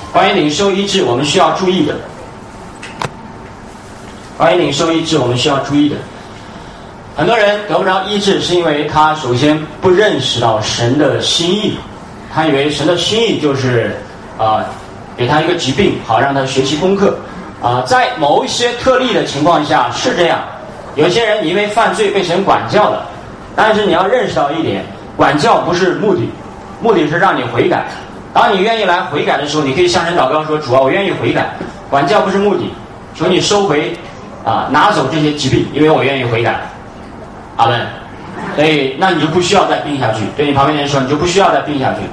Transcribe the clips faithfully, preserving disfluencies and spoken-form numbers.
关于领受医治，我们需要注意的。关于领受医治，我们需要注意的。很多人得不着医治，是因为他首先不认识到神的心意，他以为神的心意就是啊、呃，给他一个疾病，好让他学习功课啊、呃。在某一些特例的情况下是这样，有些人因为犯罪被神管教了，但是你要认识到一点，管教不是目的，目的是让你悔改。当你愿意来悔改的时候，你可以向神祷告说：主啊，我愿意悔改。管教不是目的，求你收回啊、呃，拿走这些疾病，因为我愿意悔改。阿们。所以那你就不需要再病下去，对你旁边的人说，你就不需要再病下去。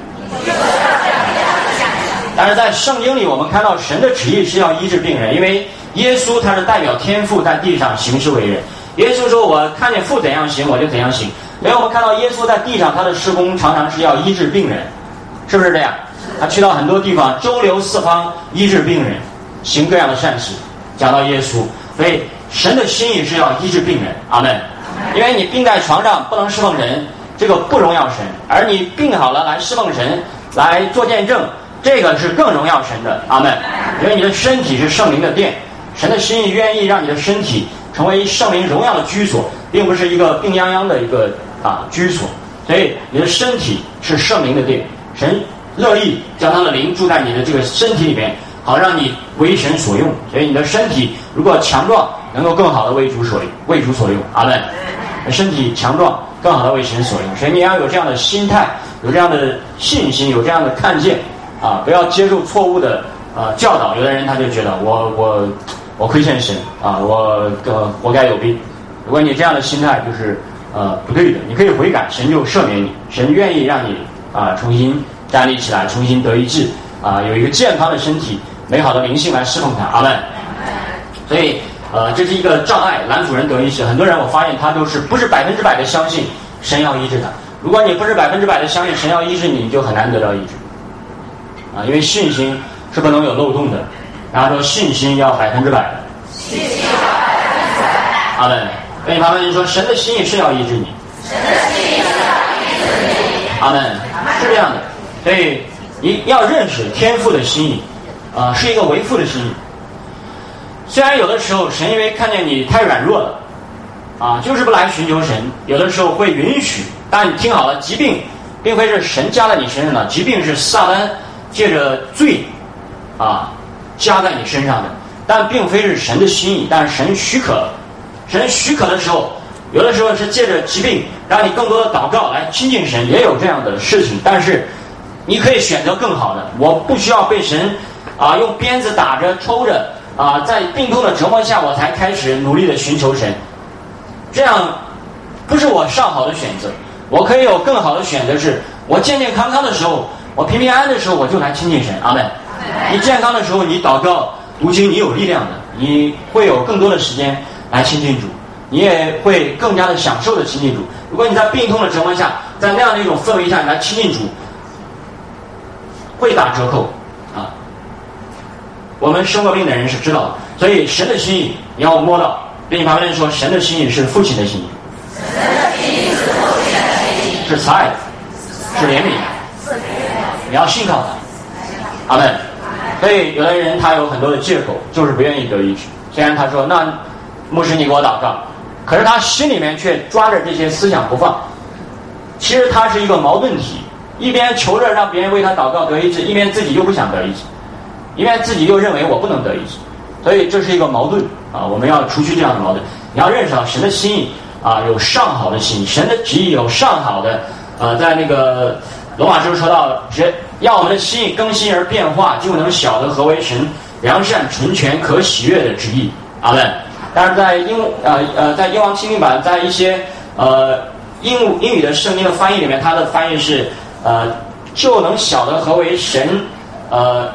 但是在圣经里我们看到神的旨意是要医治病人，因为耶稣他是代表天父在地上行事为人。耶稣说，我看见父怎样行我就怎样行。所以我们看到耶稣在地上他的事工常常是要医治病人，是不是这样？他去到很多地方周流四方医治病人，行各样的善事。讲到耶稣，所以神的心意是要医治病人。阿们。因为你病在床上不能侍奉神，这个不荣耀神，而你病好了来侍奉神，来做见证，这个是更荣耀神的。阿们。因为你的身体是圣灵的殿，神的心意愿意让你的身体成为圣灵荣耀的居所，并不是一个病殃殃的一个啊居所。所以你的身体是圣灵的殿，神乐意将他的灵住在你的这个身体里面，好让你为神所用。所以你的身体如果强壮，能够更好的为主所为主所用。阿们。身体强壮，更好的为神所用。所以你要有这样的心态，有这样的信心，有这样的看见啊！不要接受错误的啊教导。有的人他就觉得我我我亏欠神啊，我呃活该有病。如果你这样的心态就是呃不对的，你可以悔改，神就赦免你，神愿意让你啊重新站立起来，重新得医治啊，有一个健康的身体，美好的灵性来侍奉他。阿们。所以。呃，这是一个障碍，拦阻人得医治。很多人我发现他都是不是百分之百的相信神要医治他。如果你不是百分之百的相信神要医治你，你就很难得到医治啊，因为信心是不能有漏洞的。然后说信心要百分之百的。信心要百分之百。阿们。跟你旁边人说，神的心意是要医治你。神的心意是要医治你。阿们。是这样的，所以你要认识天父的心意啊、呃，是一个为父的心意。虽然有的时候神因为看见你太软弱了啊，就是不来寻求神，有的时候会允许。但你听好了，疾病并非是神加在你身上的，疾病是撒旦借着罪啊加在你身上的，但并非是神的心意。但是神许可，神许可的时候，有的时候是借着疾病让你更多的祷告来亲近神，也有这样的事情。但是你可以选择更好的，我不需要被神啊用鞭子打着抽着啊，在病痛的折磨下，我才开始努力的寻求神，这样不是我上好的选择。我可以有更好的选择，是我健健康康的时候，我平平安安的时候，我就来亲近神。阿们。你健康的时候，你祷告读经，你有力量的，你会有更多的时间来亲近主，你也会更加的享受的亲近主。如果你在病痛的折磨下，在那样的一种氛围下，你来亲近主，会打折扣啊。我们生过病的人是知道的，所以神的心意你要摸到。对你旁边人说，神的心意是父亲的心意，神的心意是父亲的心意，是慈爱的，是怜悯的，你要信靠他。阿们。所以有的人他有很多的借口，就是不愿意得医治。虽然他说，那牧师你给我祷告，可是他心里面却抓着这些思想不放。其实他是一个矛盾体，一边求着让别人为他祷告得医治，一边自己又不想得医治，一边自己又认为我不能得医治，所以这是一个矛盾啊！我们要除去这样的矛盾。你要认识到神的心意啊，有上好的心意，神的旨意有上好的。呃，在那个罗马书说到，只要我们的心意更新而变化，就能晓得何为神良善、纯全、可喜悦的旨意。阿们。但是在英呃呃在英王钦定版，在一些呃英英语的圣经的翻译里面，它的翻译是呃就能晓得何为神呃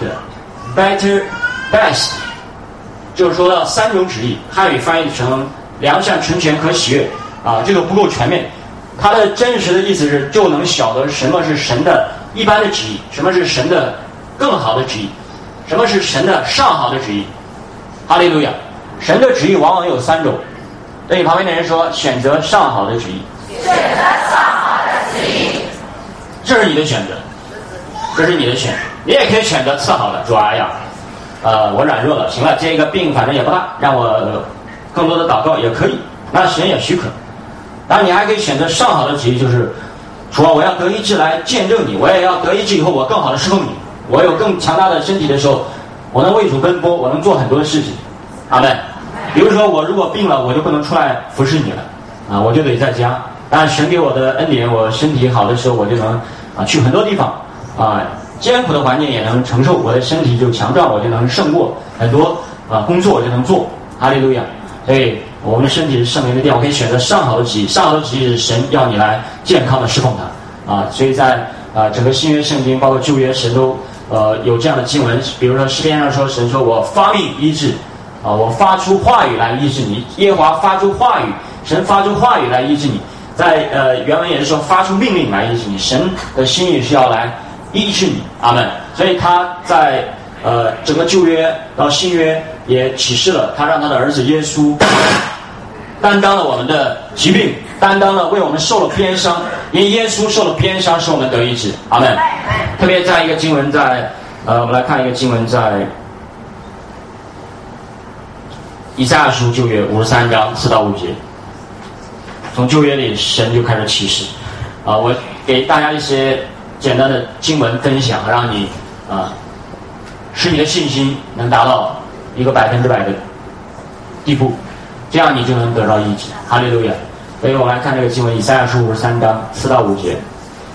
good。Better, best， 就是说到三种旨意，汉语翻译成良善、纯全、可喜悦啊，这个不够全面。它的真实的意思是，就能晓得什么是神的一般的旨意，什么是神的更好的旨意，什么是神的上好的旨意。哈利路亚！神的旨意往往有三种。对你旁边的人说，选择上好的旨意。选择上好的旨意。这是你的选择，这是你的选择。 你也可以选择次好的，主啊，哎呀，呃，我软弱了，行了，这个病反正也不大，让我更多的祷告也可以，那神也许可。当然，你还可以选择上好的旨意，就是主啊，我要得医治来见证你，我也要得医治以后，我更好的侍奉你，我有更强大的身体的时候，我能为主奔波，我能做很多的事情。阿们。比如说，我如果病了，我就不能出来服侍你了，啊，我就得在家。但神给我的恩典，我身体好的时候，我就能啊去很多地方，啊，艰苦的环境也能承受，我的身体就强壮，我就能胜过很多啊工作，我就能做。哈利路亚！所以我们身体是圣灵的殿，我可以选择上好的旨意，上好的旨意是神要你来健康的侍奉他啊。所以在啊整个新约圣经，包括旧约，神都呃有这样的经文，比如说诗篇上说，神说我发命医治。啊！我发出话语来医治你，耶和华发出话语，神发出话语来医治你。在呃原文也是说发出命令来医治你，神的心意是要来医治你。阿们。所以他在呃整个旧约到新约也启示了，他让他的儿子耶稣担当了我们的疾病，担当了为我们受了鞭伤，因耶稣受了鞭伤，使我们得医治。阿们。特别在一个经文在呃我们来看一个经文在以赛亚书旧约五十三章四到五节，从旧约里神就开始启示，啊，我给大家一些简单的经文分享，让你啊，使你的信心能达到一个百分之百的地步，这样你就能得到医治。哈利路亚！所以我们来看这个经文，以赛亚书五十三章四到五节。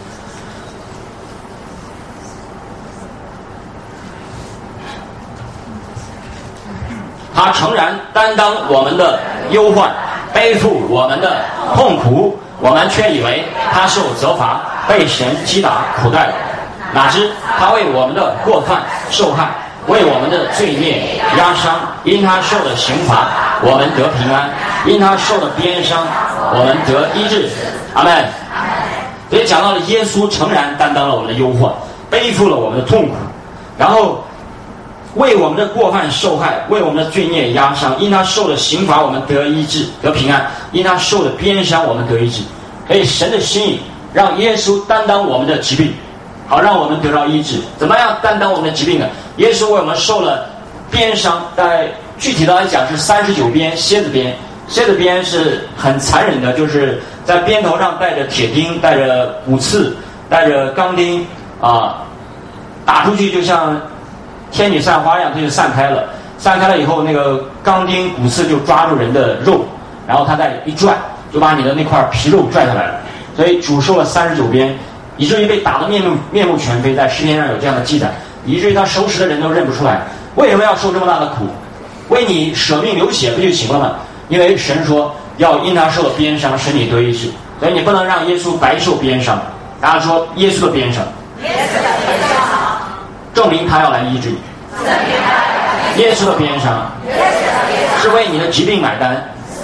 他诚然担当我们的忧患，背负我们的痛苦，我们却以为他受责罚，被神击打苦待了。哪知他为我们的过犯受害，为我们的罪孽压伤。因他受的刑罚，我们得平安；因他受的鞭伤，我们得医治。阿们。所以讲到了耶稣诚然担当了我们的忧患，背负了我们的痛苦，然后为我们的过犯受害，为我们的罪孽压伤。因他受的刑罚，我们得医治，得平安；因他受的鞭伤，我们得医治。所以神的心意让耶稣担当我们的疾病，好让我们得到医治。怎么样担当我们的疾病呢？耶稣为我们受了鞭伤，在具体的来讲是三十九鞭，蝎子鞭。蝎子鞭是很残忍的，就是在鞭头上带着铁钉，带着骨刺，带着钢钉啊，打出去就像天女散花一样，它就散开了。散开了以后，那个钢钉骨刺就抓住人的肉，然后它再一拽，就把你的那块皮肉拽下来了。所以主受了三十九鞭，以至于被打得面目面目全非。在诗篇上有这样的记载，以至于他熟识的人都认不出来。为什么要受这么大的苦？为你舍命流血不就行了吗？因为神说要因他受了鞭伤，使你得医治。所以你不能让耶稣白受鞭伤。大家说耶稣的鞭伤，耶稣的鞭伤证明他要来医治你。耶稣的鞭伤是为你的疾病买单。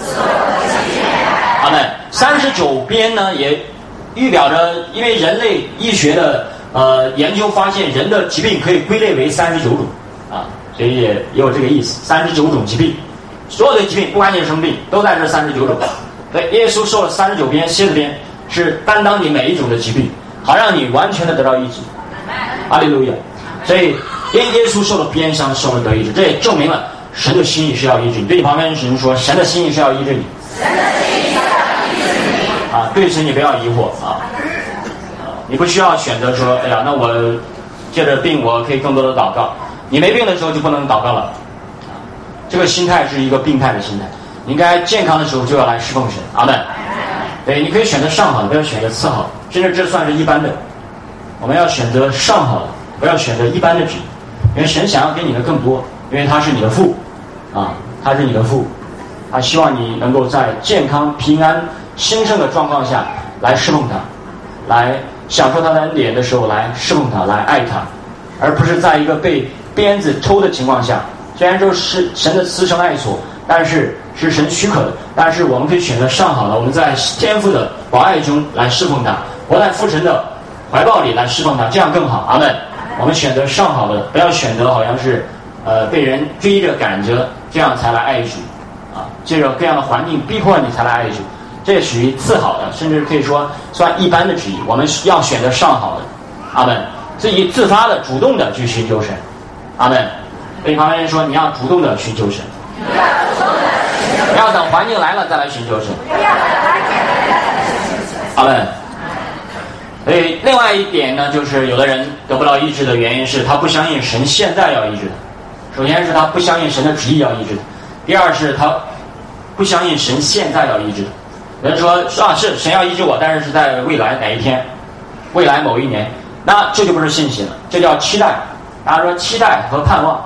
好的，三十九鞭呢，也预表着，因为人类医学的呃研究发现，人的疾病可以归类为三十九种啊，所以也也有这个意思。三十九种疾病，所有的疾病不管你生病，都在这三十九种。对，耶稣受了三十九鞭，蝎子鞭是担当你每一种的疾病，好让你完全的得到医治。哈利路亚！所以因耶稣受了鞭伤，使我们得医治，这也证明了神的心意是要医治你。对你旁边的人说，神的心意是要医治你。神的心意是要医治你。啊，对此你不要疑惑啊！你不需要选择说，哎呀，那我借着病我可以更多的祷告。你没病的时候就不能祷告了。这个心态是一个病态的心态。你应该健康的时候就要来侍奉神。阿们。对，你可以选择上好的，不要选择次好的，甚至这算是一般的。我们要选择上好的，不要选择一般的旨意，因为神想要给你的更多，因为他是你的父啊，他是你的父，他希望你能够在健康、平安、兴盛的状况下来侍奉他，来享受他的恩典的时候来侍奉他，来爱他，而不是在一个被鞭子抽的情况下。虽然说是神的慈神爱所，但是是神许可的，但是我们可以选择上好的，我们在天父的保爱中来侍奉他，活在父神的怀抱里来侍奉他，这样更好。阿们。我们选择上好的，不要选择好像是呃被人追着赶着这样才来爱主啊，借着各样的环境逼迫你才来爱主，这属于次好的，甚至可以说算一般的旨意。我们要选择上好的。阿们。 自己自发的、主动的去寻求神。阿们。对旁边人说，你要主动的寻求神，不要等环境来了再来寻求神。阿们。所以另外一点呢，就是有的人得不到医治的原因是他不相信神现在要医治的。首先是他不相信神的旨意要医治的，第二是他不相信神现在要医治的。有人说啊，是神要医治我，但是是在未来哪一天，未来某一年，那这就不是信心了，这叫期待。大家说期待和盼望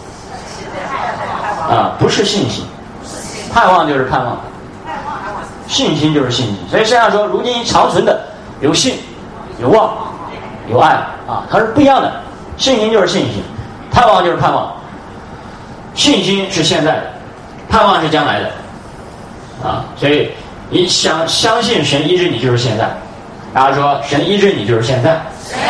啊，不是信心，盼望就是盼望，信心就是信心。所以圣上说，如今长存的有信、有望、有爱啊，它是不一样的。信心就是信心，盼望就是盼望。信心是现在的，盼望是将来的啊。所以你想相信神医治你就是现在。大家说神医治你就是现在，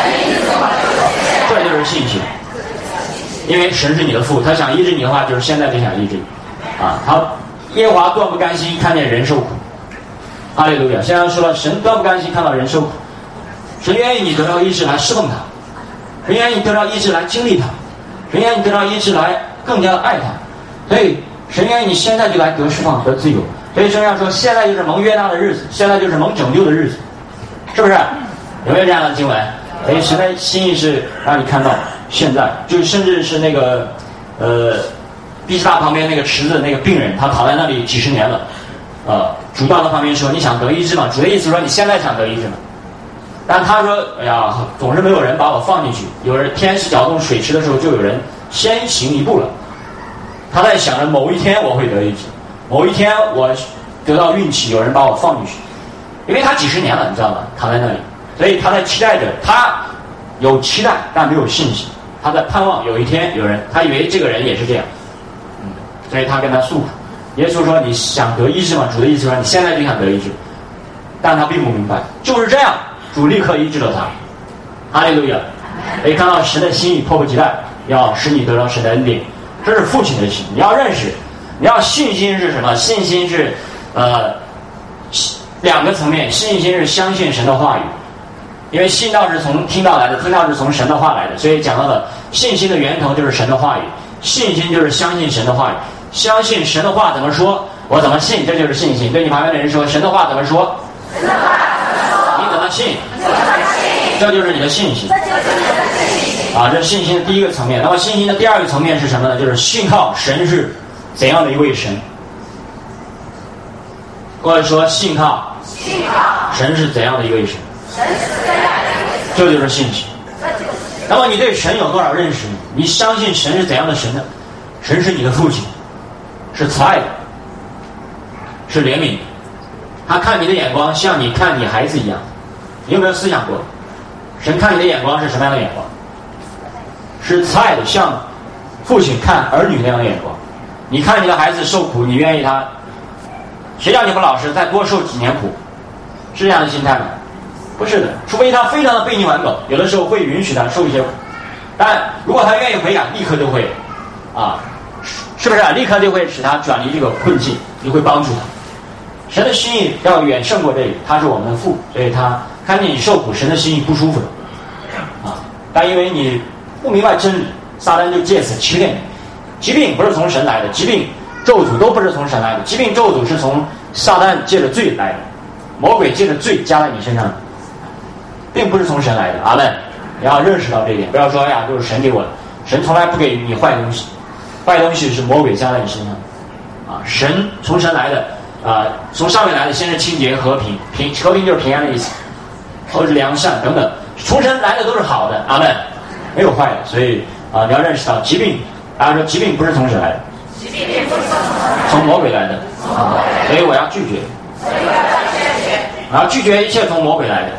这就是信心。因为神是你的父，他想医治你的话，就是现在就想医治你啊。他耶和华断不甘心看见人受苦，哈利路亚。现在说了，神断不甘心看到人受苦，神愿意你得到医治来侍奉他，神愿意你得到医治来经历他，神愿意你得到医治来更加的爱他。所以神愿意你现在就来得释放得自由。所以圣经说，现在就是蒙约纳的日子，现在就是蒙拯救的日子，是不是？有没有这样的经文？所以神的心意是让你看到现在，就甚至是那个呃毕士大旁边那个池子那个病人，他躺在那里几十年了，呃主到他旁边说，你想得医治吗？主的意思说你现在想得医治吗？但他说，哎呀，总是没有人把我放进去，有人天使搅动水池的时候，就有人先行一步了。他在想着某一天我会得医治，某一天我得到运气，有人把我放进去，因为他几十年了，你知道吗？躺在那里，所以他在期待着，他有期待但没有信心，他在盼望有一天有人，他以为这个人也是这样，嗯，所以他跟他诉苦。耶稣说，你想得医治吗？主的意思说你现在就想得医治，但他并不明白，就是这样，主立刻医治了他。哈利路亚。可以看到神的心意迫不及待要使你得到神的恩典，这是父亲的心。你要认识，你要信心是什么？信心是呃两个层面，信心是相信神的话语，因为信道是从听到来的，听道是从神的话来的，所以讲到了信心的源头就是神的话语，信心就是相信神的话语，相信神的话怎么说我怎么信，这就是信心。对你旁边的人说，神的话怎么说你怎么信，这就是你的信心啊，这是信心的第一个层面。那么信心的第二个层面是什么呢？就是信靠神是怎样的一位神。各位说，信靠神是怎样的一位神，这就是信心。那么你对神有多少认识呢？你相信神是怎样的神呢？神是你的父亲，是慈爱的，是怜悯的，他看你的眼光像你看你孩子一样。你有没有思想过，神看你的眼光是什么样的眼光？是慈爱的，像父亲看儿女那样的眼光。你看你的孩子受苦，你愿意他，谁叫你不老实再多受几年苦？是这样的心态吗？不是的，除非他非常的悖逆顽梗，有的时候会允许他受一些苦，但如果他愿意悔改，立刻就会啊，是不是啊？立刻就会使他转离这个困境，你会帮助他。神的心意要远胜过这个，他是我们的父，所以他看见你受苦，神的心意不舒服的啊。但因为你不明白真理，撒旦就借此欺骗你。疾病不是从神来的，疾病咒诅都不是从神来的，疾病咒诅是从撒旦借着罪来的，魔鬼借着罪加在你身上的，并不是从神来的。阿们。你要认识到这一点，不要说哎呀，就是神给我的，神从来不给你坏东西，坏东西是魔鬼加在你身上的啊。神从神来的啊，从上面来的先是清洁和平，平和平就是平安的意思，后是良善等等，从神来的都是好的。阿们。没有坏的，所以啊，你要认识到疾病，大家说疾病不是从神来的，疾病不是从魔鬼来的啊，所以我要拒绝，我要拒绝一切从魔鬼来的。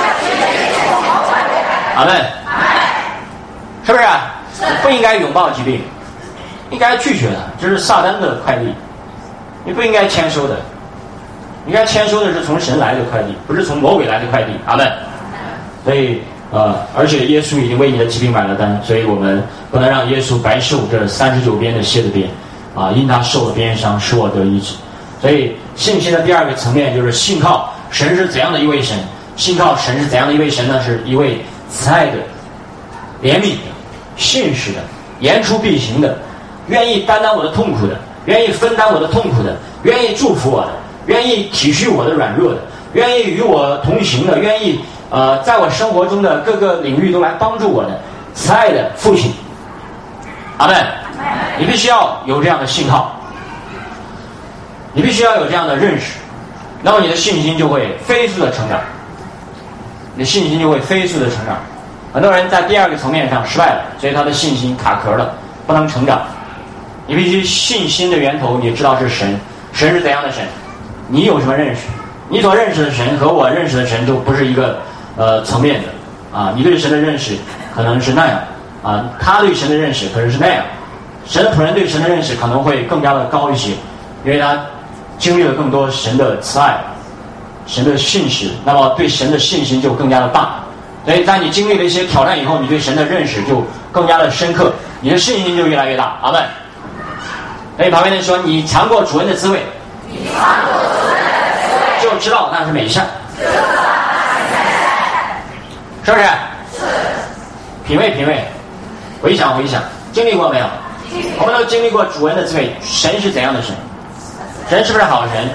阿们，是不是啊？不应该拥抱疾病，应该拒绝它，这是撒旦的快递，你不应该签收的，应该签收的是从神来的快递，不是从魔鬼来的快递。阿们。所以呃，而且耶稣已经为你的疾病买了单，所以我们不能让耶稣白受这三十九鞭的蝎子鞭啊！因他受了鞭伤，使我得医治。所以信心的第二个层面就是信靠神是怎样的一位神，信靠神是怎样的一位神呢？是一位慈爱的、 怜悯的、信实的、言出必行的，愿意担当我的痛苦的，愿意分担我的痛苦的，愿意祝福我的，愿意体恤我的软弱的，愿意与我同行的，愿意呃在我生活中的各个领域都来帮助我的慈爱的父亲。阿们。你必须要有这样的信号，你必须要有这样的认识，那么你的信心就会飞速的成长，你的信心就会飞速的成长。很多人在第二个层面上失败了，所以他的信心卡壳了，不能成长。你必须信心的源头，你知道是神，神是怎样的神，你有什么认识？你所认识的神和我认识的神都不是一个呃层面的啊。你对神的认识可能是那样啊，他对神的认识可能是那样。神的仆人对神的认识可能会更加的高一些，因为他经历了更多神的慈爱、神的信实，那么对神的信心就更加的大。所以在你经历了一些挑战以后，你对神的认识就更加的深刻，你的信心就越来越大。阿们。所以旁边人说，你尝过主恩的滋味，你尝过主恩的滋味，就知道那是美善，就知道那是美善，是不是？是。品味品味，回想回想，经历过没有？我们都经历过主恩的滋味。神是怎样的神？神是不是好神？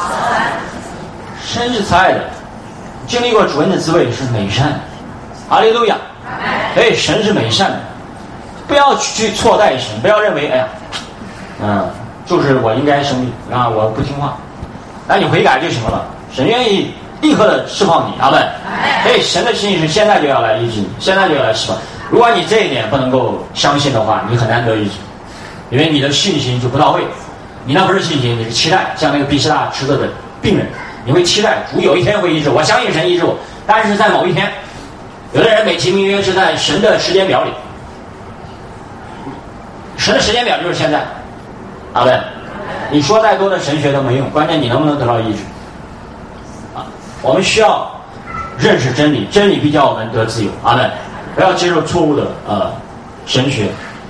神是慈爱的。经历过主恩的滋味是美善的。哈利路亚。所以神是美善的，不要去错待神，不要认为哎呀，嗯，就是我应该生病啊，我不听话，那你悔改就行了。神愿意立刻的释放你。阿们。所以神的心意是现在就要来医治你，现在就要来释放。如果你这一点不能够相信的话，你很难得医治，因为你的信心就不到位。你那不是信心，你是期待。像那个毕希大池子的病人，你会期待主有一天会医治我，相信神医治我，但是在某一天，有的人美其名曰是在神的时间表里，神的时间表就是现在。阿们。你说再多的神学都没用，关键你能不能得到医治啊？我们需要认识真理，真理必叫我们得自由。阿们。不要接受错误的呃神学，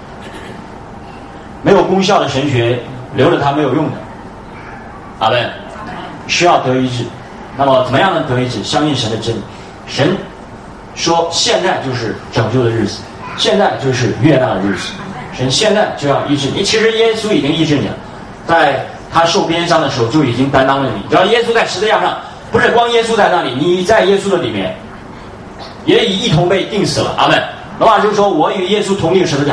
没有功效的神学留着它没有用的。阿们。需要得医治，那么怎么样能得医治？相信神的真理。神说现在就是拯救的日子，现在就是悦纳的日子，神现在就要医治你。其实耶稣已经医治你了，在他受鞭伤的时候就已经担当了你。只要耶稣在十字架上，不是光耶稣在那里，你在耶稣的里面也已一同被钉死了。阿们。罗马书说我与耶稣同定十字架，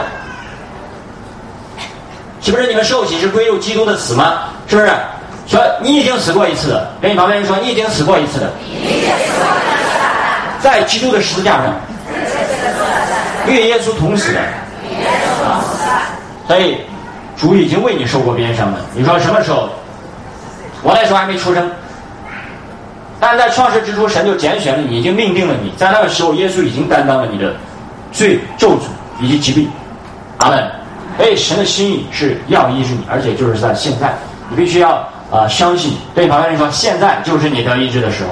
是不是你们受洗是归入基督的死吗？是不是？说你已经死过一次的，跟你旁边人说你已经死过一次的，在基督的十字架上与耶稣同死的。所以主已经为你受过鞭伤了。你说什么时候？我那时候还没出生，但是在创世之初神就拣选了你，已经命定了你，在那个时候耶稣已经担当了你的罪、咒诅以及疾病。阿们。所以神的心意是要医治你，而且就是在现在，你必须要呃相信。对旁边人说，现在就是你得医治的时候。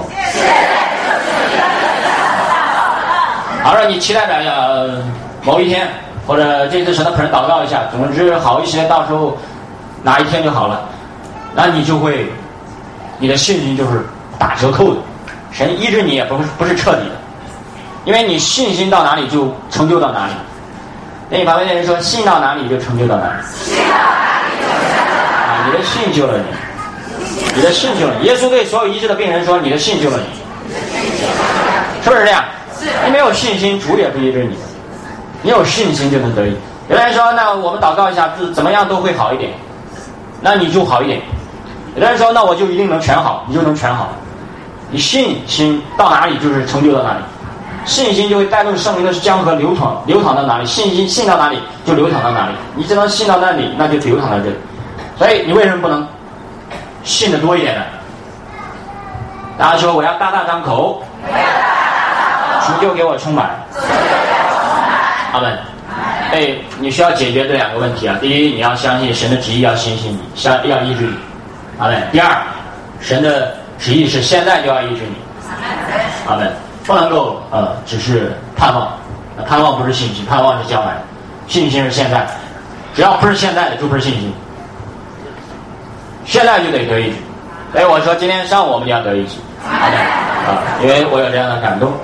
好了，你期待着呃某一天，或者这次神的仆人祷告一下，总之好一些，到时候哪一天就好了，那你就会，你的信心就是打折扣的。神医治你也不是不是彻底的，因为你信心到哪里就成就到哪里。那你旁边的人说，信到哪里就成就到哪里。信到哪里就成就到哪里。啊，你的信救了你，你的信救了你。耶稣对所有医治的病人说，你的信救了你，是不是这样？你没有信心，主也不医治你。你有信心就能得医。有的人说，那我们祷告一下，怎么样都会好一点，那你就好一点。有的人说，那我就一定能全好，你就能全好。你信心到哪里就是成就到哪里，信心就会带动圣灵的江河流淌，流淌到哪里，信心信到哪里就流淌到哪里。你只能信到那里，那就流淌到这里。所以你为什么不能信的多一点呢？大家说我要大大张口，主就给我充满。阿们。哎，你需要解决这两个问题啊。第一，你要相信神的旨意，要信心你，相要医治你。阿们。第二，神的旨意是现在就要医治你。阿们。不能够呃只是盼望，盼望不是信心，盼望是将来，信心是现在。只要不是现在的就不是信心，现在就得得医治。所以我说今天上午我们就要得医治。阿们。啊，因为我有这样的感动。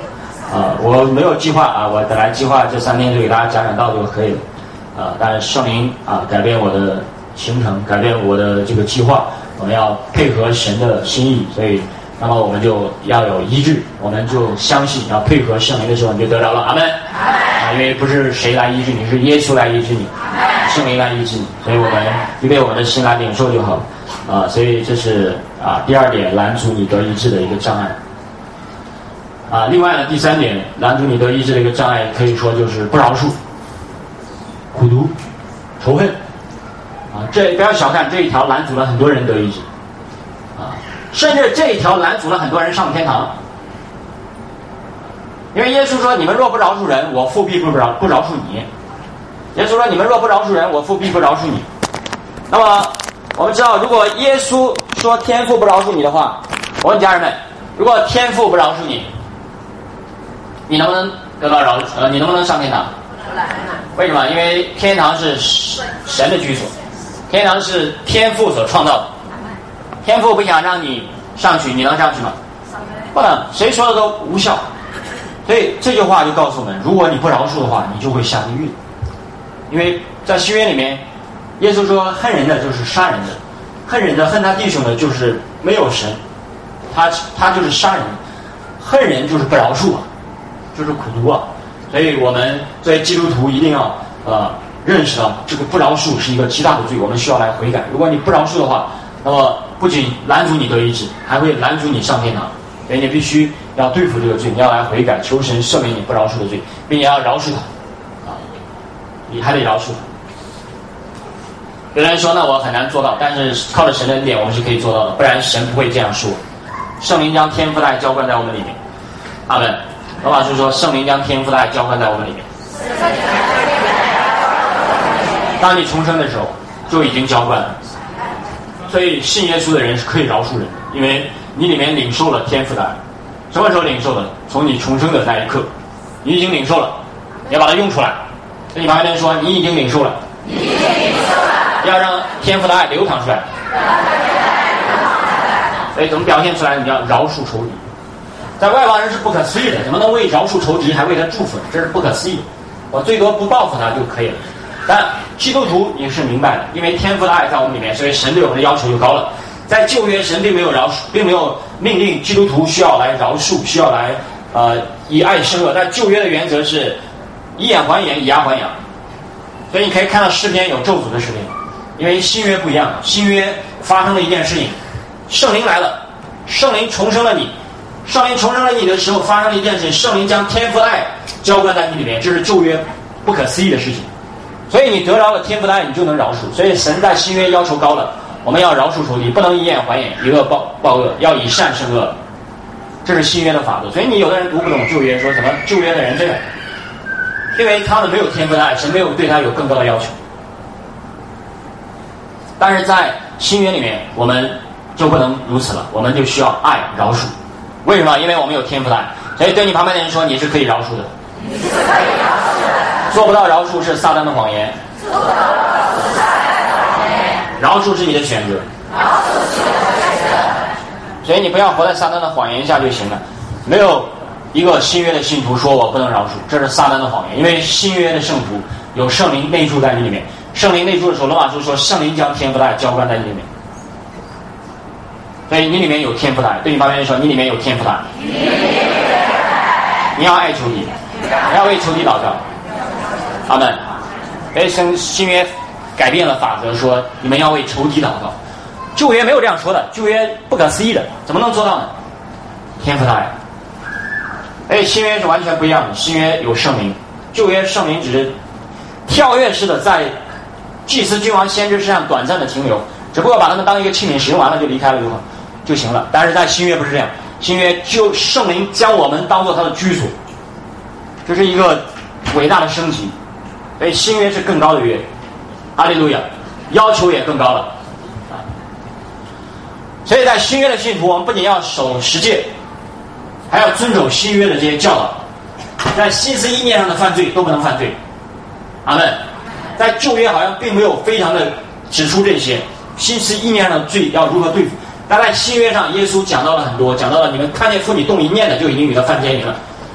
啊，我没有计划啊，我本来计划这三天就给大家讲讲道就可以了，啊，但是圣灵啊改变我的行程，改变我的这个计划，我们要配合神的心意，所以那么我们就要有医治，我们就相信要配合圣灵的时候你就得着了，阿们。啊，因为不是谁来医治你，是耶稣来医治你，圣灵来医治你，所以我们预备我们的心来领受就好了。啊，所以这是啊第二点拦阻你得医治的一个障碍。啊，另外呢，第三点拦阻你得医治的一个障碍，可以说就是不饶恕、苦毒、仇恨。啊，这不要小看这一条拦阻了很多人得医治。啊，甚至这一条拦阻了很多人上天堂。因为耶稣说：“你们若不饶恕人，我父必不饶不饶恕你。”耶稣说：“你们若不饶恕人，我父必不饶恕你。”那么我们知道，如果耶稣说天父不饶恕你的话，我问家人们，如果天父不饶恕你，你能不能得到饶？呃，你能不能上天堂？为什么？因为天堂是神的居所，天堂是天父所创造的。天父不想让你上去，你能上去吗？不能，谁说的都无效。所以这句话就告诉我们，如果你不饶恕的话，你就会下地狱。因为在新约里面，耶稣说恨人的就是杀人的，恨人的恨他弟兄的就是没有神，他他就是杀人，恨人就是不饶恕啊，就是苦毒啊。所以我们作为基督徒一定要呃认识到这个不饶恕是一个极大的罪，我们需要来悔改。如果你不饶恕的话，那么不仅拦阻你得医治，还会拦阻你上天堂。所以你必须要对付这个罪，你要来悔改，求神赦免你不饶恕的罪，并且要饶恕他啊，你还得饶恕他。有人说那我很难做到，但是靠着神的恩典我们是可以做到的，不然神不会这样说。圣灵将天父的爱浇灌在我们里面，阿们。罗马书说圣灵将天父的爱浇灌在我们里面，当你重生的时候就已经浇灌了。所以信耶稣的人是可以饶恕人的，因为你里面领受了天父的爱。什么时候领受的？从你重生的那一刻，你已经领受了，你要把它用出来。跟你旁边的人说，你已经领受了，你已经领受了，要让天父的爱流淌出来。所以怎么表现出来？你要饶恕仇敌。在外邦人是不可思议的，怎么能为饶恕仇敌还为他祝福呢？这是不可思议的。我最多不报复他就可以了。但基督徒你是明白的，因为天父的爱在我们里面，所以神对我们的要求就高了。在旧约，神并没有饶恕，并没有命令基督徒需要来饶恕，需要来呃以爱生恶。但旧约的原则是以眼还眼，以牙还牙。所以你可以看到诗篇有咒诅的诗篇，因为新约不一样，新约发生了一件事情，圣灵来了，圣灵重生了你，圣灵重生了你的时候发生了一件事情，圣灵将天父的爱浇灌在你里面，这是旧约不可思议的事情。所以你得着了天父的爱，你就能饶恕。所以神在新约要求高了，我们要饶恕仇敌，不能以眼还眼，以恶报报恶，要以善胜恶，这是新约的法则。所以你有的人读不懂旧约，说什么旧约的人这样，因为他们没有天父的爱，神没有对他有更高的要求。但是在新约里面，我们就不能如此了，我们就需要爱饶恕。为什么？因为我们有天父的爱。所以对你旁边的人说，你是可以饶恕的。你是可以饶恕的。做不到饶恕是撒旦的谎言。做不到饶恕是撒旦的谎言。饶恕是你的选择。饶恕是你的选择。所以你不要活在撒旦的谎言下就行了。没有一个新约的信徒说我不能饶恕，这是撒旦的谎言。因为新约的圣徒有圣灵内住在你里面，圣灵内住的时候，罗马书说圣灵将天父的爱浇灌在你里面。所以你里面有天父的爱，对你旁边人说，你里面有天父的爱。你要爱仇敌，你要为仇敌祷告。阿们。所以新新约改变了法则，说你们要为仇敌祷告。旧约没有这样说的，旧约不可思议的，怎么能做到呢？天父的爱。所以新约是完全不一样的，新约有圣灵，旧约圣灵只是跳跃式的在祭司、君王、先知身上短暂的停留，只不过把他们当一个器皿使用完了就离开了就好就行了。但是在新约不是这样，新约就圣灵将我们当作他的居所，这是一个伟大的升级。所以新约是更高的约，哈利路亚，要求也更高了啊。所以在新约的信徒，我们不仅要守十诫，还要遵守新约的这些教导，在心思意念上的犯罪都不能犯罪。阿们。在旧约好像并没有非常的指出这些心思意念上的罪要如何对付，但在新约上耶稣讲到了很多，讲到了你们看见妇女动一念的就已经与他犯奸淫了，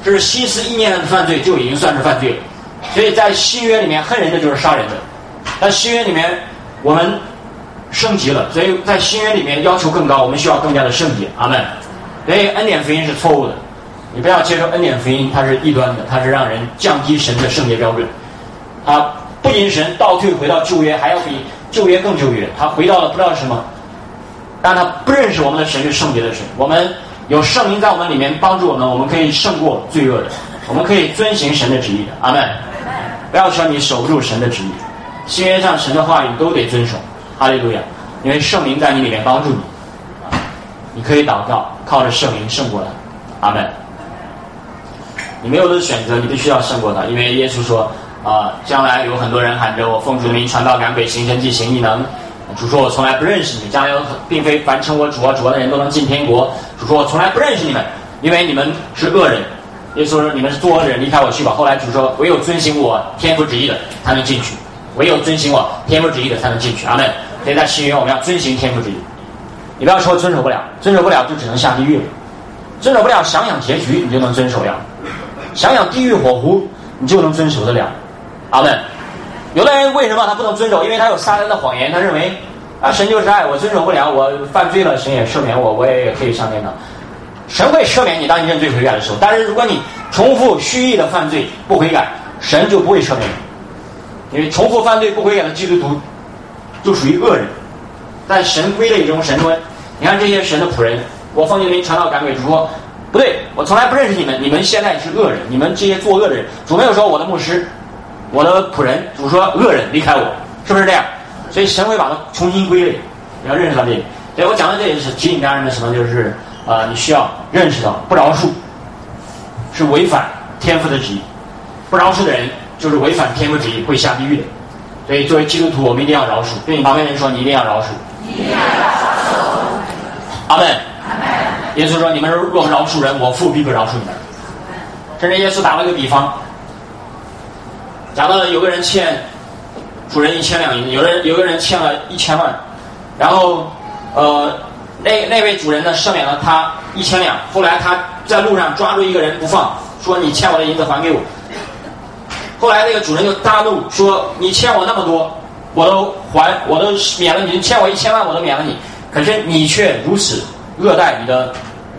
这是心思意念的犯罪就已经算是犯罪了。所以在新约里面恨人的就是杀人的，但新约里面我们升级了，所以在新约里面要求更高，我们需要更加的圣洁。阿们。所以恩典福音是错误的，你不要接受恩典福音，它是异端的，它是让人降低神的圣洁标准。它不仅神倒退回到旧约，还要比旧约更旧约，他回到了不知道什么，但他不认识我们的神是圣洁的神。我们有圣灵在我们里面帮助我们，我们可以胜过罪恶的，我们可以遵行神的旨意的。阿们。不要说你守不住神的旨意，新约上神的话语都得遵守。哈利路亚！因为圣灵在你里面帮助你，你可以祷告，靠着圣灵胜过他。阿们。你没有的选择，你必须要胜过他，因为耶稣说啊、呃，将来有很多人喊着我奉主的名传道赶鬼行神迹行异能。主说我从来不认识你们，将来有并非凡称我主啊主啊的人都能进天国。主说我从来不认识你们，因为你们是恶人。耶稣说你们是作恶的人，离开我去吧。后来主说唯有遵行我天父旨意的才能进去，唯有遵行我天父旨意的才能进去。阿们。所以在新约我们要遵行天父旨意，你不要说遵守不了，遵守不了就只能下地狱了。遵守不了，想想结局你就能遵守了，想想地狱火湖你就能遵守得了。阿们。有的人为什么他不能遵守？因为他有撒旦的谎言，他认为啊神就是爱，我遵守不了，我犯罪了，神也赦免我，我也可以上天堂。神会赦免你当你认罪悔改的时候，但是如果你重复蓄意的犯罪不悔改，神就不会赦免你。因为重复犯罪不悔改的基督徒就属于恶人，在神归类中神说，你看这些神的仆人，我奉你的名传道赶鬼，主说不对，我从来不认识你们，你们现在是恶人，你们这些作恶的人。主没有说我的牧师我的仆人，主说恶人离开我，是不是这样？所以神会把它重新归类，你要认识到这里。所以我讲的这也是提醒家人的什么，就是啊、呃，你需要认识到不饶恕是违反天父的旨意，不饶恕的人就是违反天父旨意，会下地狱的。所以作为基督徒，我们一定要饶恕。对你旁边人说，你一定要饶恕。 一定要饶恕。 阿们。耶稣说：“你们若不饶恕人，我父必不饶恕你们。”甚至耶稣打了个比方，讲到有个人欠主人一千两银子，有人有个人欠了一千万，然后呃，那那位主人呢赦免了他一千两，后来他在路上抓住一个人不放，说：“你欠我的银子还给我。”后来那个主人就大怒，说：“你欠我那么多，我都还，我都免了你，欠我一千万我都免了你，可是你却如此恶待你的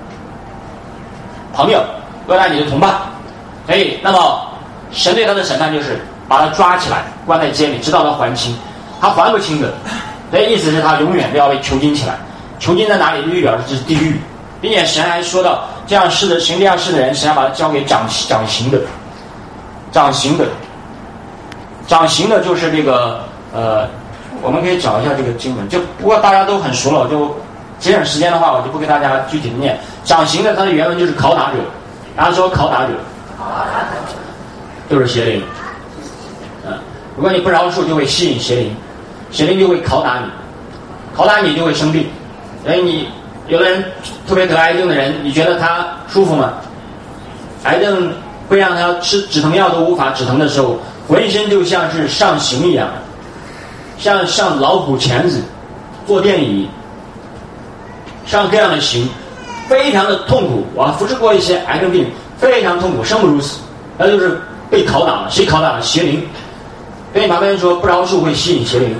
朋友，恶待你的同伴。”所以那么神对他的审判就是把他抓起来关在监里，直到他还清。他还不清的，所以意思是他永远都要被囚禁起来。囚禁在哪里？预表的就是地狱，并且神还说到，这样事的行这样事的人，神要把他交给掌掌刑的。掌刑的，掌刑的就是这个呃，我们可以找一下这个经文，就不过大家都很熟了，我就节省时间的话，我就不给大家具体的念。掌刑的它的原文就是拷打者，然后说拷打者，就是邪灵。嗯，如果你不饶恕，就会吸引邪灵，邪灵就会拷打你，拷打你就会生病。所以你有的人特别得癌症的人，你觉得他舒服吗？癌症会让他吃止疼药都无法止疼的时候，浑身就像是上刑一样，像上老虎钳子坐电椅上这样的刑，非常的痛苦。我服侍过一些癌症病，非常痛苦，生不如死。那就是被拷打了，谁拷打了？邪灵。跟你旁边说，不饶恕会吸引邪灵，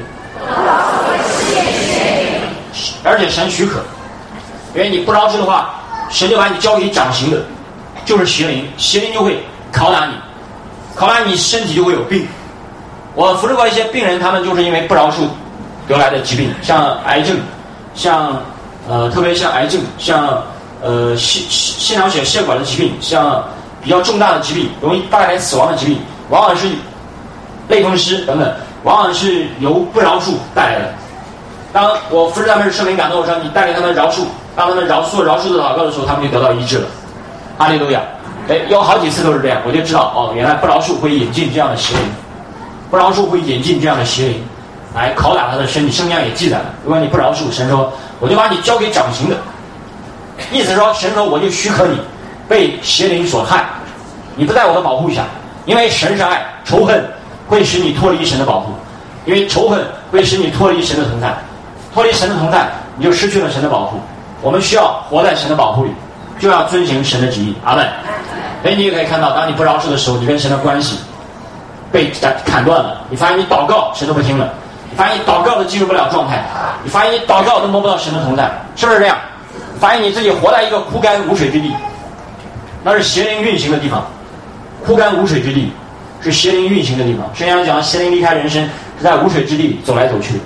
而且神许可，因为你不饶恕的话，神就把你交给掌刑的，就是邪灵，邪灵就会拷打你，拷打你身体就会有病。我服侍过一些病人，他们就是因为不饶恕得来的疾病，像癌症，像呃特别像癌症，像呃心心脑血血管的疾病，像比较重大的疾病，容易带来死亡的疾病，往往是类风湿等等，往往是由不饶恕带来的。当我服侍他们圣灵感动的时候，你带给他们饶恕，当他们饶恕饶恕的祷告的时候，他们就得到医治了。哈利路亚！哎，有好几次都是这样，我就知道哦，原来不饶恕会引进这样的邪灵，不饶恕会引进这样的邪灵，来拷打他的身体。圣经上也记载了，如果你不饶恕，神说我就把你交给掌刑的，意思说神说我就许可你被邪灵所害，你不在我的保护下，因为神是爱，仇恨会使你脱离神的保护，因为仇恨会使你脱离神的同在，脱离神的同在，你就失去了神的保护。我们需要活在神的保护里，就要遵行神的旨意。阿们。 所以你也可以看到，当你不饶恕的时候，你跟神的关系被砍断了。你发现你祷告神都不听了，你发现你祷告都进入不了状态，你发现你祷告都摸不到神的同在，是不是这样？发现你自己活在一个枯干无水之地，那是邪灵运行的地方。枯干无水之地是邪灵运行的地方。圣经上讲，邪灵离开人生是在无水之地走来走去的。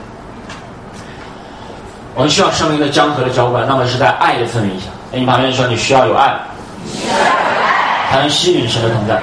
我们需要圣灵的江河的浇灌，那么是在爱的氛围下。你旁边说你需要有爱，才能吸引神的同在。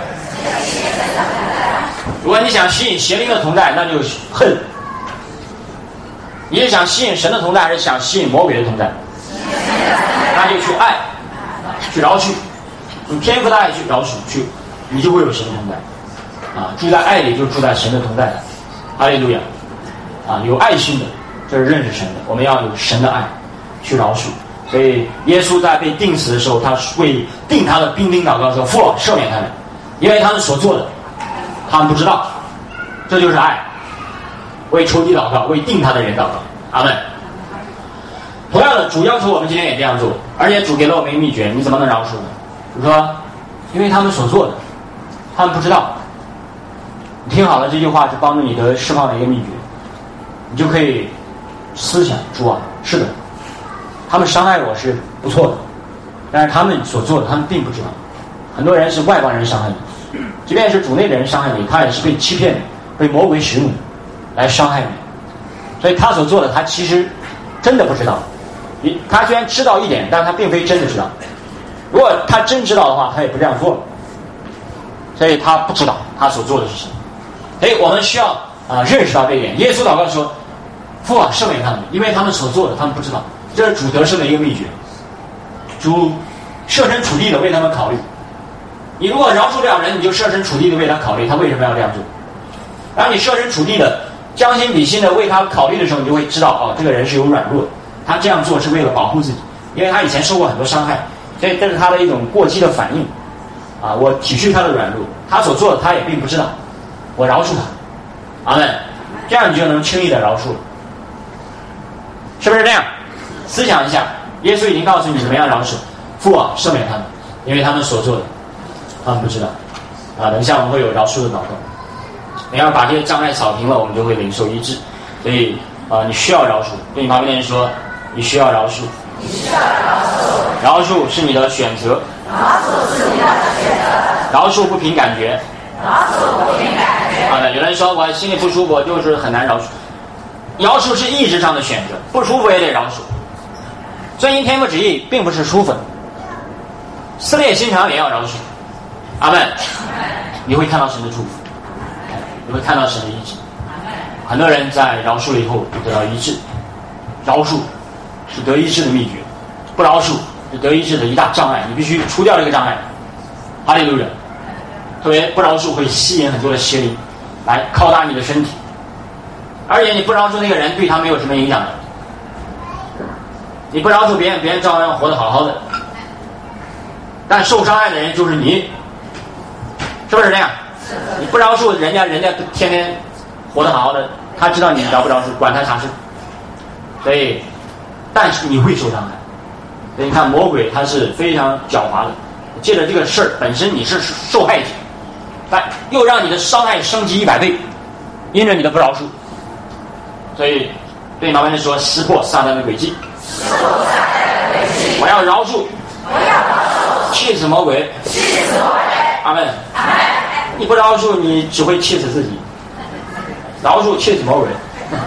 如果你想吸引邪灵的同在，那就恨。你是想吸引神的同在，还是想吸引魔鬼的同在？那就去爱，去饶恕，用天赋的爱去饶恕，去，你就会有神的同在。啊，住在爱里就住在神的同在。哈利路亚！啊，有爱心的，这是认识神的。我们要有神的爱，去饶恕。所以耶稣在被钉死的时候，他为钉他的兵丁祷告说：“父啊，赦免他们，因为他们所做的，他们不知道。”这就是爱。为仇敌祷告，为钉他的人祷告。阿门。同样的，主要求我们今天也这样做，而且主给了我们一个秘诀，你怎么能饶恕呢？主说，因为他们所做的，他们不知道。你听好了，这句话是帮助你得释放的一个秘诀，你就可以思想主啊，是的，他们伤害我是不错的，但是他们所做的，他们并不知道。很多人是外邦人伤害你，即便是主内的人伤害你，他也是被欺骗的，被魔鬼使用的来伤害你。所以他所做的，他其实真的不知道。他虽然知道一点，但是他并非真的知道。如果他真知道的话，他也不这样做了。所以他不知道他所做的是什么。所以我们需要啊、呃、认识到这一点。耶稣祷告说：“父啊，赦免他们，因为他们所做的，他们不知道。”这是主得胜的一个秘诀。主设身处地的为他们考虑。你如果饶恕这样人，你就设身处地的为他考虑，他为什么要这样做？当你设身处地的将心比心的为他考虑的时候，你就会知道哦，这个人是有软弱的，他这样做是为了保护自己，因为他以前受过很多伤害，所以这是他的一种过激的反应啊！我体恤他的软弱，他所做的他也并不知道，我饶恕他，阿门。这样你就能轻易的饶恕了，是不是这样？思想一下，耶稣已经告诉你怎么样饶恕，父啊，赦免他们，因为他们所做的，他们不知道啊。等一下我们会有饶恕的祷告。你要把这些障碍扫平了，我们就会领受医治。所以啊、呃，你需要饶恕。对你旁边的人说，你需要饶恕。 你需要饶恕。 饶恕是你的选择。 饶恕是你的选择。 饶恕不凭感觉。 饶恕不凭感觉。 啊，有人说我心里不舒服，就是很难饶恕。饶恕是意志上的选择，不舒服也得饶恕。遵行天父旨意并不是舒服的，撕裂心肠也要饶恕。阿门。你会看到神的祝福。你会看到神的医治。很多人在饶恕了以后得到医治。饶恕是得医治的秘诀，不饶恕是得医治的一大障碍，你必须除掉这个障碍。哈利路亚。特别不饶恕会吸引很多的邪灵来拷打你的身体，而且你不饶恕那个人对他没有什么影响的。你不饶恕别人，别人照样活得好好的，但受伤害的人就是你，是不是这样？你不饶恕人家，人家天天活得好好的，他知道你饶不饶恕，管他啥事。所以，但是你会受伤害。所以你看，魔鬼他是非常狡猾的，借着这个事儿本身你是受害者，但又让你的伤害升级一百倍，因着你的不饶恕。所以，对马文说，识破撒旦的诡计。我要饶恕， 我要饶恕， 气死魔鬼， 气死魔鬼。 阿门。 阿门。 你不饶恕，你只会气死自己；饶恕气死魔鬼，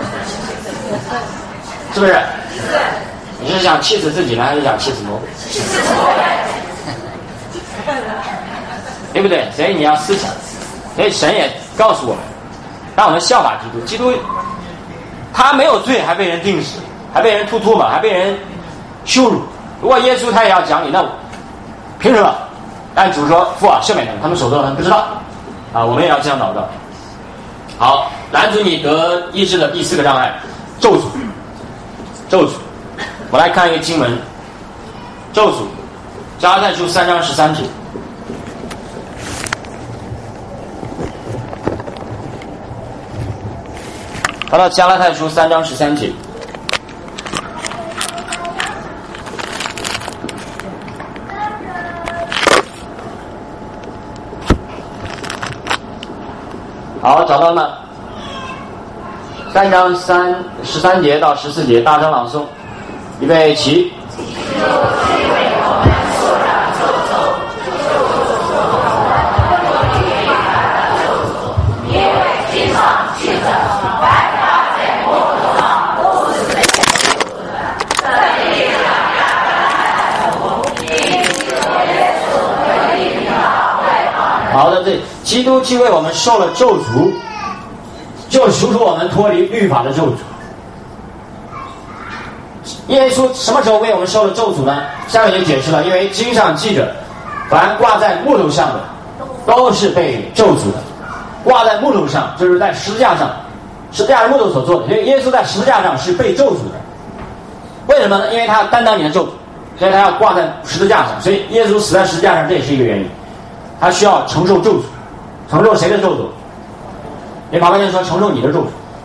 是不是？你是想气死自己呢，还是想气死魔鬼？ 气死魔鬼， 对不对？所以你要思想。所以神也告诉我们，让我们效法基督。基督他没有罪，还被人钉死，还被人吐唾沫，还被人羞辱。如果耶稣他也要讲你，那凭什么？但主说：“父啊，赦免他们，他们所做的他们不知道。”啊，我们也要这样祷告。好，拦阻你得医治的第四个障碍，咒诅。咒诅，我来看一个经文，咒诅，加拉太书三章十三节。看到加拉太书三章十三节。 好，找到了吗？三章三十三节到十四节，大声朗诵，预备起。好的，这基督既为我们受了咒诅，就赎出我们脱离律法的咒诅。耶稣什么时候为我们受了咒诅呢？下面也解释了，因为经上记着，凡挂在木头上的，都是被咒诅的。挂在木头上，就是在十字架上，十字架是木头所做的，所以耶稣在十字架上是被咒诅的。为什么呢？因为他担当你的咒诅，所以他要挂在十字架上。所以耶稣死在十字架上，这也是一个原因。他需要承受咒诅，承受谁的咒诅？你旁边人说承受你的咒诅，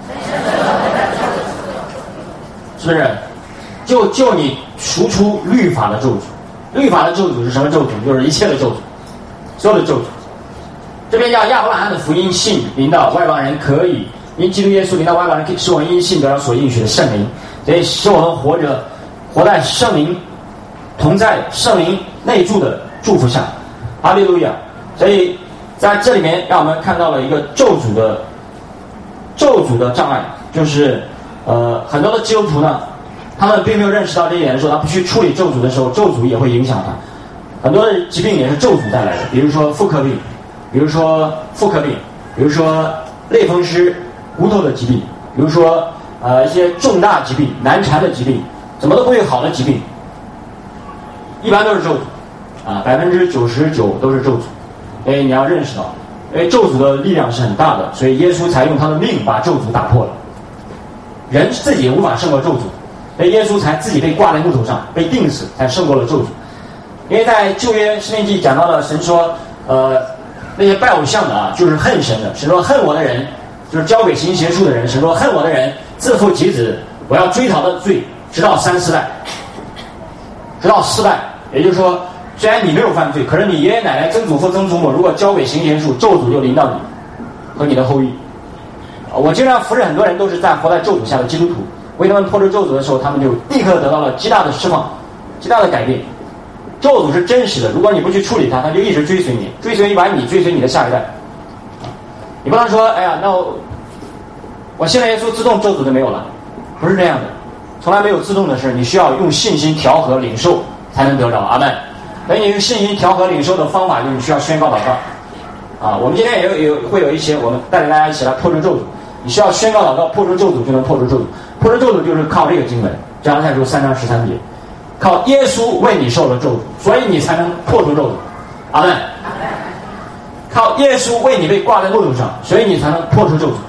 是不是？就就你赎出律法的咒诅，律法的咒诅是什么咒诅？就是一切的咒诅，所有的咒诅。这边叫亚伯拉罕的福音信临到外邦人，可以因基督耶稣临到外邦人，使我们因信得到所应许的圣灵，所以使我们活着，活在圣灵同在圣灵内住的祝福下。哈利路亚！所以在这里面让我们看到了一个咒诅的咒诅的障碍，就是呃很多的基督徒呢，他们并没有认识到这一点的时候，他不去处理咒诅的时候，咒诅也会影响他。很多的疾病也是咒诅带来的，比如说妇科病，比如说妇科病，比如说类风湿、骨头的疾病，比如说呃一些重大疾病、难缠的疾病，怎么都不会好的疾病，一般都是咒诅。啊，百分之九十九都是咒诅，所以你要认识到，因为咒诅的力量是很大的，所以耶稣才用他的命把咒诅打破了。人自己无法胜过咒诅，所以耶稣才自己被挂在木头上，被钉死，才胜过了咒诅。因为在旧约申命记讲到了，神说，呃，那些拜偶像的啊，就是恨神的。神说恨我的人，就是交给行邪术的人。神说恨我的人，自负其子，我要追讨他的罪，直到三四代，直到四代。也就是说，虽然你没有犯罪，可是你爷爷奶奶、曾祖父、曾祖母如果交给行邪术，咒诅就临到你和你的后裔。我经常扶持很多人都是在活在咒诅下的基督徒，为他们破除咒诅的时候，他们就立刻得到了极大的释放、极大的改变。咒诅是真实的，如果你不去处理它，它就一直追随你，追随完你，追随你的下一代。你不能说，哎呀，那我我信了耶稣，自动咒诅就没有了，不是这样的，从来没有自动的事，你需要用信心调和领受才能得着。阿们。所以你用信心调和领受的方法，就是你需要宣告祷告。啊，我们今天也有有会有一些，我们带领大家一起来破除咒诅。你需要宣告祷告，破除咒诅就能破除咒诅。破除咒诅就是靠这个经文，加拉太书三章十三节，靠耶稣为你受了咒诅，所以你才能破除咒诅。阿们。靠耶稣为你被挂在木头上，所以你才能破除咒诅。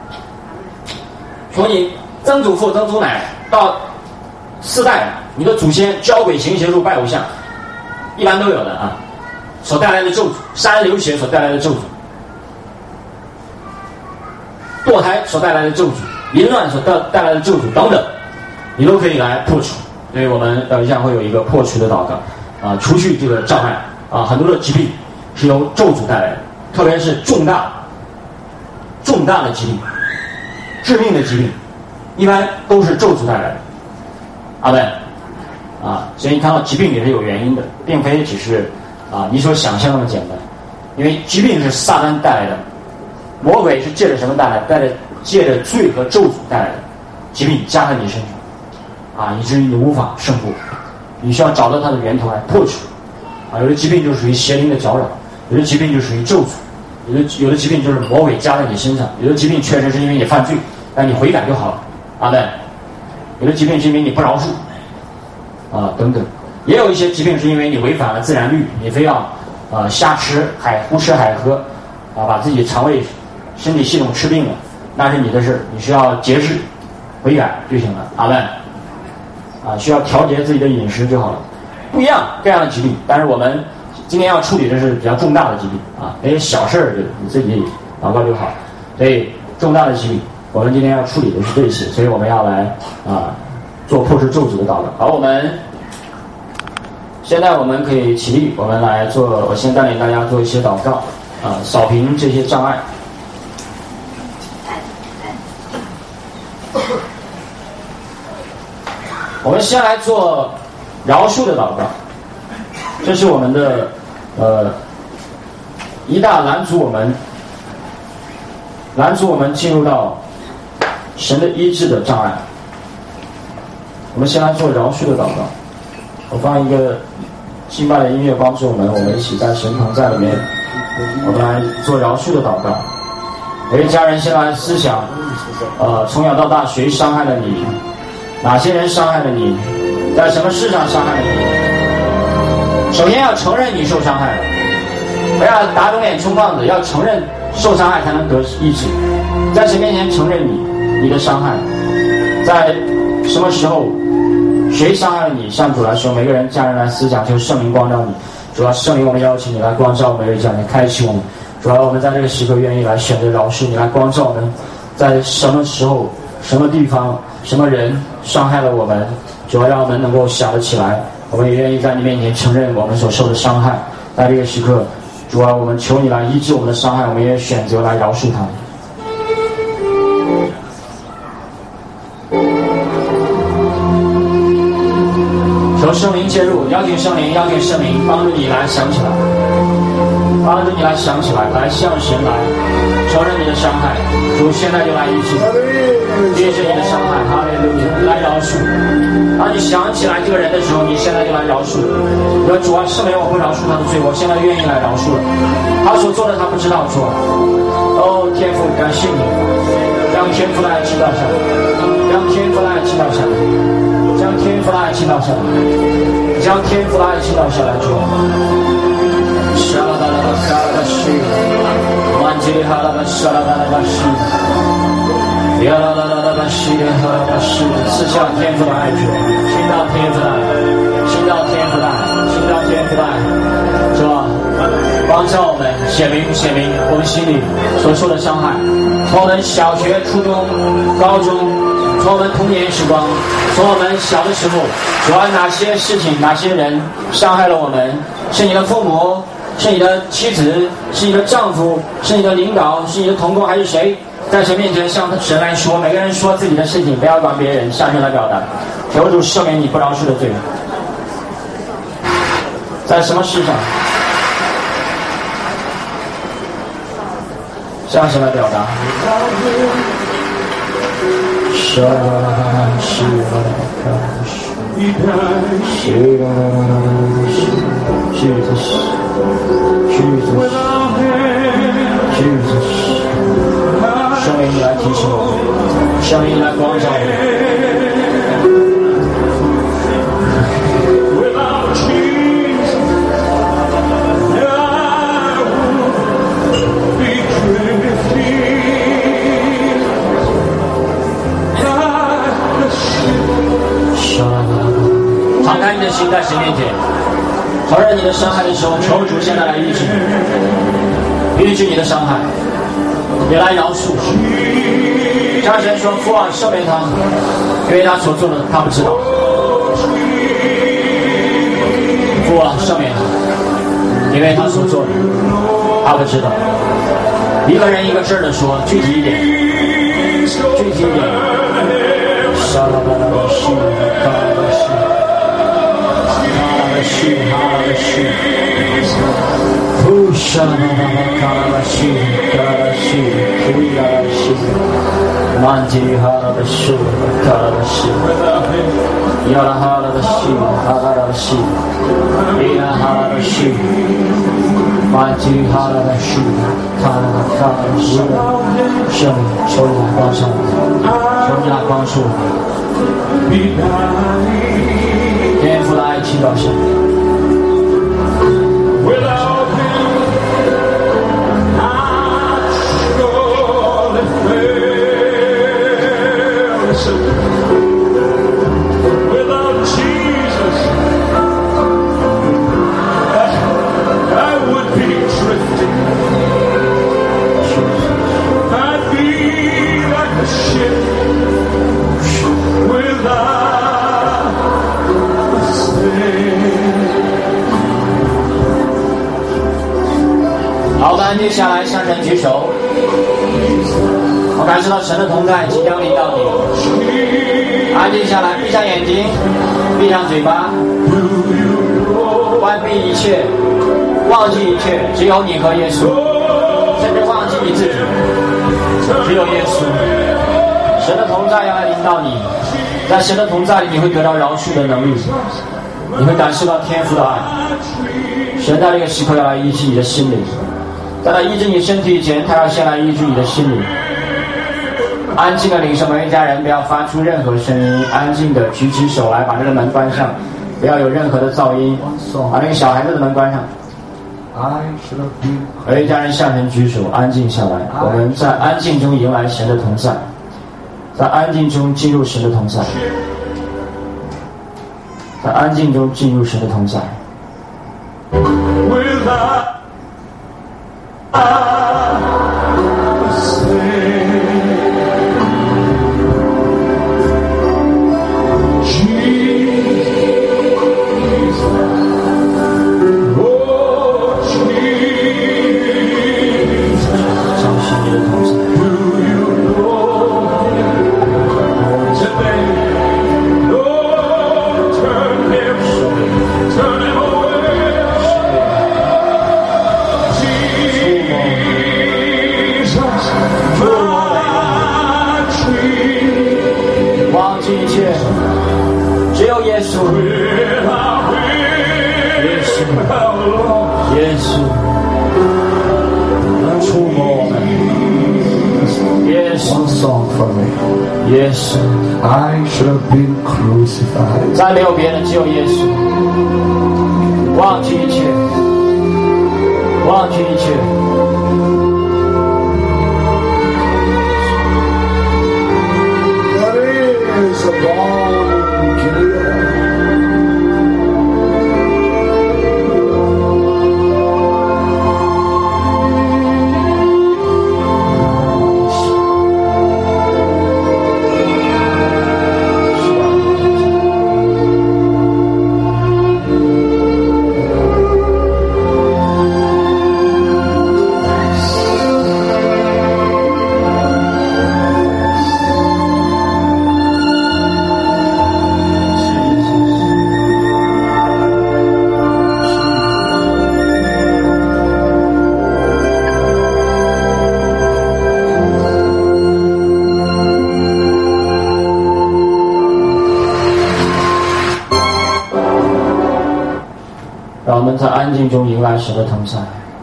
从你曾祖父、曾祖奶到四代，你的祖先交鬼行邪术、拜偶像，一般都有的啊，所带来的咒诅，杀人流血所带来的咒诅，堕胎所带来的咒诅，淫乱所带带来的咒诅等等，你都可以来破除。所以我们等一下会有一个破除的祷告啊，除去这个障碍啊，很多的疾病是由咒诅带来的，特别是重大重大的疾病、致命的疾病，一般都是咒诅带来的。阿们。啊，所以你看到疾病也是有原因的，并非只是啊你所想象那么简单，因为疾病是撒旦带来的，魔鬼是借着什么带来？带着借着罪和咒诅带来的疾病加在你身上，啊，以至于你无法胜过，你需要找到它的源头来破除。啊，有的疾病就属于邪灵的搅扰，有的疾病就属于咒诅，有的有的疾病就是魔鬼加在你身上，有的疾病确实是因为你犯罪，但你悔改就好了。阿们。有的疾病是因为你不饶恕。啊，等等，也有一些疾病是因为你违反了自然律，你非要啊瞎吃海胡吃海喝，啊把自己肠胃、身体系统吃病了，那是你的事，你需要节制、悔改就行了。阿们。啊，需要调节自己的饮食就好了。不一样各样的疾病，但是我们今天要处理的是比较重大的疾病啊，那些小事儿你自己祷告就好。所以重大的疾病，我们今天要处理的是这些，所以我们要来啊。做破除咒诅的祷告。好，我们现在我们可以起立，我们来做，我先带领大家做一些祷告啊，扫平这些障碍。 我们先来做饶恕的祷告，这是我们的呃一大拦阻我们拦阻我们进入到神的医治的障碍。我们先来做饶恕的祷告。我放一个敬拜的音乐帮助我们，我们一起在神同在里面，我们来做饶恕的祷告。每位家人先来思想，呃，从小到大谁伤害了你？哪些人伤害了你？在什么事上伤害了你？首先要承认你受伤害了，不要打肿脸充胖子，要承认受伤害才能得医治。在神面前承认你你的伤害，在什么时候谁伤害了你？向主来说，每个人家人来思想，求圣灵光照你。主要圣灵，我们邀请你来光照每位家人，开启我们。主要我们在这个时刻愿意来选择饶恕你，来光照我们，在什么时候、什么地方、什么人伤害了我们，主要让我们能够想得起来。我们也愿意在你面前承认我们所受的伤害。在这个时刻，主啊，我们求你来医治我们的伤害，我们也选择来饶恕他。求圣灵介入，邀请圣灵，邀请圣灵帮助你来想起来，帮助你来想起来，来向神来承认你的伤害。主现在就来医治，医治你的伤害，哈利路亚，来饶恕。当你想起来这个人的时候，你现在就来饶恕。你说主啊，圣灵，我不饶恕他的罪，我现在愿意来饶恕了。他所做的他不知道做。哦，天父，感谢你，让天父来知道下来，让天父来知道下来，将天父来知道下来，将天父来知道下来，主。沙拉达拉巴沙拉巴西，曼吉里哈拉巴沙拉达拉巴西，亚拉拉拉拉巴西里哈拉巴西，赐下天父的爱主，听到天父的爱，听到天父的爱，听到天父的爱，是吧？光照我们，显明显明我们心里所受的伤害，从我们小学、初中、高中，从我们童年时光，从我们小的时候，主要哪些事情、哪些人伤害了我们？是你的父母，是你的妻子，是你的丈夫，是你的领导，是你的同工，还是谁？在神面前向神来说，每个人说自己的事情，不要管别人，向神来表达。求主赦免你不饶恕的罪。在什么事上？向神来表达。是是Jesus, Jesus, Jesus， 圣灵来提醒我们，圣灵来光照我们。敞开你的心，在神面前承认你的伤害的时候，求主现在来医治你，医治你的伤害，也来饶恕。向神说：“父啊，赦免他，因为他所做的他不知道。父啊，赦免他，因为他所做的他不知道。”一个人一个事的说，具体一点，具体一点。沙拉巴拉巴西，巴拉巴西。She, she, Pusha, Karabashi, Karabashi, Karabashi, Manji, Harabashi, Karabashi, Yara Harabashi, Harabashi, Ina Harabashi, Manji, Harabashi, Karabashi, 圣灵，求你来光照我，求你来光照我。天父的爱倾倒下。好，我们接下来向神举手。我感受到神的同在即将临到你， 安静下来，闭上眼睛，闭上嘴巴，关闭一切，忘记一切，只有你和耶稣，甚至忘记你自己，只有耶稣。神的同在要来领导你，在神的同在里，你会得到饶恕的能力，你会感受到天父的爱。神在这个时刻要来医治你的心灵，在他医治你身体以前，他要先来医治你的心灵。安静的领受，每一家人不要发出任何声音，安静的举起手来，把这个门关上，不要有任何的噪音，把那个小孩子的门关上。每一家人向前举手，安静下来。我们在安静中迎来神的同在，在安静中进入神的同在，在安静中进入神的同在。再没有别人，只有耶稣。忘记一切，忘记一切。让我们在安静中迎来神的同在，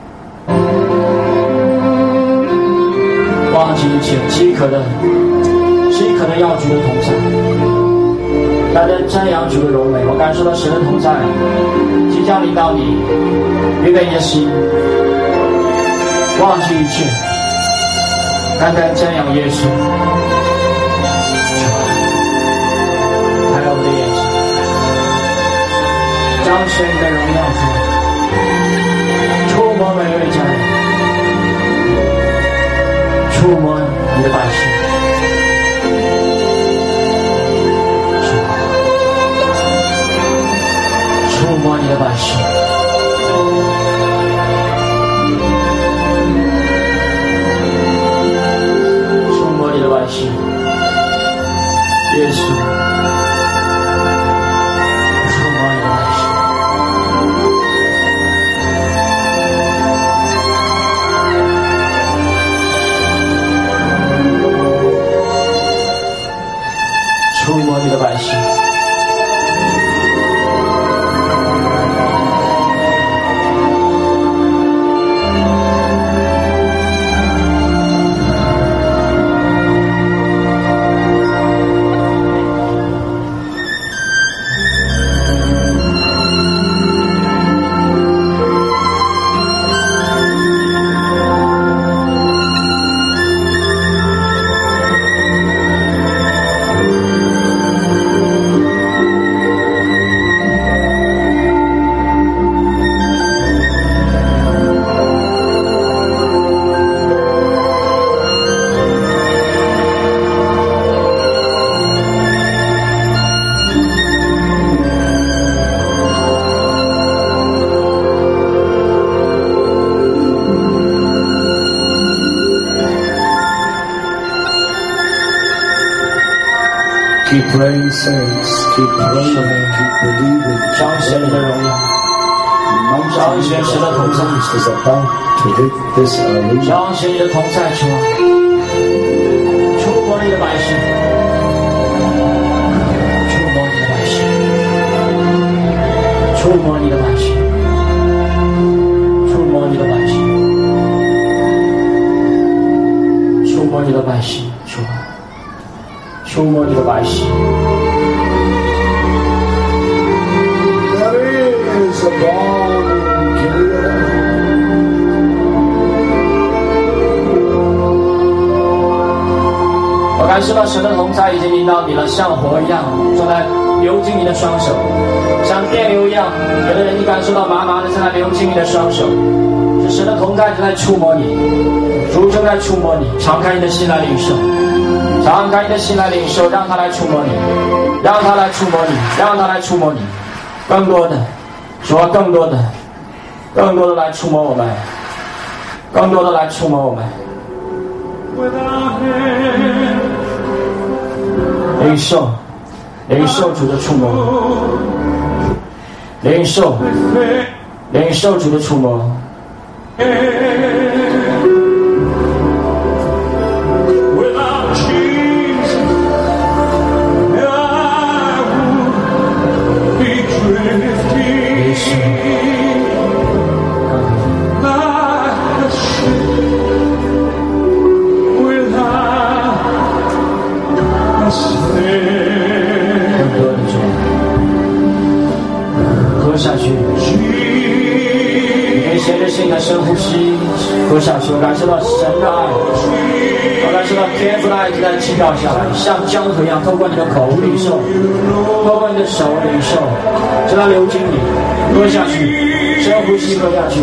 忘记一切饥渴的、饥渴的要主的同在，单单瞻仰主的荣美。我感受到神的同在即将临到你，预备你的心，忘记一切，单单瞻仰耶稣。开我们的眼睛，彰显你的荣耀出来，触摸每位家人，触摸你的百姓，触摸你的百姓，触摸你的百姓，耶稣。触摸你的百姓， Keep praying, saints. Keep praying. Keep believing. 彰显你的荣耀，彰显神的同在。 is about to hit this arena. 彰显你的同在，主啊，触摸你的百姓，触摸你的百姓，触摸你的百姓，触摸你的百姓，触摸你的百姓，主啊，触摸你的百姓。 There is a bomb in Gilead. 我感受到神的同在已经临到你了，像火一样正在流进你的双手，像电流一样。有的人你感受到麻麻的正在流进你的双手，是神的同在正在触摸你，主正在触摸你。敞开你的心来领受，敞开你的心来领受，让他来触摸你，让他来触摸你，让他来触摸你。更多的，说更多的，更多的来触摸我们，更多的来触摸我们。领受，领受主的触摸，领受，领受主的触摸。下去，你可以随着性的深呼吸，喝下去。我感受到神的爱，我感受到天父的爱就在倾倒下来，像江河一样，透过你的口领受，透过你的手领受，直到流经你。喝下去，深呼吸，喝下去。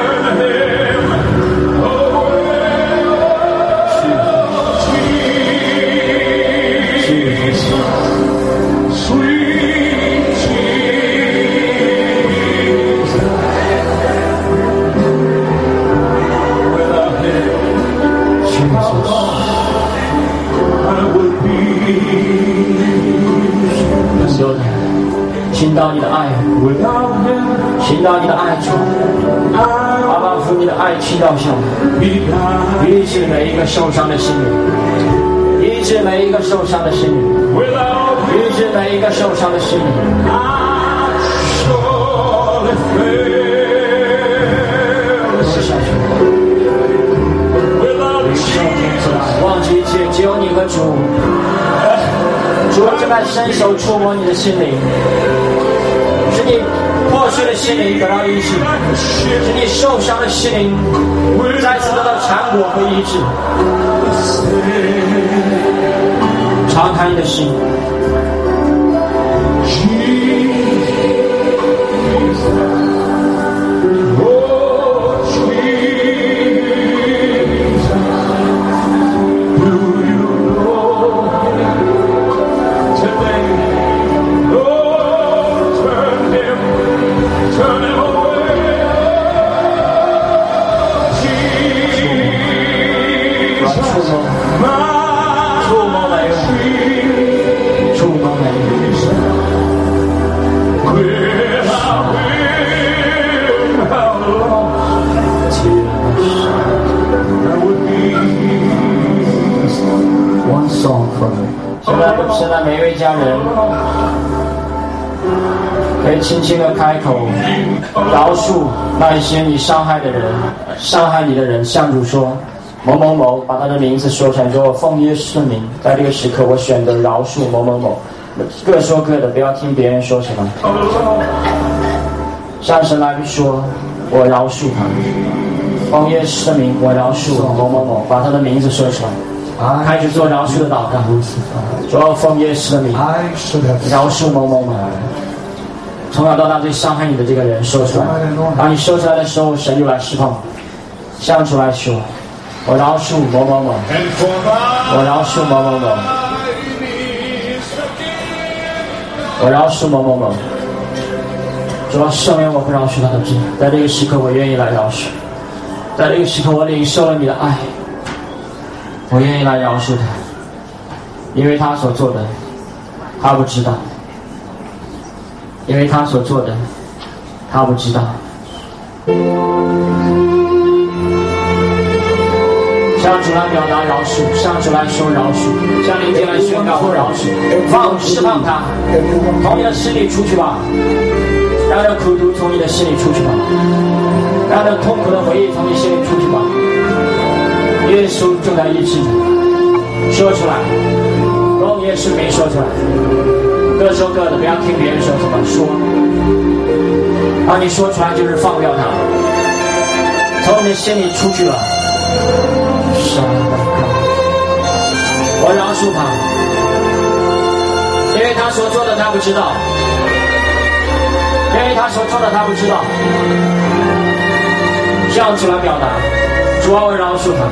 倾倒你的爱，倾倒你的爱中，阿爸父，你的爱倾倒下来，医治每一个受伤的心灵，医治每一个受伤的心灵，医治每一个受伤的心灵。喝下去，领受天父的爱，忘记一切，只有你和主。主正在伸手触摸你的心灵，使你破碎的心灵得到医治，使你受伤的心灵再次得到缠裹和医治。敞开你的心，现在每一位家人可以轻轻的开口饶恕那一些你伤害的人，伤害你的人，向主说某某某，把他的名字说出来，说我奉耶稣的名，在这个时刻我选择饶恕某某某，各说各的，不要听别人说什么，向神来说我饶恕他，奉耶稣的名我饶恕某某某，把他的名字说出来，开始做饶恕的祷告，说奉耶稣的名饶恕某某某，从小到大最伤害你的这个人说出来，当你说出来的时候，神就来释放，向主来说我饶恕某某某，我饶恕某某某，我饶恕某某某，主要赦免我不饶恕他的罪，在这个时刻我愿意来饶恕，在这个时刻我领受了你的爱，我愿意来饶恕他，因为他所做的他不知道，因为他所做的，他不知道。向主来表达饶恕，向主来说饶恕，向灵界来宣告饶恕，放释放他，从你的心里出去吧，让这苦毒从你的心里出去吧，让这痛苦的回忆从你心里出去吧。耶稣正在医治你，说出来。如果你也是没说出来，各说各的，不要听别人说怎么说。当你说出来，就是放掉它，从你的心里出去了。我饶恕他，因为他所做的他不知道，因为他所做的他不知道。向主来表达，主啊，我饶恕他。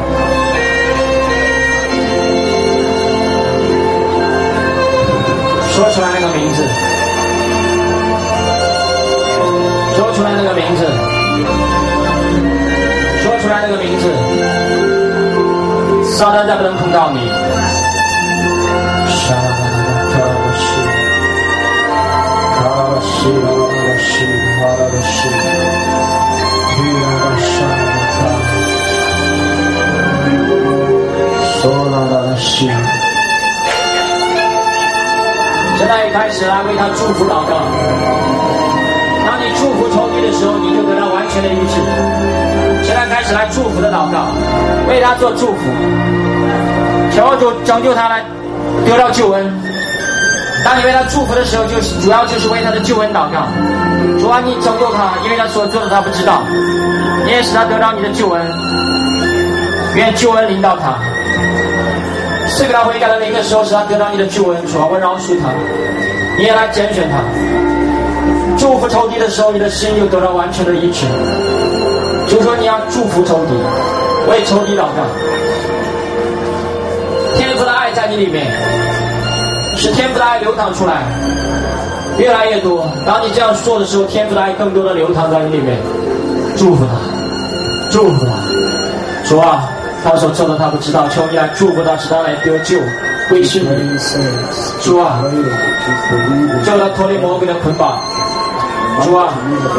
说出来那个名字，说出来那个名字，说出来那个名字。撒旦再不能碰到你。沙拉拉卡拉巴西，卡拉巴西，拉拉巴西，拉拉巴西，提拉巴沙拉卡，索拉拉巴西。现在一开始来为他祝福祷告。当你祝福仇敌的时候，你就得到完全的医治。现在开始来祝福的祷告，为他做祝福，求主拯救他来得到救恩。当你为他祝福的时候，就是主要就是为他的救恩祷告。主啊，你拯救他，因为他所做的他不知道，你也使他得到你的救恩。愿救恩临到他，赐给他悔改的那个时候，使他得到你的救恩。主啊，我饶恕他，你也来拣选他。祝福仇敌的时候，你的心就得到完全的医治。就说你要祝福仇敌，为仇敌祷告。天父的爱在你里面，使天父的爱流淌出来，越来越多。当你这样说的时候，天父的爱更多的流淌在你里面。祝福他，祝福他。主啊，他所做的他不知道，求你来祝福他，使他来得救归顺你。主啊，救他脱离魔鬼的捆绑。主啊，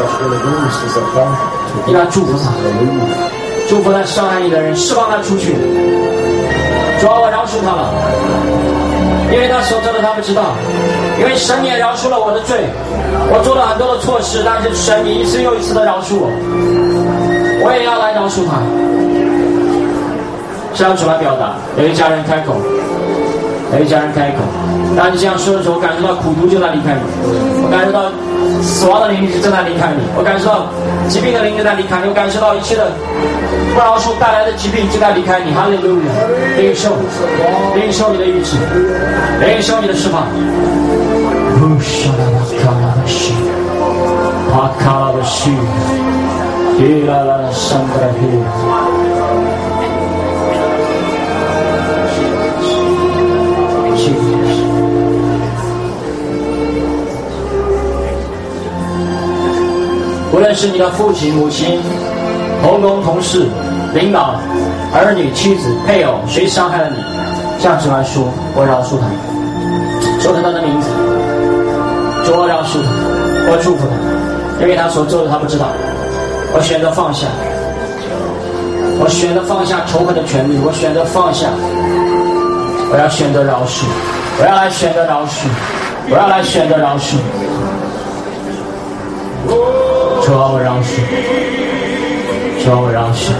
你来祝福他，祝福他伤害你的人，释放他出去。主啊，我饶恕他了，因为他所做的他不知道，因为神也饶恕了我的罪，我做了很多的错事，但是神你一次又一次的饶恕我，我也要来饶恕他。这样主来表达，有一家人开口，有一家人开口。当你这样说的时候，我感受到苦毒就在离开你，我感受到死亡的灵就正在离开你，我感受到疾病的灵就在离开你，我感受到一切的不饶恕带来的疾病就在离开你。哈利路亚！领受，领受你的医治，领受你的释放。不沙拉拉卡拉巴西，帕卡拉巴西，伊拉拉桑德拉希。无论是你的父亲、母亲、同工、同事、领导、儿女、妻子、配偶，谁伤害了你，这样子来说，我饶恕他，说着他的名字，主，我饶恕他，我祝福他，因为他所做的他不知道，我选择放下，我选择放下仇恨的权利，我选择放下，我要选择饶恕，我要来选择饶恕，我要来选择饶恕。主啊，我饶恕，主啊，我饶恕。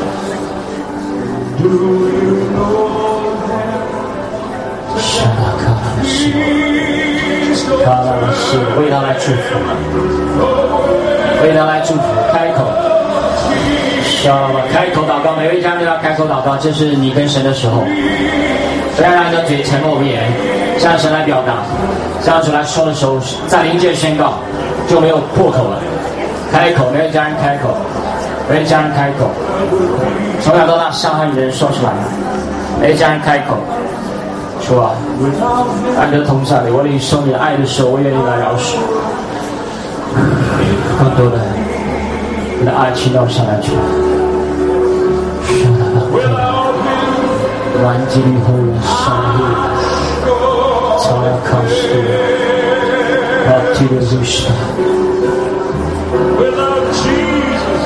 沙拉卡拉西，卡拉西，为他来祝福，为他来祝福，开口，沙拉，开口祷告，每位家人都要开口祷告，这是你跟神的时候，不要让你的嘴沉默无言，向神来表达，向主来说的时候，在灵界宣告就没有破口了。开口，没有家人开口，没有家人开口，从小到大伤害你的人说出来，没有家人开口，说啊，安得同在里，我领受你的爱的时候，我愿意来饶恕，更多的你的爱倾倒上来去，完基里后人伤害，才要靠实。 Tirabusha. Without Jesus,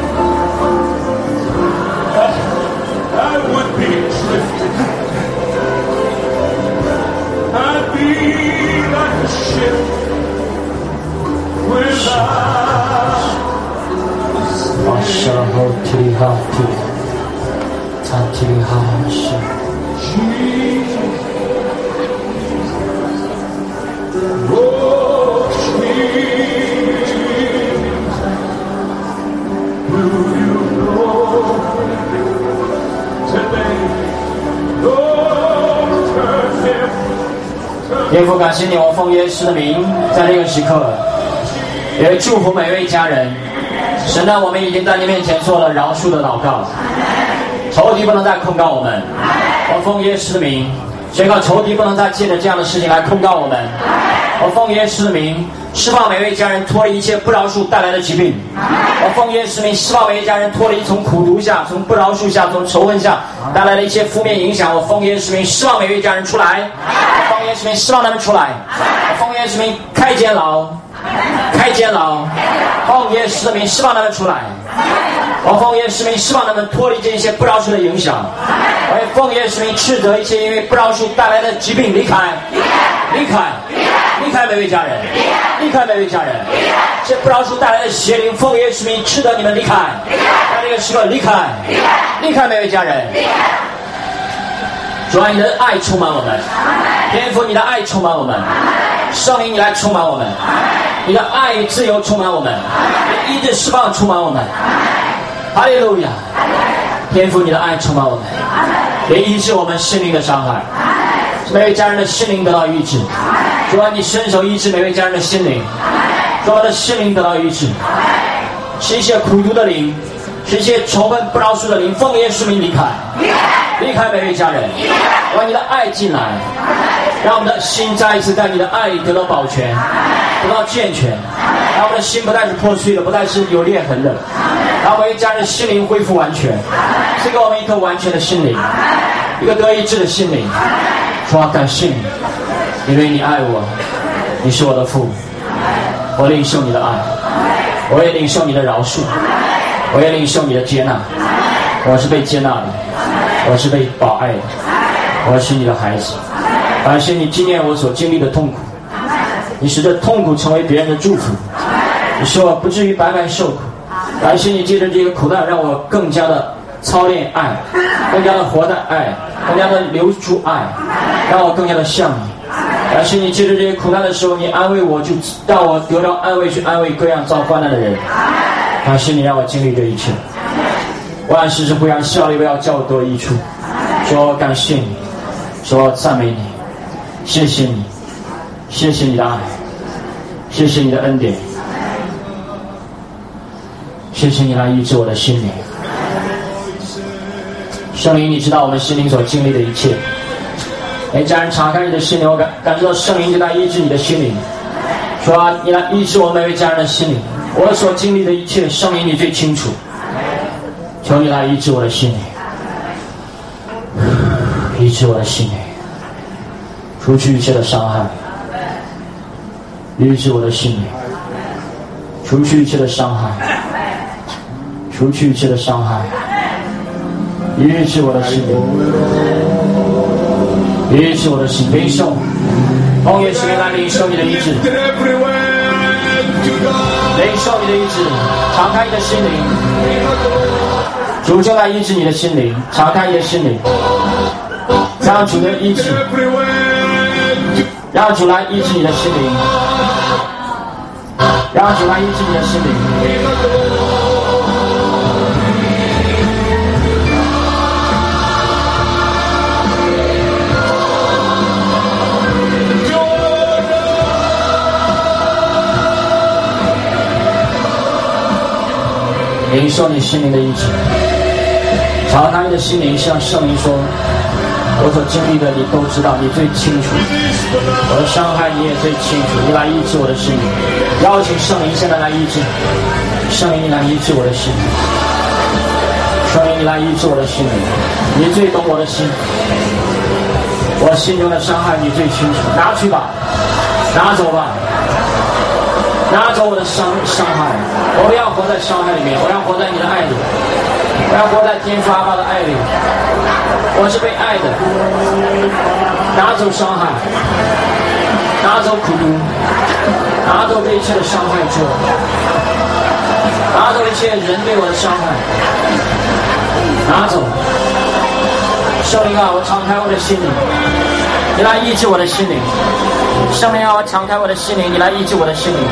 I, I would be drifting. I'd be like a ship without. Ashaho Tirihati. Tatirihashi. Jesus. Oh, Jesus. Do you know today? Oh, turn him. 天父，感谢你，我奉耶稣的名，在这个时刻，也祝福每位家人。神啊，我们已经在你面前做了饶恕的祷告，仇敌不能再控告我们。我奉耶稣的名，宣告仇敌不能再借着这样的事情来控告我们。我奉耶稣的名，释放每位家人脱离一切不饶恕带来的疾病。我奉耶稣的名，释放每位家人脱离从苦毒下、从不饶恕下、从仇恨下带来的一切负面影响。我奉耶稣的名，释放每位家人出来。我奉耶稣的名，释放他们出来。我奉耶稣的名，开监牢，开监牢。奉耶稣的名，释放他们出来。我奉耶稣的名，释放他们脱离这些不饶恕的影响。我也奉耶稣的名，斥责一切因为不饶恕带来的疾病离开，离开。离开每位家人，离开每位家人，这不饶恕带来的邪灵，奉耶稣名斥责你们离开，在这个时刻离开，离开每位家人。主啊，你的爱充满我们，天父，你的爱充满我们，圣灵你来充满我们，你的爱与自由充满我们，你的医治释放充满我们。哈利路亚！天父，你的爱充满我们，也医治我们心灵的伤害，每位家人的心灵得到医治。主啊，你伸手医治每位家人的心灵，主啊，的心灵得到医治，是一些苦毒的灵，是一些仇恨不饶恕的灵，奉耶稣名离开，离开每位家人，让你的爱进来，让我们的心再一次在你的爱里得到保全，得到健全，让我们的心不再是破碎的，不再是有裂痕的，让每位家人的心灵恢复完全，赐给我们一颗完全的心灵，一个得医治的心灵。主啊，感谢你，因为你爱我，你是我的父，我领受你的爱，我也领受你的饶恕，我也领受你的接纳，我是被接纳的，我是被保爱的，我是你的孩子。感谢你纪念我所经历的痛苦，你使这痛苦成为别人的祝福，你使我不至于白白受苦。感谢你借着这个苦难，让我更加的操练爱，更加的活在爱，更加的流出爱，让我更加的像你。感谢你借着这些苦难的时候，你安慰我，就让我得到安慰，去安慰各样遭患难的人。感谢你让我经历这一切，万事是互相效力，为要叫我得益处。说感谢你，说赞美你，谢谢你，谢谢你的爱，谢谢你的恩典，谢谢你来医治我的心灵。圣灵，你知道我们心灵所经历的一切。每家人敞开你的心灵，我感感受到圣灵就在医治你的心灵。说啊，你来医治我每位家人的心灵。我所经历的一切，圣灵你最清楚。求你来医治我的心灵，医治我的心灵，除去一切的伤害，医治我的心灵，除去一切的伤害，除去一切的伤害，医治我的心灵，医治我的心，领受，奉耶稣名来领受你的医治，领受你的医治，敞开你的心灵，主就来医治你的心灵，敞开你的心灵，让主的医治，让主来医治你的心灵，让主来医治你的心灵。领受你心灵的医治，敞开你的心灵，向圣灵说：我所经历的你都知道，你最清楚，我的伤害你也最清楚，你来医治我的心灵。邀请圣灵现在来医治，圣灵你来医治我的心灵，圣灵你来医治我的心灵，你最懂我的心，我心中的伤害你最清楚，拿去吧，拿走吧， 拿走我的伤伤害，我不要活在伤害里面，我要活在你的爱里，我要活在天父阿爸的爱里。我是被爱的，拿走伤害，拿走苦毒，拿走这一切的伤害之后，拿走一切人对我的伤害，拿走。圣灵啊，我敞开我的心灵，你来医治我的心灵。圣灵啊，我敞开我的心灵，你来医治我的心灵。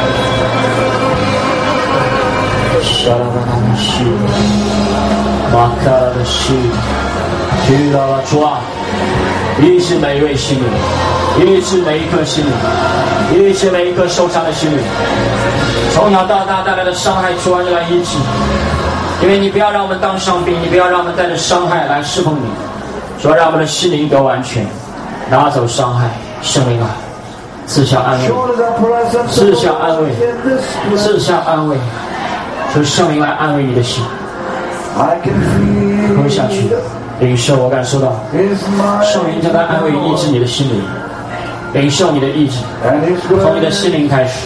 沙拉巴拉的西，马卡拉的西，提拉拉主啊，医治每一位心灵，医治每一颗心灵，医治每一颗受伤的心灵。从小到大带来的伤害，主啊，你来医治。因为你不要让我们当伤兵，你不要让我们带着伤害来侍奉你。说让我们的心灵得完全，拿走伤害。圣灵啊，赐下安慰，赐下安慰，赐下安慰。说圣灵来安慰你的心。喝下去，领受，我感受到圣灵正在安慰医治你的心灵，领受你的意志，从你的心灵开始。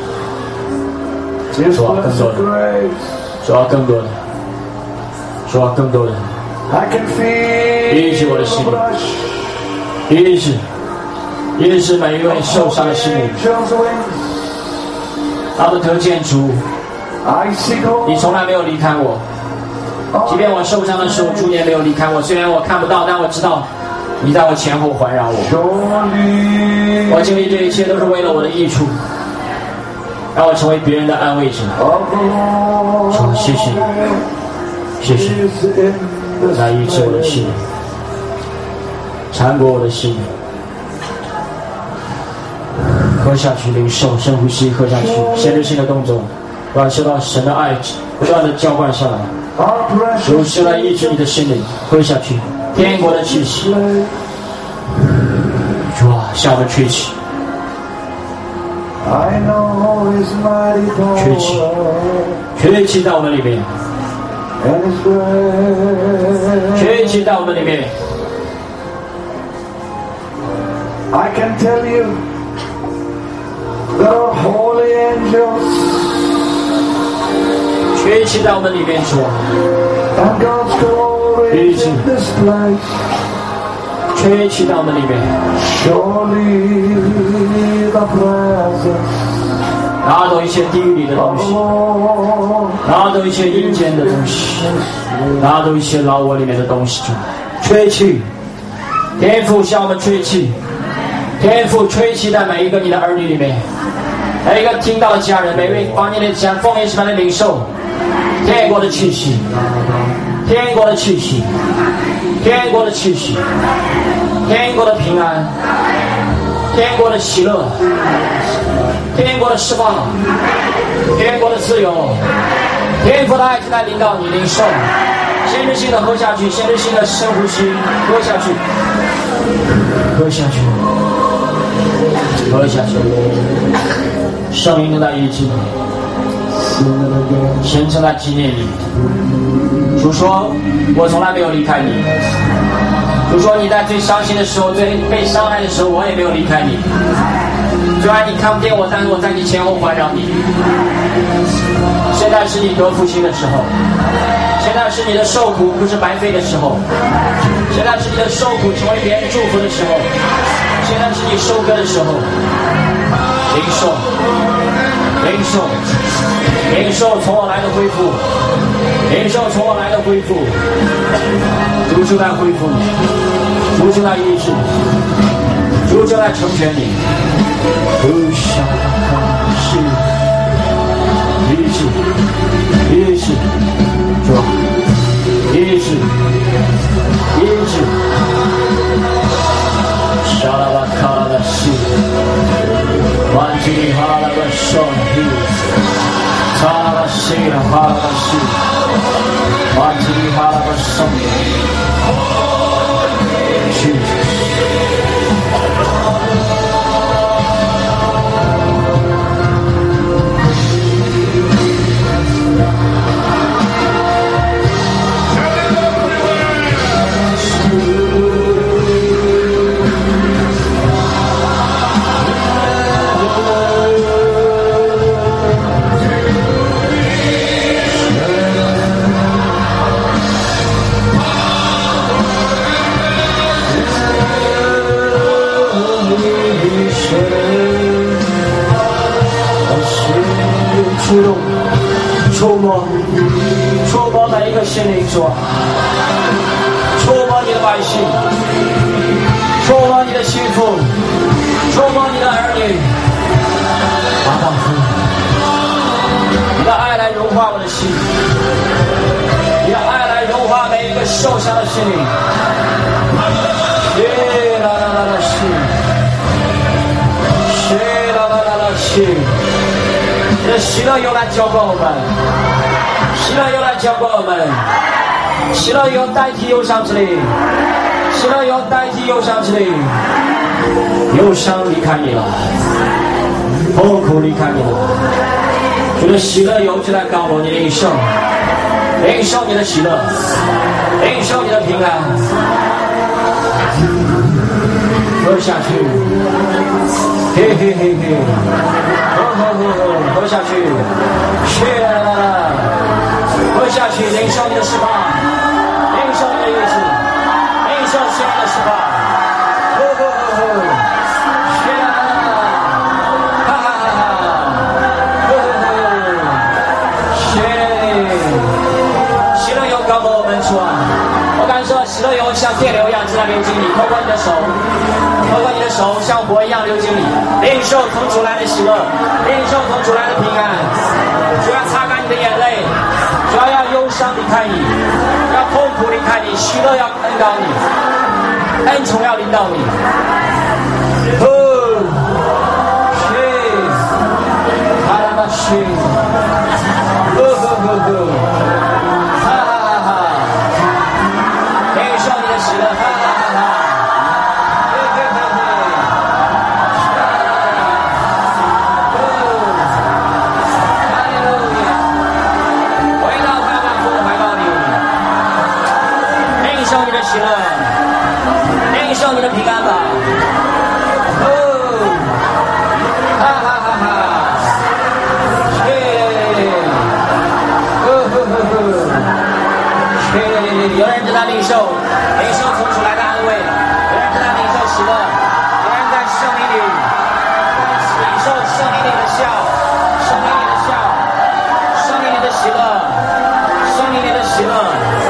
主啊，更多的，主啊，更多的，主啊，更多的。医治我的心灵，医治，医治每一位受伤的心灵。他们得见主，你从来没有离开我，即便我受伤的时候，主也没有离开我。虽然我看不到，但我知道你在我前后环绕我。我经历这一切都是为了我的益处，让我成为别人的安慰者。主，谢谢你，谢谢你。来医治我的心灵，缠裹我的心灵。喝下去，领受，深呼吸，喝下去，先知性的动作，感受到神的爱不断的浇灌下来。主是来医治你的心灵，喝下去，天国的气息。主啊，向我们吹起，吹起，吹起到我们里面。吹气到我们里面。 I can tell you there are holy angels. 吹气到我们里面说。 And God's glory is in this place. 吹气到我们里面。 Surely the presence. 拿走一些地狱里的东西，拿走一些阴间的东西，拿走一些老我里面的东西出来。吹气，天父向我们吹气，天父吹气在每一个你的儿女里面，每一个听到的家人，每一位帮你的家奉耶稣般的领受天国的气息，天国的气息，天国的气息，天国的平安，天国的喜乐，天国的释放，天国的自由，天父的爱正在领导你领受，先知性的喝下去，先知性的深呼吸，喝下去，喝下去，喝下去，圣灵正在医治你，神正在纪念你。主说，我从来没有离开你。主说，你在最伤心的时候，最被伤害的时候，我也没有离开你。虽然你看不见我，但是我在你前后环绕你。现在是你得复兴的时候，现在是你的受苦不是白费的时候，现在是你的受苦成为别人祝福的时候，现在是你收割的时候。领受，领受，领受从我来的恢复，领受从我来的恢复。主就在恢复你，主就在医治你，主就在成全你。不想是医治，医治，主，医治，医治。沙拉巴卡拉的西，万吉里哈拉的圣地，沙拉巴西拉哈拉的西，万吉里哈拉的圣地，去。 触动、触摸、触摸每一个心灵，主啊，触摸你的百姓，触摸你的幸福，触摸你的儿女，阿爸父，你的爱来融化我的心，你的爱来融化每一个受伤的心灵。耶啦啦啦啦西，耶啦啦啦啦西。你的喜乐又来浇灌我们，喜乐又来浇灌我们，喜乐又代替忧伤之灵，喜乐又代替忧伤之灵。忧伤离开你了，痛苦离开你了，主的喜乐油就来膏抹你领受，领受你的喜乐，领受你的平安，喝下去，嘿嘿嘿嘿。喝喝喝喝，喝下去，去了，喝下去，领受你的释放，领受你的意志，领受心灵的释放，喝喝喝喝，去了，哈哈哈哈，喝喝喝，去，喜乐油膏抹我们主啊！我感受喜乐油像电流一样正在流进你，透过你的手。透过你的手像火一样流进你，领受从主来的喜乐，领受从主来的平安。主要擦干你的眼泪，主要要忧伤离开你，要痛苦离开你，喜乐要恩膏你，恩宠要临到你。哦，是，哈拉巴西，呵呵呵呵，哈哈哈哈，领受你的喜乐，哈哈哈哈。喜乐，领受你的平安吧！哦，哈哈哈哈！耶，呵呵呵呵，耶！有人正在领受，领受从主来的安慰；有人正在领受喜乐；有人在圣灵里领受圣灵里的笑，圣灵里的笑，圣灵里的喜乐，圣灵里的喜乐。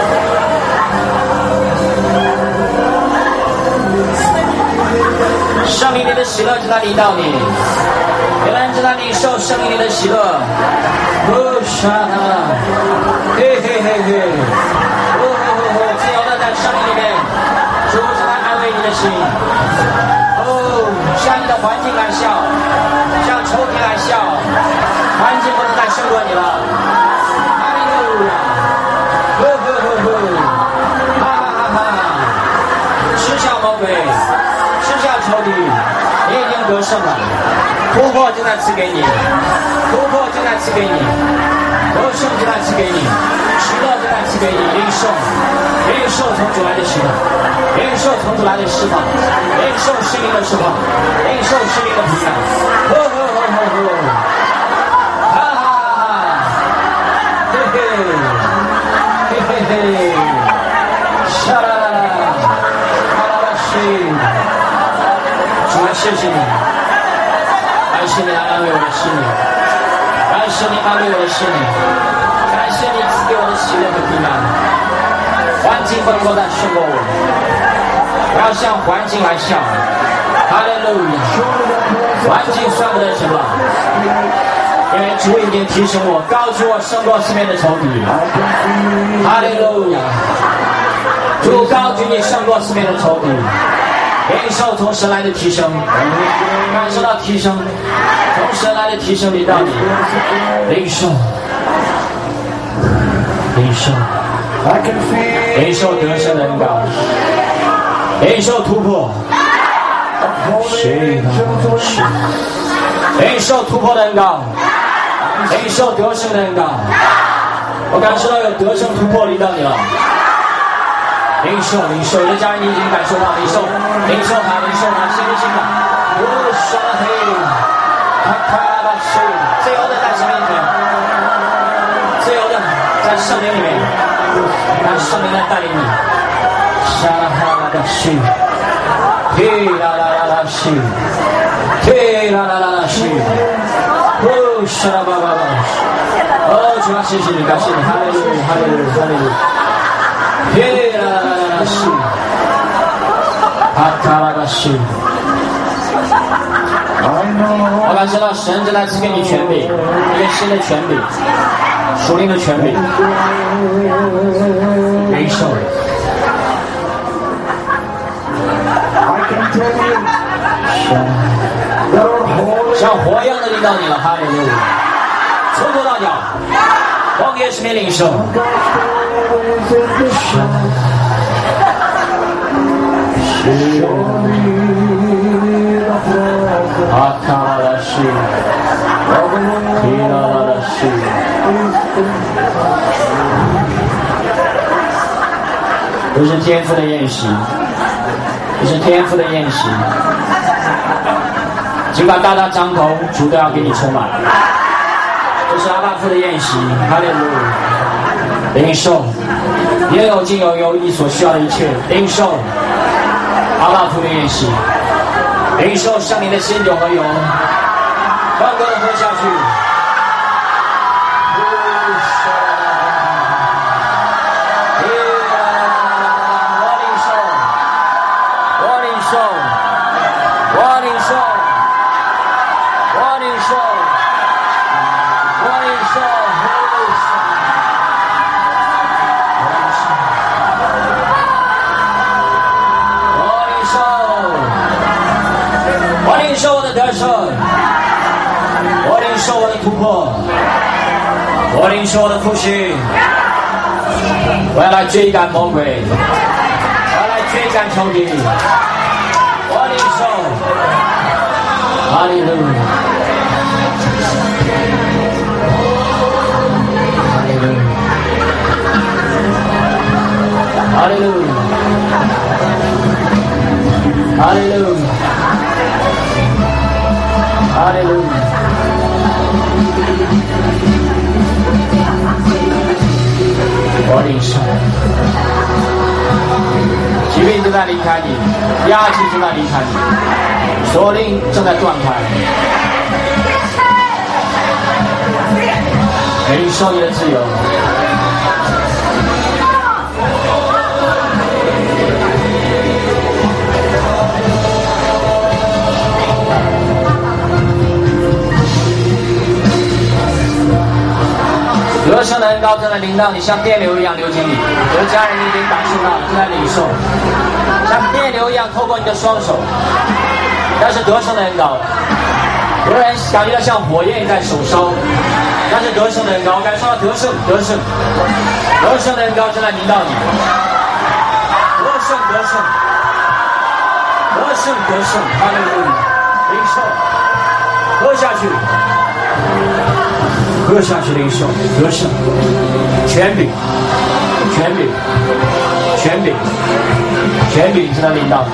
圣灵里的喜乐正在临到你，有人正在领受圣灵里的喜乐。哦，沙哈，嘿嘿嘿嘿，哦吼吼吼，自由的在圣灵里面，主正在安慰你的心。哦，向你的环境来笑，向仇敌来笑，环境不能再胜过你了。哈利路亚，呵呵呵呵，哈哈哈哈，吃下魔鬼。仇敌，你已经得胜了，突破就在赐给你，突破就在赐给你，得胜就在赐给你，喜乐就在赐给你，领受，领受从主来的喜乐，领受从主来的释放，领受心灵的释放，领受心灵的平安，呵呵呵呵呵，哈哈哈哈，嘿嘿，嘿嘿嘿，沙啦啦啦，哈啦啦西。主啊，谢谢你，感谢你来安慰我的心灵，感谢你安慰我的心灵，感谢你赐给我的喜乐和平安。环境不能够再胜过我，我要向环境来笑。哈利路亚！环境算不得什么，因为主已经提醒我，高举我胜过四面的仇敌。哈利路亚！主高举你胜过四面的仇敌。领受从神来的提升，感受到提升，从神来的提升临到你，领受，领受，领受得胜的恩膏，领受突破，谁是？领受突破的恩膏，领受得胜的恩膏，我感受到有得胜突破临到你了。领受，领受，你的家人你已经感受到，领受，领受它，领受它，信不信的？哦，沙嘿，他他把手自由的在神里面，自由的在圣灵里面，让圣灵来带领你。沙哈拉的西，嘿啦啦啦啦西， 对啦啦啦啦是，哦是啦吧吧吧，哦主啊谢谢你，感谢你，哈利路亚哈利路亚哈利路亚，对啦啦啦啦是，阿卡拉巴是。我感谢到神正在赐给你权柄，一个新的权柄，属灵的权柄，领受。像火一样的领导你了，哈利路亚！从头到脚，光给使命领受。阿卡拉西，提拉拉西，这是天父的宴席，这是天父的宴席。尽管大大张口，主都要给你充满。这是阿爸父的宴席，哈利路亚！领受，也有尽有有你所需要的一切，领受阿爸父的宴席。领受圣灵的新酒和油，欢快的喝下去。我领受，我领受，我领受，我领受，我领受，我领受。我领受我的得胜，我领受我的突破，我领受我的复兴，我要来追赶魔鬼，我要来追赶仇敌，我领受，哈利路亚，哈利路亚，哈利路亚。哈利路亚！我领受，疾病正在离开你，压力正在离开你，锁链正在断开，领受你的自由。得胜的恩膏正在临到你，像电流一样流进你。有的家人你已经感受到，正在领受，像电流一样透过你的双手。但是得胜的恩膏，有人感觉到像火焰在手烧，但是得胜的恩膏感受到得胜，得胜，得胜的恩膏正在临到你。得胜，得胜，得胜，得胜，哈利路亚！领受，喝下去。喝下去领受得胜，权柄，权柄，权柄，权柄正在领导。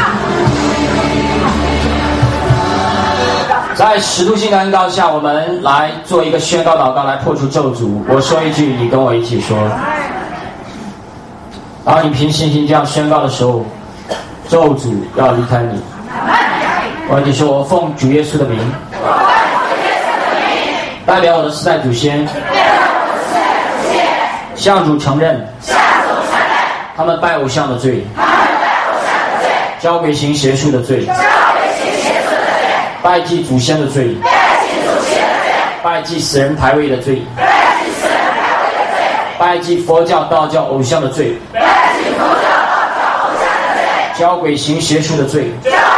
在使徒性的恩膏下，我们来做一个宣告祷告，来破除咒诅。我说一句，你跟我一起说。当你凭信心这样宣告的时候，咒诅要离开你。我跟你说，我奉主耶稣的名。代表我的四代祖先，向主承认他们拜偶像的罪，交鬼行邪术的罪，拜祭祖先的罪，拜祭死人牌位的罪，拜祭佛教道教偶像的罪，交鬼行邪术的罪，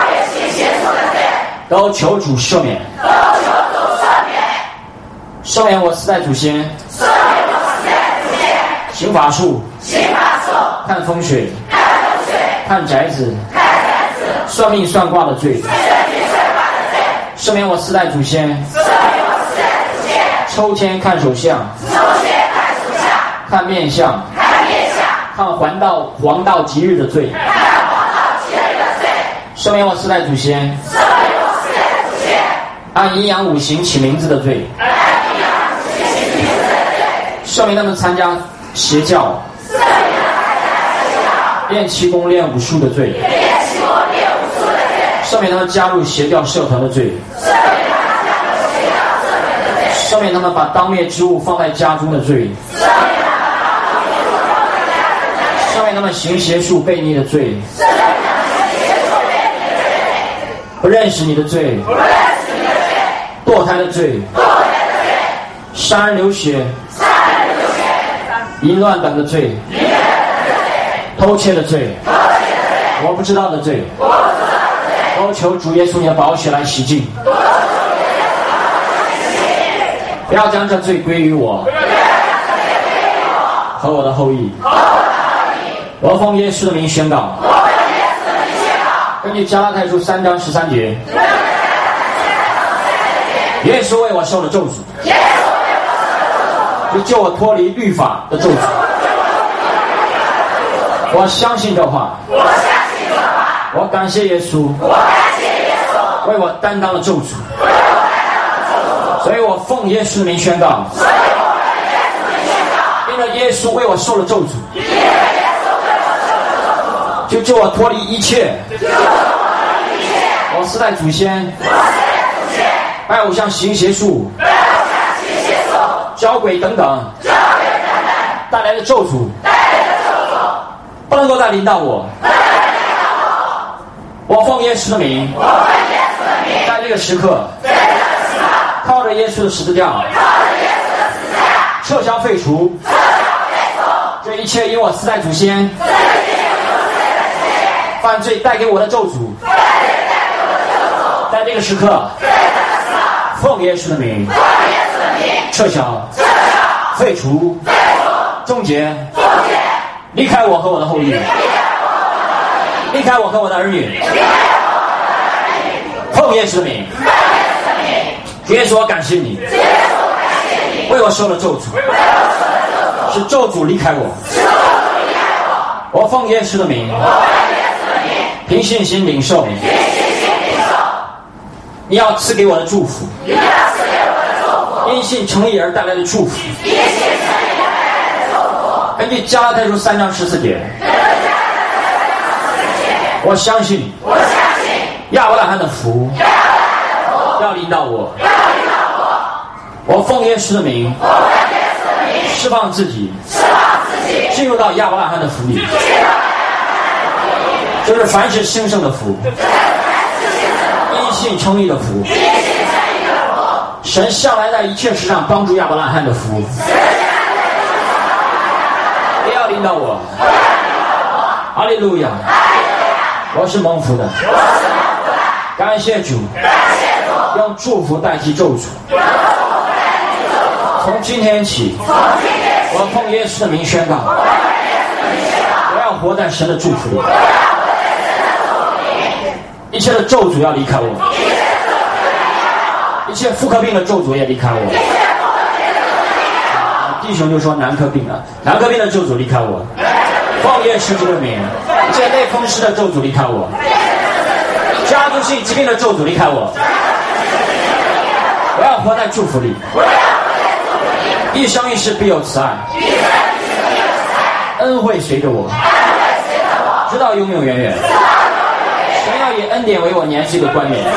都求主赦免。赦免我四代祖先，赦免我四代祖先，行法术，行法术，看风水，看风水，看宅子，看宅子，算命算卦的罪，算命算卦的罪，赦免我四代祖先，赦免我四代祖先，抽签看手相，抽签看手相，看面相，看面相，看黄道黄道吉日的罪，看黄道吉日的罪，赦免我四代祖先，赦免我四代祖先，按阴阳五行起名字的罪。赦免他们参加邪教，练气功练武术的罪，赦赦免他们加入邪教社团的罪，赦免他们把当灭之物放在家中的罪，赦免他们行邪术悖逆的罪，不认识你的罪，堕胎的罪，杀人流血，淫乱等的罪，偷窃的罪，我不知道的罪，都求主耶稣你的宝血来洗净，不要将这罪归于我和我的后裔。我奉耶稣的名宣告，根据加拉太书三章十三节，耶稣为我受了咒诅，就救我脱离律法的咒诅。我相信这话，我感谢耶稣为我担当了咒诅，所以我奉耶稣的名宣告，因为耶稣为我受了咒诅，就救我脱离一切我四代祖先拜偶像行邪术交鬼等等带来的咒诅，不能够再临到我。我奉耶稣的名，在这个时刻靠着耶稣的十字架撤销废除这一切因我四代祖先犯罪带给我的咒诅，在这个时刻奉耶稣的名撤销废除终结，离开我和我的后裔，离开我和我的儿女，奉耶稣的名，耶稣我感谢你为我受了咒诅，是咒诅离开我，我奉耶稣的名凭信心领受你要赐给我的祝福，因信诚意而带来的祝福。根据加拉太书三章十四节，我相信亚伯拉罕的福要临到我，我奉耶稣的名释放自己进入到亚伯拉罕的福里，就是凡是兴盛的福，因信称义的福，神向来在一切事上帮助亚伯拉罕的福也要临到我。哈利路亚，我是蒙福的，感谢主用祝福代替咒诅。从今天起我奉耶稣的名宣告，我要活在神的祝福里，一切的咒诅要离开我，一切妇科病的咒诅也离开我。弟兄就说男科病了，男科病的咒诅离开我，奉耶稣基督的名，一切类风湿的咒诅离开我，家族性疾病的咒诅离开我，我要活在祝福里，一生一世必有慈爱，恩惠随着我，直到永永远远。神要以恩典为我年岁的冠冕，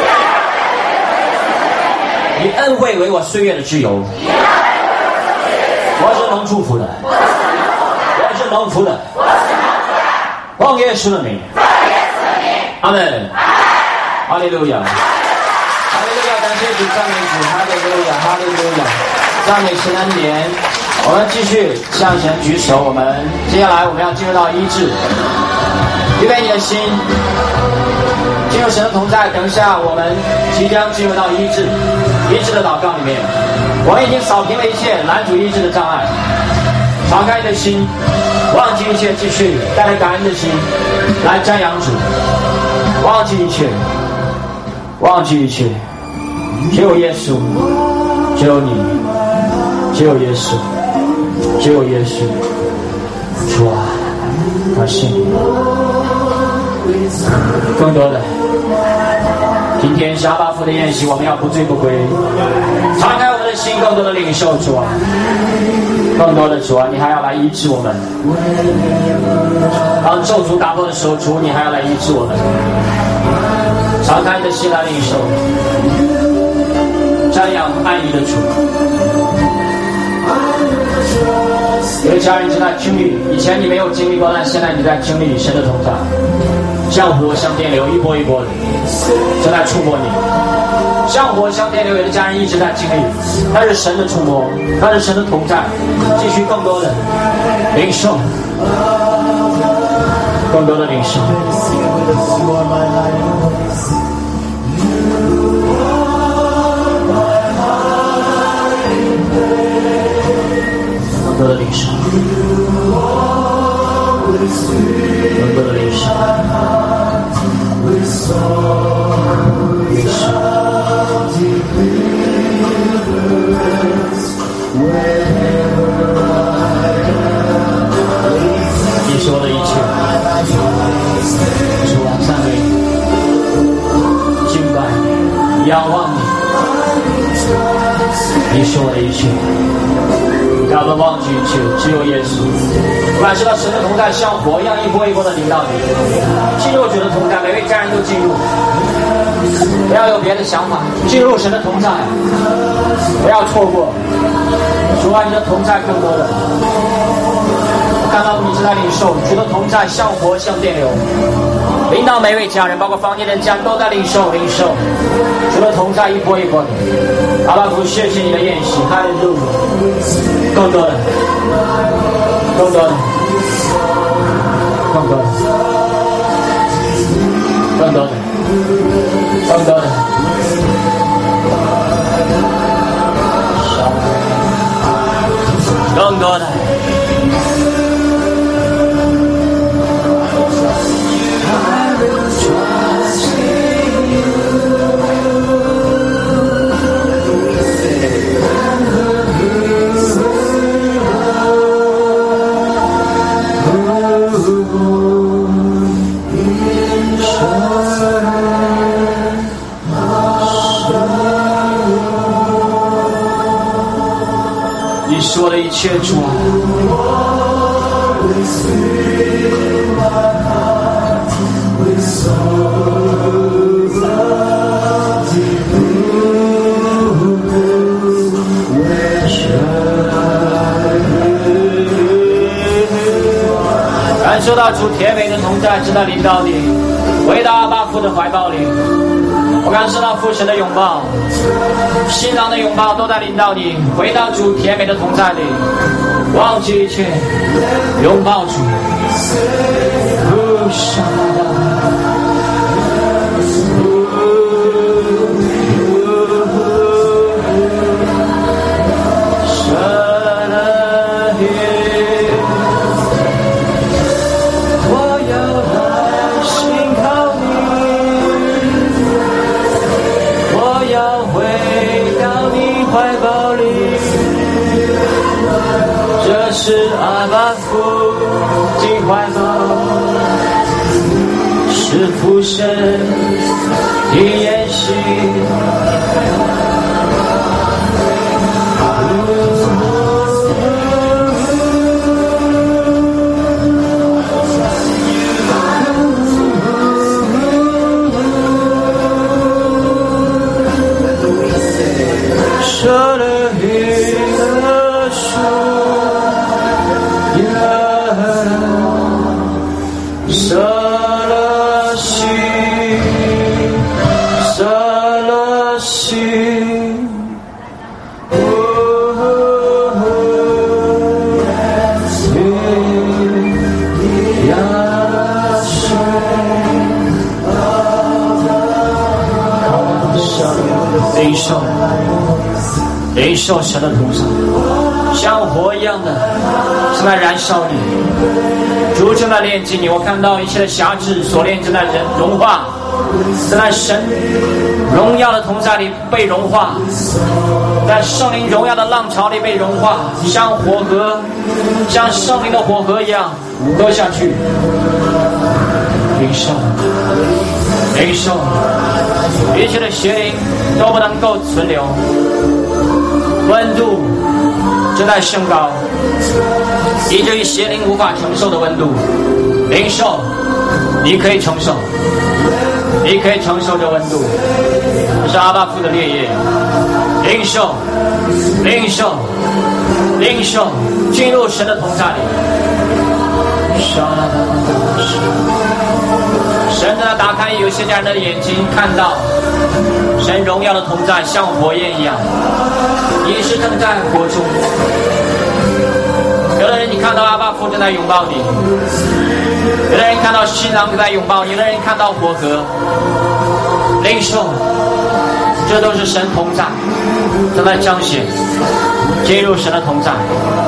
以恩惠为我岁月的自由。我是蒙祝福的，我是蒙福的，奉耶稣的名，阿门。哈利路亚，哈利路亚，感谢主，赞美主，哈利路亚，哈利路亚，赞美神恩典。我们继续向前举手，我们接下来我们要进入到医治，预备你的心，进入神的同在。等一下我们即将进入到医治医治的祷告里面，我们已经扫平了一切拦阻医治的障碍，敞开你的心，忘记一切，继续带来感恩的心来瞻仰主，忘记一切，忘记一切，只有耶稣，只有你，只有耶稣，只有耶稣。主啊，感谢你。更多的，今天是阿爸父的宴席，我们要不醉不归，敞开我们的心，更多的领受主啊，更多的主啊，你还要来医治我们。当咒诅打破的时候，主你还要来医治我们。 敞开你的心来领受，瞻仰安逸的主。有的家人正在经历，以前你没有经历过，但现在你在经历神的同在，像火像电流，一波一波的正在触摸你，像火像电流。有的家人一直在经历，那是神的触摸，那是神的同在。继续更多的领受，更多的领受。更多的领受，更多的领受，领受，你是我的一切，主啊，赞美你，敬拜你，仰望你，你是我的一切。不要忘记一切，只有耶稣。感受到神的同在，像火一样一波一波的临到你。进入主的同在，每位家人都进入，不要有别的想法，进入神的同在，不要错过。主啊，你的同在更多的。我看到你正在领受主的同在，像火像电流，领导每位家人，包括房间的家人都在领受领受主的同在，一波一波的。阿爸父，谢谢你的宴席，哈利路亚。更多的，更多的，更多的，更多的，更多的，更多的。你是我的一切，主啊！感受到主甜美的同在，直到临到你，回到阿爸父的怀抱里。我感受到父神的拥抱，新郎的拥抱都在临到你，回到主甜美的同在里，忘记一切，拥抱主。哦，上是阿爸父进怀抱，是父神的宴席。舍了一个树。舍了心，舍了心，哦，压水，领受，领受神的同在，像火一样的正在燃烧你。主正在炼净你，我看到一切的辖制锁链正在人融化，正在神荣耀的同在里被融化，在圣灵荣耀的浪潮里被融化，像火河，像圣灵的火河一样喝下去。领受，领受，一切的邪灵都不能够存留，温度正在升高，以至于邪灵无法承受的温度。领受，你可以承受， 你可以承受这温度，这是阿爸父的烈焰。领受，领受，领受，进入神的同在里。神在打开有些家人的眼睛，看到神荣耀的同在，像火焰一样，你是正在火中。有的人你看到阿爸父正在拥抱你，有的人看到新郎在拥抱你，有的人看到火河。领受，这都是神同在，正在彰显，进入神的同在。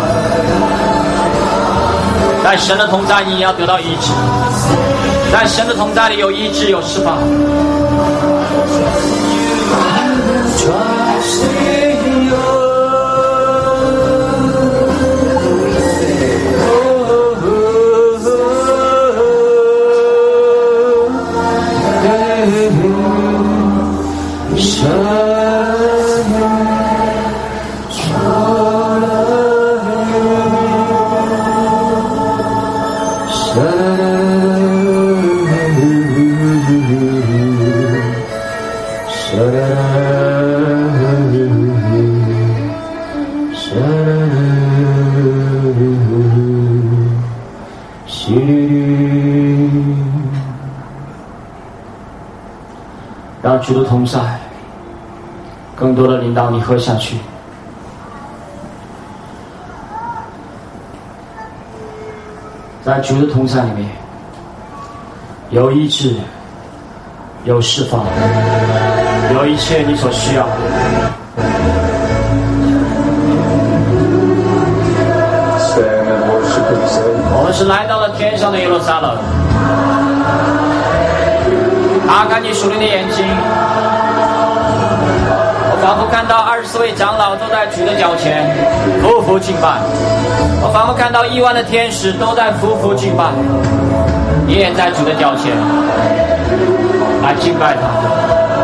在神的同在里，你要得到医治；在神的同在里有医治，有释放。让主的同在更多的领导你喝下去。在主的同在里面有医治，有释放，有一切你所需要的。我们是来到了天上的耶路撒冷，打开你属灵的眼睛，我仿佛看到二十四位长老都在主的脚前匍匐敬拜，我仿佛看到亿万的天使都在匍匐敬拜，你也在主的脚前来敬拜他。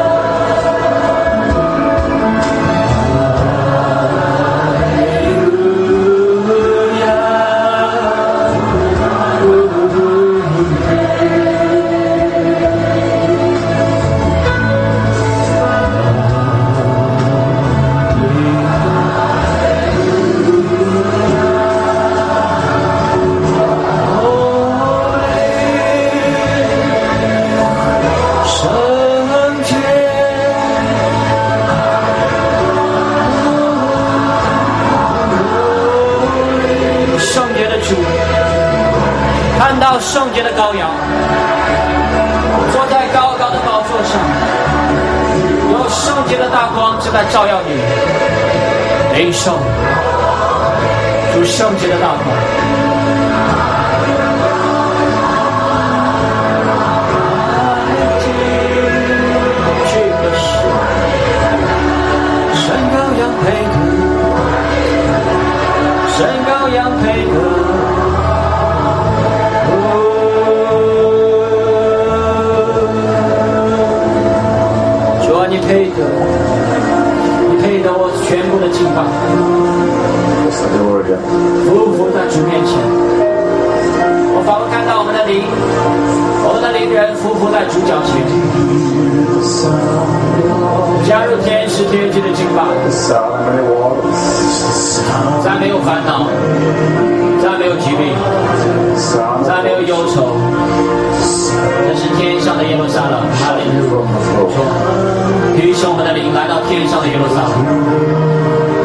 看到圣洁的羔羊坐在高高的宝座上，有圣洁的大光正在照耀你，领受主圣洁的大光。这个是神羔羊配得，神羔羊配得。你配得，你配得我全部的敬拜，匍匐在主面前。我仿佛看到我们的灵，我们的灵人匍匐在主脚前，加入天使天君的敬拜，再没有烦恼，再没有疾病，再没有忧愁。这是天上的耶路撒冷，哈利路亚！提升我们的灵来到天上的耶路撒冷。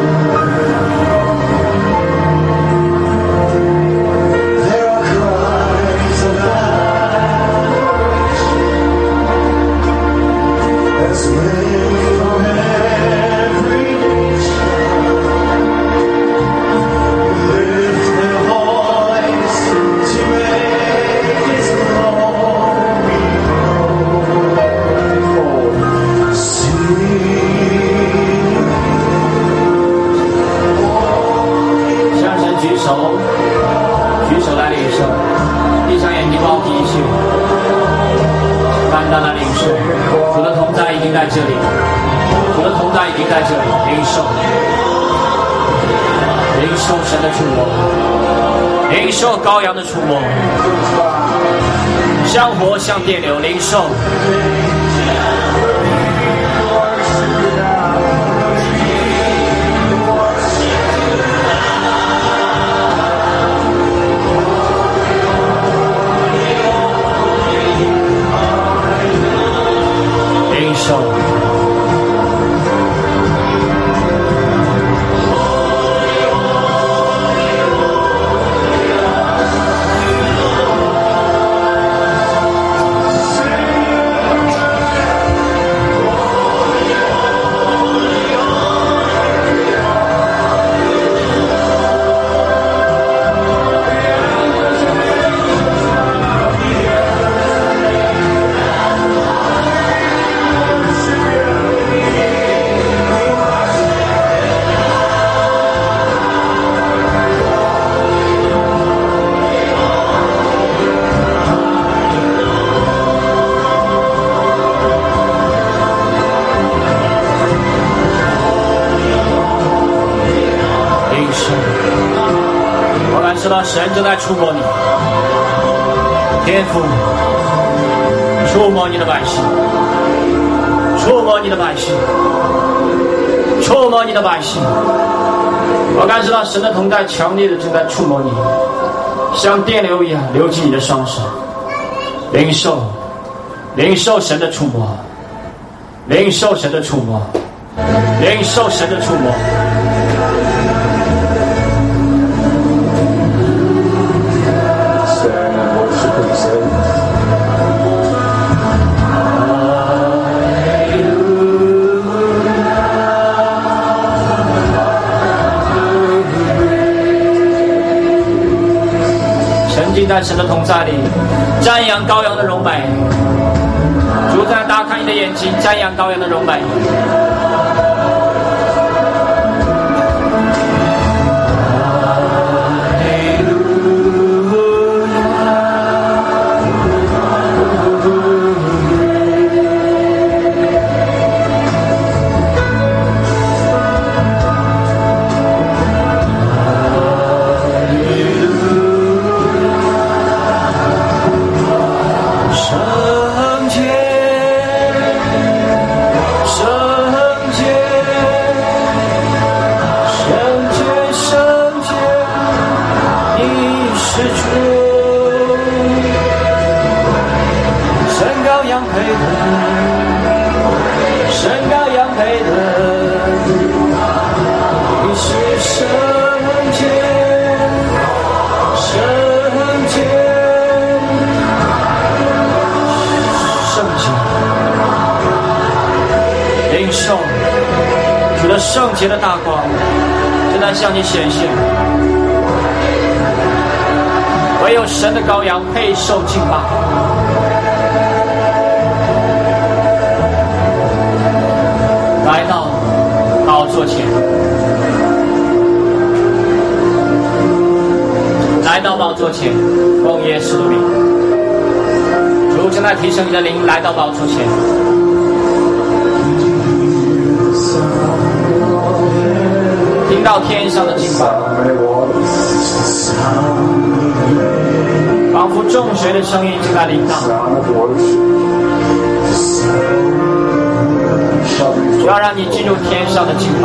在这里，主的同在已经在这里，领受，领受神的触摸，领受羔羊的触摸。 像火像电流领受。领受。知道神正在触摸你，天父，触摸你的百姓，触摸你的百姓，触摸你的百姓。我感受到神的同在强烈的正在触摸你，像电流一样流进你的双手，领受，领受神的触摸，领受神的触摸，领受神的触摸。在神的同在里，瞻仰羔羊的荣美。主在打开你的眼睛，瞻仰羔羊的荣美。圣洁的大光正在向你显现，唯有神的羔羊配受敬拜。来到宝座前，来到宝座前，奉耶稣的名，主正在提升你的灵，来到宝座前。听到天上的敬拜，仿佛众水的声音正在临到。主要让你进入天上的敬拜。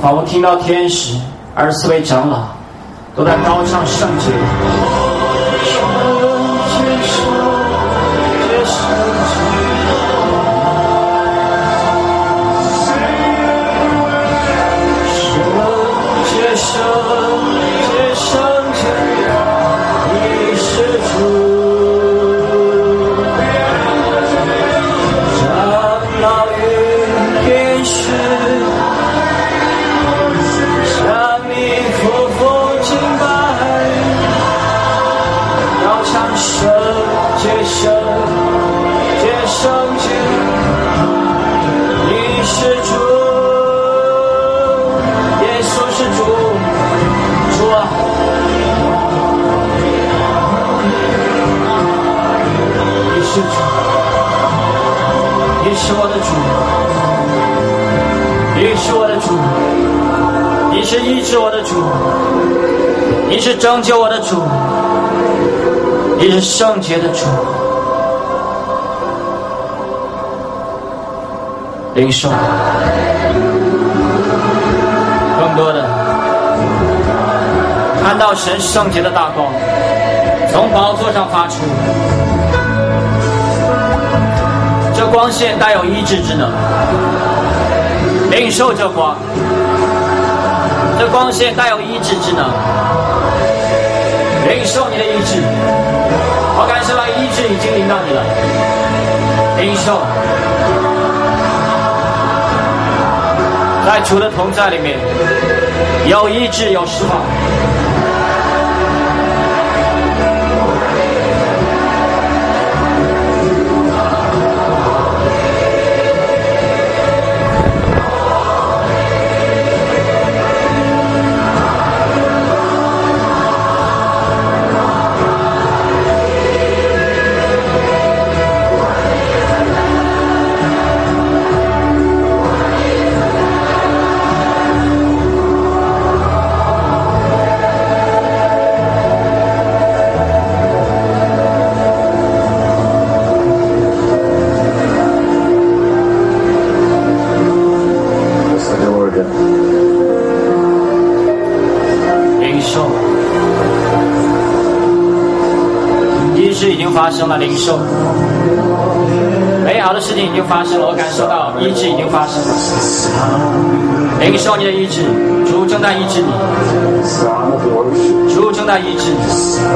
仿佛听到天使二十四位长老都在高唱圣洁。你是我的主，你是我的主，你是医治我的主，你是拯救我的主，你是圣洁的主。领受更多的看到神圣洁的大光从宝座上发出，这光线带有医治之能，领受这光，这光线带有医治之能，领受你的医治。我感受到医治已经临到你了，领受。在主的同在里面，有医治，有释放。发生了，领受美好的事情已经发生了，我感受到医治已经发生了，领受你的医治，主正在医治你，主正在医治你，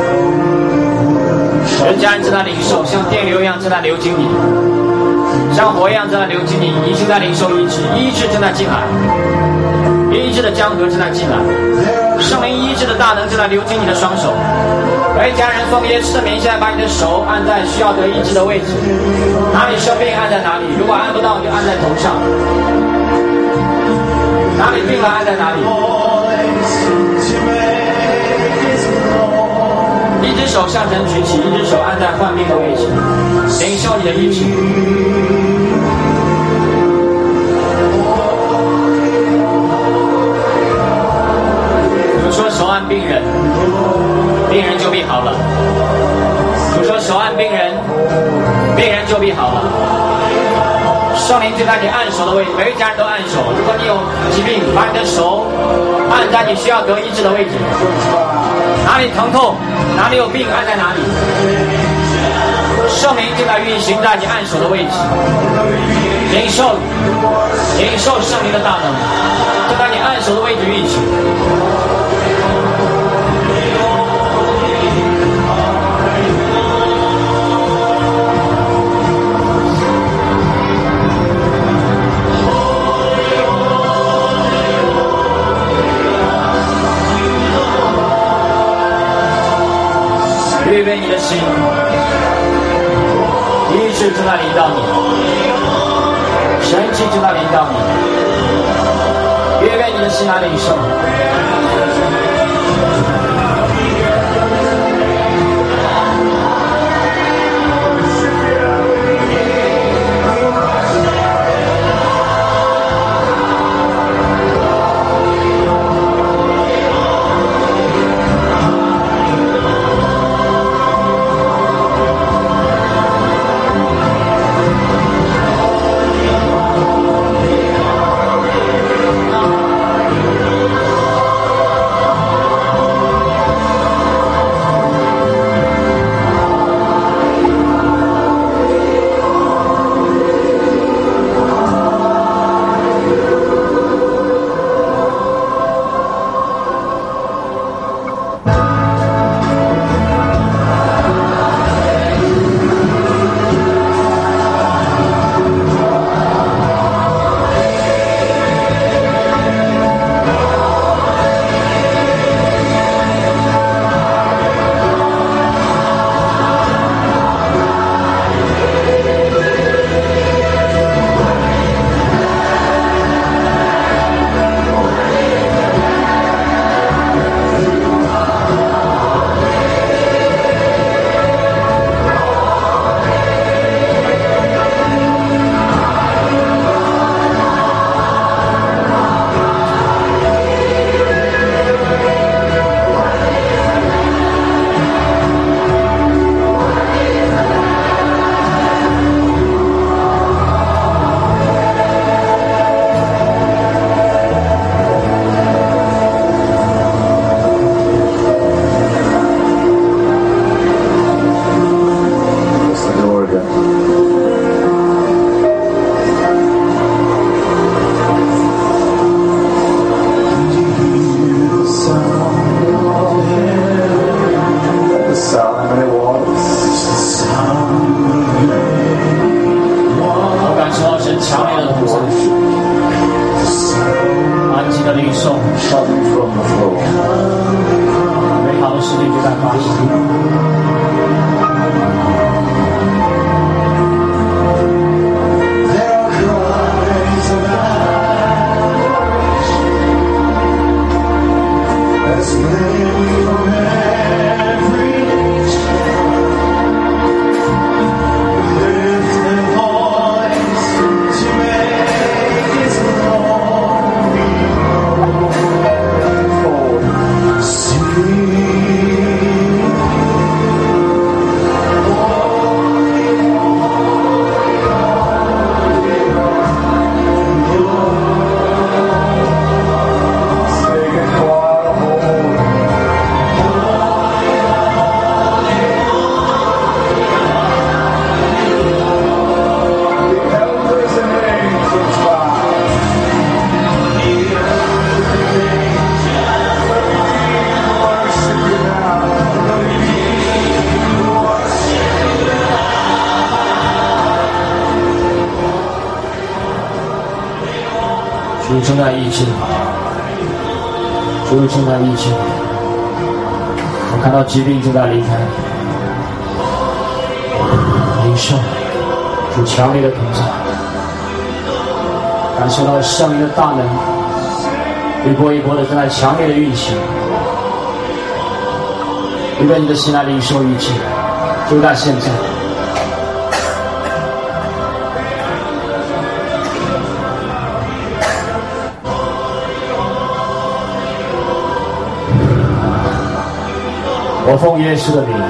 人家人正在领受，像电流一样正在流经你，像火一样正在流经你，你正在领受医治，医治正在进来，医治的江河正在进来，圣灵医治的大能正在流经你的双手。为家人奉耶稣的名，现在把你的手按在需要得医治的位置，哪里生病按在哪里，如果按不到就按在头上，哪里病了按在哪里。一只手向神举起，一只手按在患病的位置，领受你的医治。主说手按病人，病人就必好了。主说手按病人，病人就必好了。圣灵就在你按手的位置，每一家人都按手。如果你有疾病，把你的手按在你需要得医治的位置，哪里疼痛，哪里有病，按在哪里。圣灵就在运行在你按手的位置，领受领受圣灵的大能，就在你按手的位置运行。预备你的心，医治正在临到你，神迹正在临到你，预备你的心来领受。 主正在医治，主正在医治。我看到疾病正在离开，领受主强烈的同在，感受到圣灵的大能，一波一波的正在强烈的运行。预备你的心来领受医治，就在现在。我奉耶稣的名，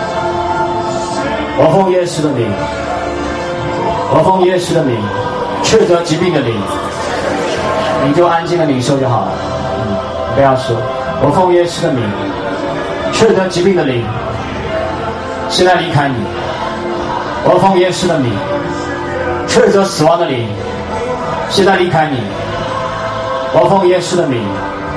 我奉耶稣的名，我奉耶稣的名，斥责疾病的灵，你就安静的领受就好了。嗯，不要说，我奉耶稣的名，斥责疾病的灵，现在离开你。我奉耶稣的名，斥责死亡的灵，现在离开你。我奉耶稣的名，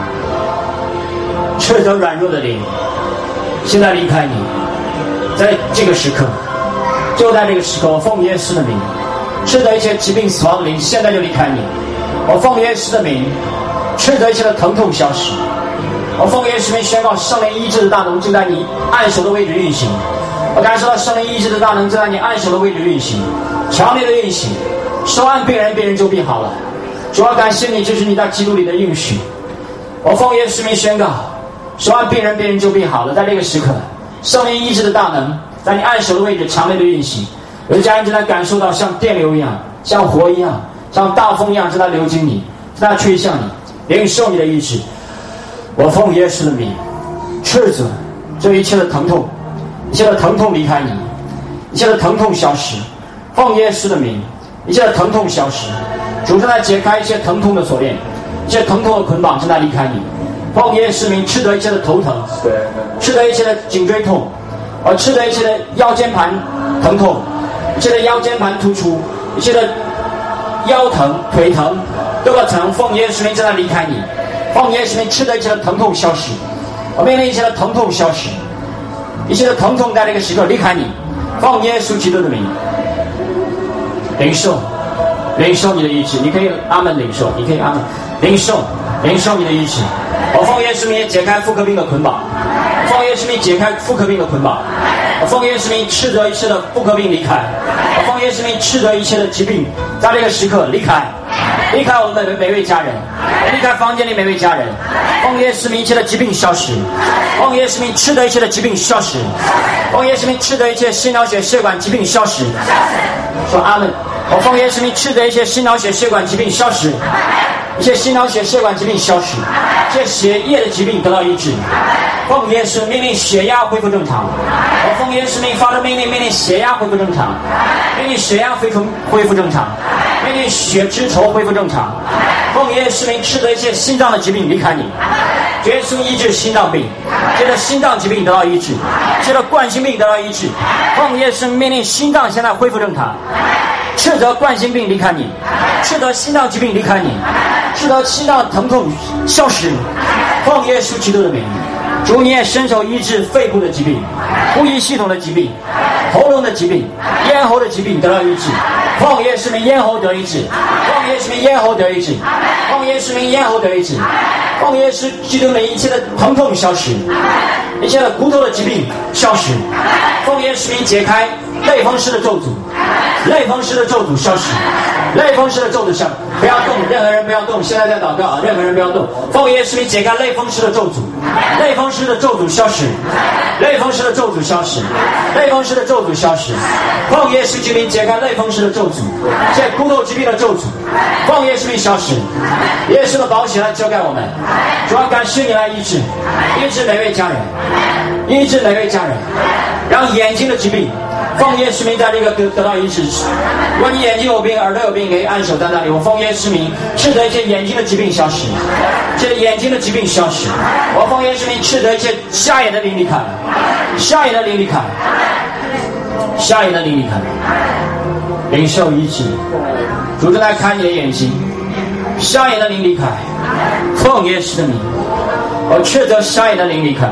斥责软弱的灵，现在离开你。在这个时刻，就在这个时刻，我奉耶稣的名，斥责一切疾病死亡的灵，现在就离开你。我奉耶稣的名，斥责一切的疼痛消失。我奉耶稣名宣告，圣灵医治的大能正在你按手的位置运行。我感受到圣灵医治的大能正在你按手的位置运行，强烈的运行。手按病人，病人就病好了。主要感谢你，这是你在基督里的应许。我奉耶稣名宣告，手按病人，病人就病好了。在这个时刻，圣灵医治的大能在你按手的位置强烈的运行。有的家人正在感受到像电流一样，像火一样，像大风一样正在流经你，正在吹向你，领受你的医治。我奉耶稣的名，斥责这一切的疼痛，一切的疼痛离开你，一切的疼痛消失。奉耶稣的名，一切的疼痛消失。主正在解开一切疼痛的锁链，一切疼痛的捆绑正在离开你。奉耶稣名，斥责一切的头疼，斥责一切的颈椎痛，而斥责一切的腰间盘疼痛，一切的腰间盘突出，一切的腰疼、腿疼、各个疼。奉耶稣名正在离开你。奉耶稣名，斥责一切的疼痛消失。我命令一切的疼痛消失，一切的疼痛在这个时刻离开你。奉耶稣基督的名，领受，领受你的医治。你可以阿门领受，你可以阿门领受，领受你的医治。我奉耶稣名解开妇科病的捆绑，奉耶稣名解开妇科病的捆绑。我奉耶稣名斥责一切的妇科病离开，我奉耶稣名斥责一切的疾病在这个时刻离开，离开我们每每位家人，离开房间里每位家人。奉耶稣名，一切的疾病消失。奉耶稣名，斥责一切的疾病消失。奉耶稣名，斥责一切心脑血血管疾病消失。说阿门。我奉耶稣名，斥责一切心脑血血管疾病消失，一切心脑血血管疾病消失，一切血液的疾病得到医治。奉耶稣命令血压恢复正常。我奉耶稣命发的命令，命令血压恢复正常，命令血压恢复恢复正常，命令血脂稠恢复正常。奉耶稣名斥责一切心脏的疾病离开你。耶稣医治心脏病，这个心脏疾病得到医治，这个冠心病得到医治。奉耶稣命令心脏现在恢复正常。斥责冠心病离开你，斥责心脏疾病离开你，斥责心脏疼痛消失。奉耶稣基督的名，主你也伸手医治肺部的疾病、呼吸系统的疾病、喉咙的疾病、咽喉的疾病得到医治。奉耶稣名，咽喉得医治。奉耶稣名，咽喉得医治。奉耶稣名，咽喉得医治。奉耶稣基督的名，一切的疼痛消失，一切的骨头的疾病消失。奉耶稣名解开类风湿的咒诅，类风湿的咒诅消失，类风湿的咒诅消失。不要动，任何人不要动。现在在祷告啊，任何人不要动。奉耶稣名解开类风湿的咒诅，类风湿的咒诅消失，类风湿的咒诅消失，类风湿的咒诅消失。奉耶稣基督名解开类风湿的咒诅，这骨头疾病的咒诅，奉耶稣名消失。耶稣的宝血来遮盖我们，主要感谢你来医治，医治每位家人，医治每位家人，让眼睛的疾病奉耶稣名在这个得得到医治。如果你眼睛有病、耳朵有病，可以按手在那里。我奉耶稣名斥责一切眼睛的疾病消失，这眼睛的疾病消失。我奉耶稣名斥责一切瞎眼的灵离开，瞎眼的灵离开，瞎眼的灵离开。领受医治，主正在看你的眼睛，瞎眼的灵离开。奉耶稣的名，我斥责瞎眼的灵离开。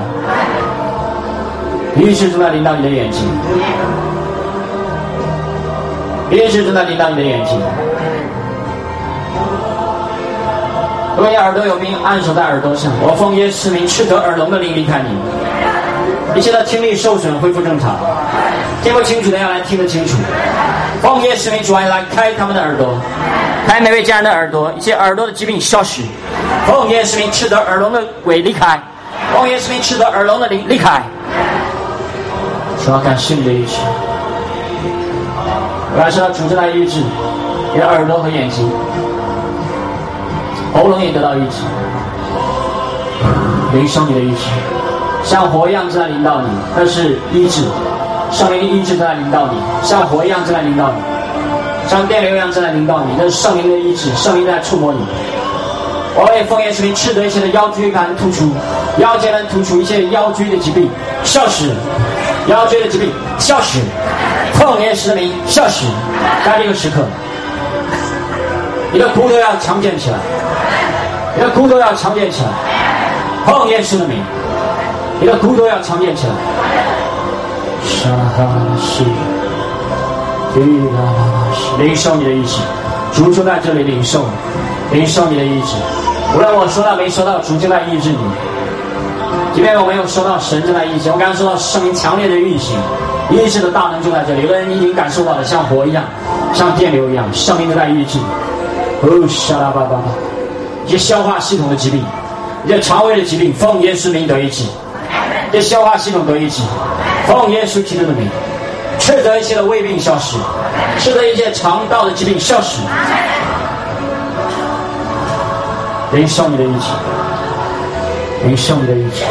医治正在临到你的眼睛，医治正在临到你的眼睛， 如果你耳朵有病，按手在耳朵上，我奉耶稣名斥责耳聋的灵离开你，一切的听力受损恢复正常，听不清楚的要来听得清楚。奉耶稣名主啊，来开他们的耳朵，开每位家人的耳朵，一切耳朵的疾病消失。奉耶稣名斥责耳聋的鬼离开，奉耶稣名斥责耳聋的灵离开。主啊，感谢你的医治，我感谢到主正在医治你的耳朵和眼睛，喉咙也得到医治，领受你的医治，像火一样正在临到你，那是医治，圣灵的医治正在临到你，像火一样正在临到你，像电流一样正在临到你，那是圣灵的医治，圣灵在触摸你。我也奉耶稣名斥责一切的腰椎盘突出，腰间盘突出，一切腰椎的疾病消失，腰椎的疾病消失，奉耶稣的名消失。在这个时刻，你的骨头要强健起来，你的骨头要强健起来，奉耶稣的名，你的骨头要强健起来。沙哈西，领受你的意志，主就在这里领受，领受你的意志。无论我说到没说到，主就在医治你。即便我没有说到，神就在医治。我刚刚说到圣灵强烈的运行，医治的大能就在这里。有的人已经感受到了，像火一样，像电流一样，圣灵就在医治。哦，沙拉巴巴巴，一些消化系统的疾病，一些肠胃的疾病，奉耶稣名得医治；一些消化系统得医治，奉耶稣基督的名，斥责一切的胃病消失，斥责一切肠道的疾病消失。领受你的医治，领受你的医治。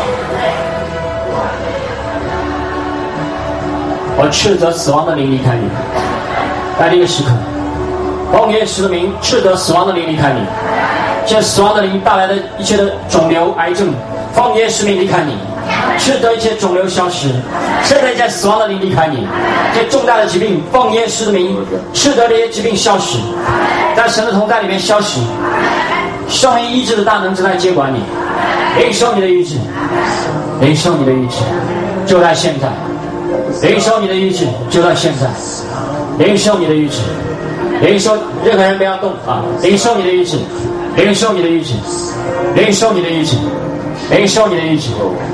我斥责死亡的灵离开你，在这个时刻，奉耶稣的名斥责死亡的灵离开你，这死亡的灵带来的一切的肿瘤、癌症，奉耶稣名离开你，斥责一切肿瘤消失，斥责一切死亡的灵离开你，这些重大的疾病，奉耶稣的名斥责这些疾病消失，在神的同在里面消失。圣灵医治的大能正在接管你，领受你的医治，领受你的医治，就在现在，领受你的医治，就在现在，领受你的医治，领受任何人不要动啊！领受你的医治，领受你的医治，领受你的医治，领受你的医治。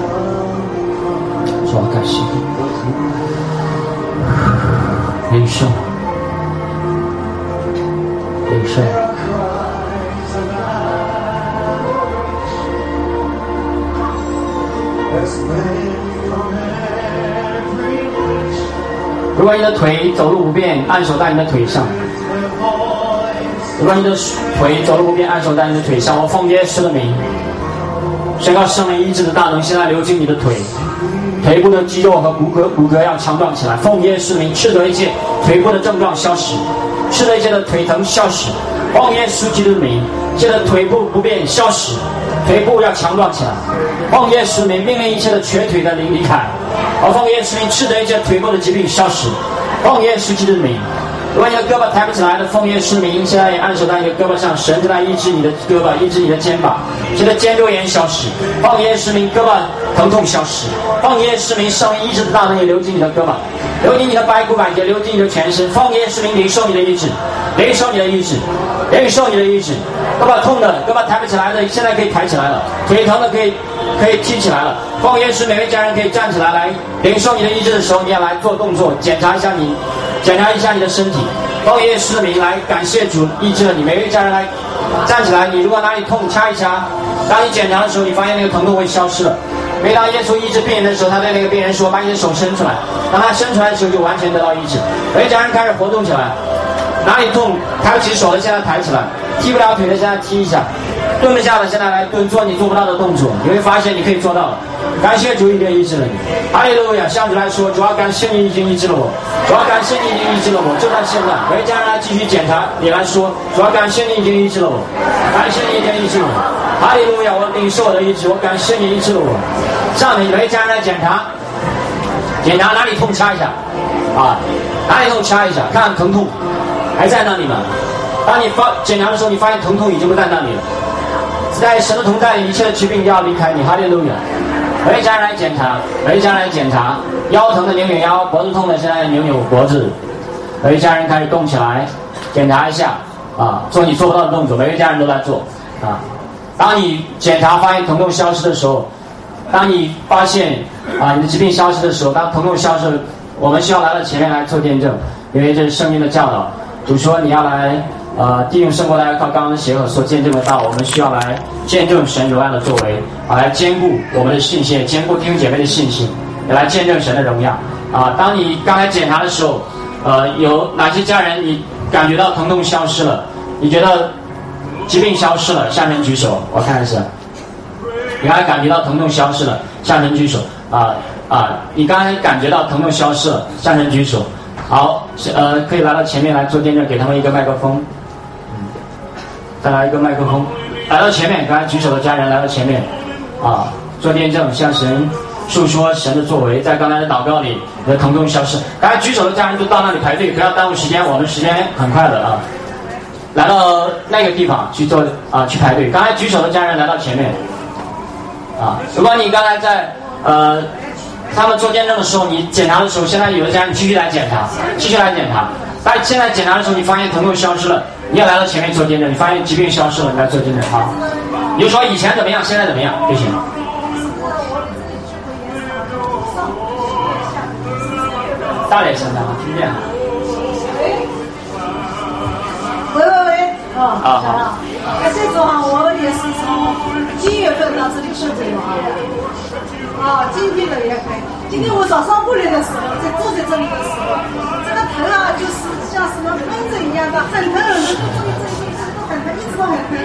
主啊，感谢你，领受，领受。如果你的腿走路不便，按手在你的腿上；如果你的腿走路不便，按手在你的腿上。我奉耶稣的名，宣告圣灵医治的大能现在流进你的腿，腿部的肌肉和骨骼骨骼要强壮起来。奉耶稣的名，斥责一切腿部的症状消失，斥责一切的腿疼消失。奉耶稣基督的名，一切的腿部不便消失，腿部要强壮起来。奉耶稣的名，命令一切的瘸腿的灵离开。我奉耶稣名斥责一切腿部的疾病消失，奉耶稣基督的名。如果你的胳膊抬不起来的，奉耶稣名，现在也按手在你的胳膊上，神正在医治你的胳膊，医治你的肩膀，现在肩周炎消失，奉耶稣名，胳膊疼痛消失，奉耶稣名，圣灵医治的大能也流进你的胳膊，流进你的白骨百节，流进你的全身，奉耶稣名，领受你的医治，领受你的医治，领受你的医治。胳膊痛的，胳膊抬不起来的，现在可以抬起来了；腿疼的可以可以提起来了。奉耶稣，每位家人可以站起来，来领受你的医治的时候，你要来做动作，检查一下你，检查一下你的身体。奉耶稣的名来感谢主医治了你。每位家人来站起来，你如果哪里痛掐一掐，当你检查的时候，你发现那个疼痛会消失了。每当耶稣医治病人的时候，他对那个病人说：“把你的手伸出来。”当他伸出来的时候，就完全得到医治。每位家人开始活动起来，哪里痛抬不起手的现在抬起来，踢不了腿的现在踢一下，蹲不下的现在来蹲，做你做不到的动作，你会发现你可以做到了。感谢主已经医治了你，哈利路亚！向主来说，主要感谢你已经医治了我，主要感谢你已经医治了我，就在现在。每位家人来继续检查，你来说，主要感谢你已经医治了我，感谢你已经医治了我，哈利路亚！我领受我的医治，我感谢你医治了我。上面每位家人来检查，检查哪里痛掐一下，啊，哪里痛掐一下，看看疼痛还在那里吗？当你发检查的时候，你发现疼痛已经不在那里了。在神的同在里，一切的疾病要离开你，哈利路亚！每一家人来检查，每一家人来检查，腰疼的扭扭腰，脖子痛的现在扭扭脖子。每一家人开始动起来，检查一下啊，做你做不到的动作，每一家人都在做啊。 当你检查发现疼痛消失的时候，当你发现啊你的疾病消失的时候，当疼痛消失，我们需要来到前面来做见证，因为这是圣经的教导。主说你要来呃弟兄生活来靠刚刚协和所见证的道，我们需要来见证神荣耀的作为啊，来兼顾我们的信心，兼顾弟兄姐妹的信心，也来见证神的荣耀啊。当你刚才检查的时候，呃有哪些家人你感觉到疼痛消失了，你觉得疾病消失了，向神举手，我看一下。你刚才感觉到疼痛消失了，向神举手啊啊！你刚才感觉到疼痛消失了，向神举手。好，呃，可以来到前面来做见证，给他们一个麦克风。嗯，再来一个麦克风，来到前面，刚才举手的家人来到前面，啊，做见证，向神述说神的作为，在刚才的祷告里，你的疼痛消失。刚才举手的家人都到那里排队，不要耽误时间，我们时间很快的啊。来到那个地方去做啊，去排队。刚才举手的家人来到前面。啊，如果你刚才在呃他们做见证的时候，你检查的时候，现在有的家人继续来检查，继续来检查。但现在检查的时候，你发现疼痛消失了，你要来到前面做见证；你发现疾病消失了，你来做见证啊。你就说以前怎么样，现在怎么样就行。大点声的，听见。 喂喂喂，哦， 啊好。 哎，这次哈，我也是从七月份到这里受这个啊，啊，今天的也可以。今天我早上过来的时候，在坐在这里的时候，这个头啊，就是像什么喷子一样的，很疼很疼，这里这里一直都很疼，一直都很疼。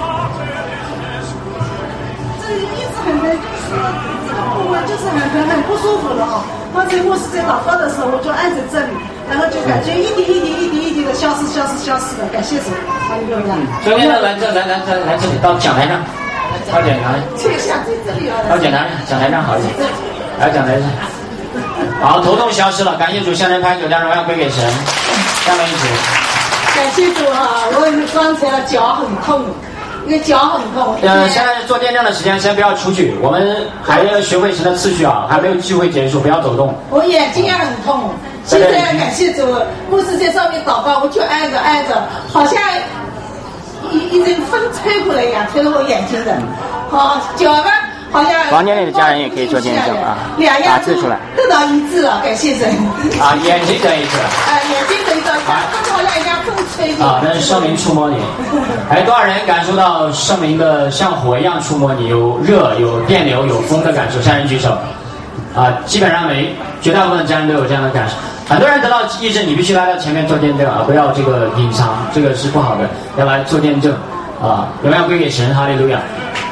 这里一直很疼，就是这个部位就是很疼，很不舒服的哦。刚才牧师在祷告的时候，我就按在这里。然后就感觉一滴一滴一滴一滴的消失消失消失的，感谢主，哈利路亚。 昨天呢，来这来来来来这里到讲台上，到讲台， 这个像在这里啊。 到讲台上，讲台上好一点，来讲台上。好，头痛消失了，感谢主，向人拍手，将荣耀归给神。下面一组。 感谢主啊！我刚才的脚很痛，那个脚很痛。 呃，现在做见证的时间，先不要出去，我们还要学会神的次序啊，还没有聚会结束，不要走动。 我眼睛也很痛。现在感谢主，牧师在上面祷告，我就按着按着，好像一一阵风吹过来一样，吹到我眼睛的。好，脚呢好像。 房间里的家人也可以做见证啊，打字出来。 得到医治了，感谢神。 啊，眼睛可以治。 啊，眼睛可以治，像风好像一样风吹过。 啊，那是圣灵触摸你。还有多少人感受到圣灵的像火一样触摸你？有热、有电流、有风的感受？向人举手。啊，基本上没，绝大部分的家人都有这样的感受。很多人得到医治，你必须来到前面做见证啊，不要这个隐藏，这个是不好的，要来做见证啊，荣耀归给神，哈利路亚。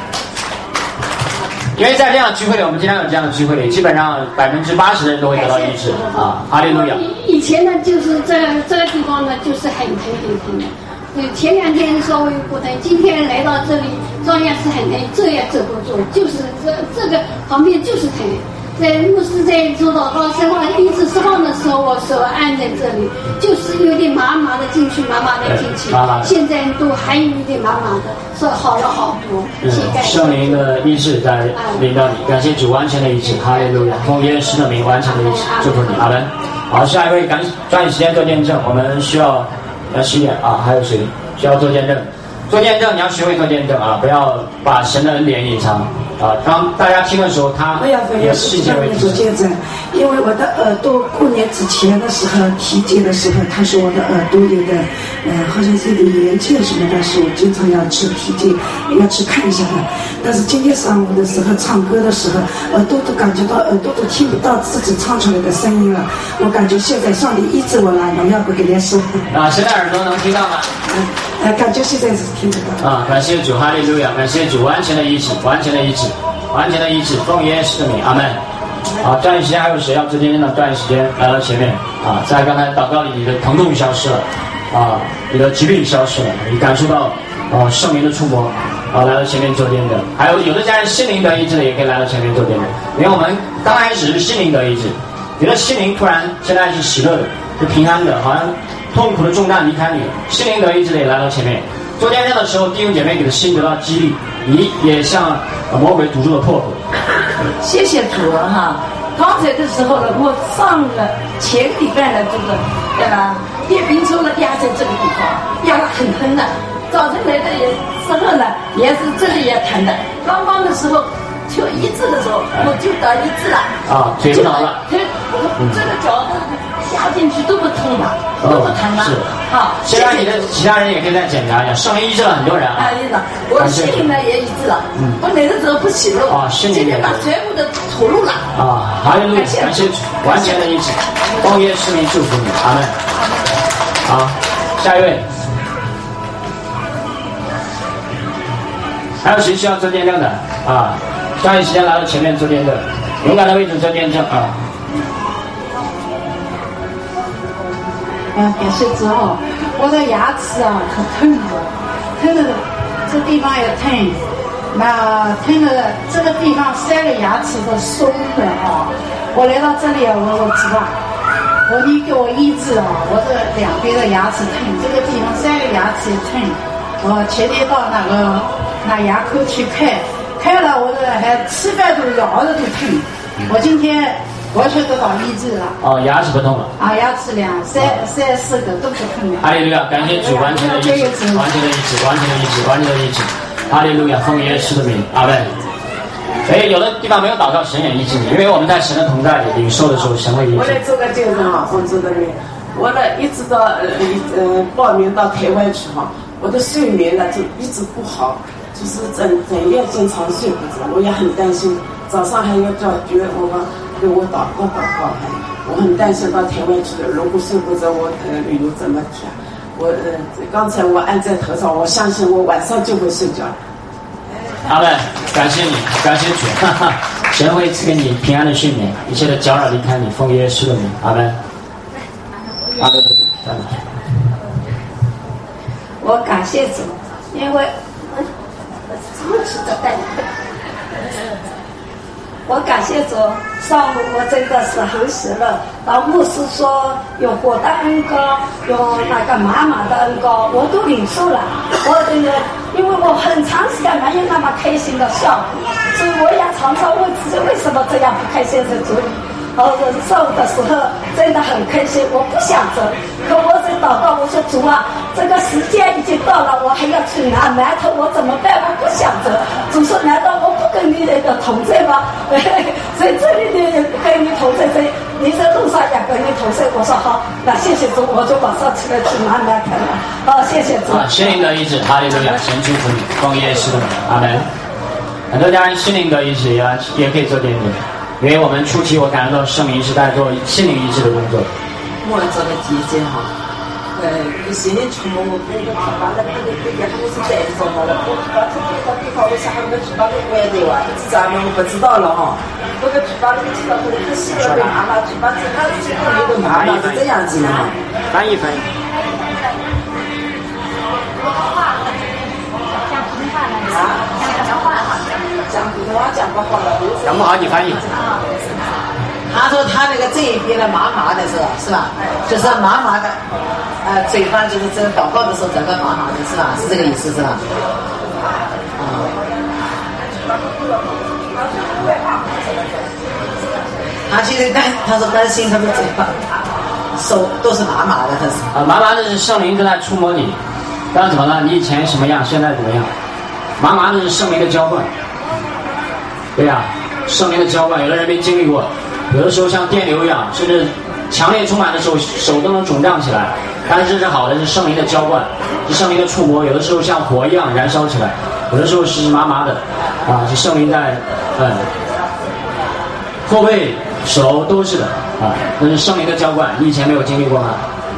因为在这样的聚会里，我们经常有这样的聚会里，基本上百分之八十的人都会得到医治啊，哈利路亚。 以前呢，就是这这个地方呢，就是很疼很疼的。对，前两天稍微不疼，今天来到这里，照样是很疼，这也走不住，就是这这个旁边就是疼。在牧师在做祷告释放医治释放的时候，我手按在这里，就是有点麻麻的进去，麻麻的进去。现在都还有一点麻麻的，说好了好多。 嗯，圣灵的医治在领导你，感谢主完全的医治，哈利路亚，奉耶稣的名完全的医治，祝福你，阿门。好，下一位赶抓紧时间做见证，我们需要要洗脸啊，还有谁需要做见证？做见证，你要学会做见证啊，不要把神的恩典隐藏啊。当大家听的时候，他我要分享是下面做见证，因为我的耳朵过年之前的时候体检的时候，他说我的耳朵有的，呃，好像是有点炎症什么的，是我经常要去体检，要去看一下的。但是今天上午的时候唱歌的时候，耳朵都感觉到耳朵都听不到自己唱出来的声音了。我感觉现在上帝医治我了，荣耀归给耶稣。 啊，现在耳朵能听到吗？ 嗯，呃，感觉现在是听得到。 啊，感谢主，哈利路亚，感谢主完全的医治，完全的医治，完全的医治，奉耶稣的名，阿门。好，抓紧时间，还有谁要做见证的？抓紧时间来到前面啊！在刚才祷告里，你的疼痛消失了啊，你的疾病消失了，你感受到啊圣灵的触摸啊，来到前面做见证。还有有的家人心灵得医治的，也可以来到前面做见证。因为我们刚开始是心灵得医治，你的心灵突然现在是喜乐的，是平安的，好像痛苦的重担离开你了，心灵得医治的也来到前面。做见证的时候，弟兄姐妹你的心得到激励，你也像魔鬼堵住了破口。 谢谢主哈！刚才的时候呢，我上了前个礼拜呢，这个对吧？电瓶车呢压在这个地方，压得很狠的。早晨来的也时候呢，也是这里也疼的。刚刚的时候就医治的时候，我就得医治了。 啊，腿不疼了。 腿，这个脚下进去都不痛了，都不疼了。 是。 好， 现在你的其他人也可以再检查一下，圣灵医治了很多人啊。 啊，医治，我心灵呢也医治了。嗯。我来的时候不洗肉。啊， 心灵也。 今天把全部的吐露了。 啊，哈利路亚，感谢主，完全的医治，奉耶稣名祝福你，阿门。好，下一位。还有谁需要做见证的啊？抓紧时间来到前面做见证，勇敢的为主做见证啊！ 嗯，感谢主哦，我的牙齿啊可痛了，痛的这地方也痛，那痛的这个地方三个牙齿都松了啊！我来到这里啊，我我知道，我你给我医治啊，我这两边的牙齿痛，这个地方三个牙齿也痛，我前天到那个。拿牙科去看，看了我这还吃饭都咬着都痛。我今天完全得到医治了。 哦，牙齿不痛了。 啊，牙齿两三三四个都不痛了。 哈利路亚，感谢主，完全的医治，完全的医治，完全的医治，完全的医治。哈利路亚，奉耶稣的名，阿门。所以有的地方没有祷告，神也医治你，因为我们在神的同在里领受的时候，神会医治。 我来做个见证啊，奉主的名，我呢一直到呃呃报名到台湾去哈，我的睡眠呢就一直不好。就是整整夜经常睡不着，我也很担心。早上还要叫觉我们给我祷告祷告，还我很担心到台湾去的，如果睡不着，我呃旅游怎么填？我呃刚才我按在头上，我相信我晚上就会睡觉。 阿门，感谢你，感谢主，哈哈，神会赐给你平安的睡眠，一切的搅扰离开你，奉耶稣的名，阿门。阿门。 我感谢主，因为。我感谢主，上午我真的是很喜乐。当牧师说有火的恩膏，有那个妈妈的恩膏，我都领受了。我这个，因为我很长时间没有那么开心的笑，所以我也常常问自己为什么这样不开心在主里。然后上午的时候真的很开心，我不想走，可我在祷告，我说主啊，这个时间已经到了，我还要去拿馒头，我怎么办？我不想走。主说难道我不跟你那个同在吗？在这里呢跟你同在，在你在路上也跟你同在。我说好，那谢谢主，我就马上起来去拿馒头了。好，谢谢主。 啊，心灵得医治，哈利路亚，神祝福你，奉耶稣的名，阿门。很多家人心灵得医治也也可以做点点。因为我们初期我感觉到圣灵是在做心灵医治的工作。 我做个姐姐哈，呃，心里出门我那个地方那个那个也还是在做嘛了，我把这地方地方为啥那个地方给关掉啊？这咱们我不知道了哈。那个地方那个地方可能可惜了，被妈妈地方这他这个那个妈妈是这样子的哈。 翻译翻译。 讲普通话讲不好了， 讲不好你翻译。 他说他那个这一边的麻麻的是吧？是吧？就是麻麻的，呃，嘴巴就是这个祷告的时候整个麻麻的是吧？是这个意思是吧？啊、嗯。他现在担，他说担心他的嘴巴、手都是麻麻的，他是。 啊，麻麻的是圣灵正在触摸你，但怎么了？你以前什么样，现在怎么样？麻麻的是圣灵的浇灌。对呀、啊，圣灵的浇灌，有的人没经历过，有的时候像电流一样，甚至强烈充满的时候，手都能肿胀起来。但是这是好的，是圣灵的浇灌，是圣灵的触摸。有的时候像火一样燃烧起来，有的时候是麻麻的，啊，是圣灵在，嗯，后背、手都是的，啊，那是圣灵的浇灌。你以前没有经历过吗？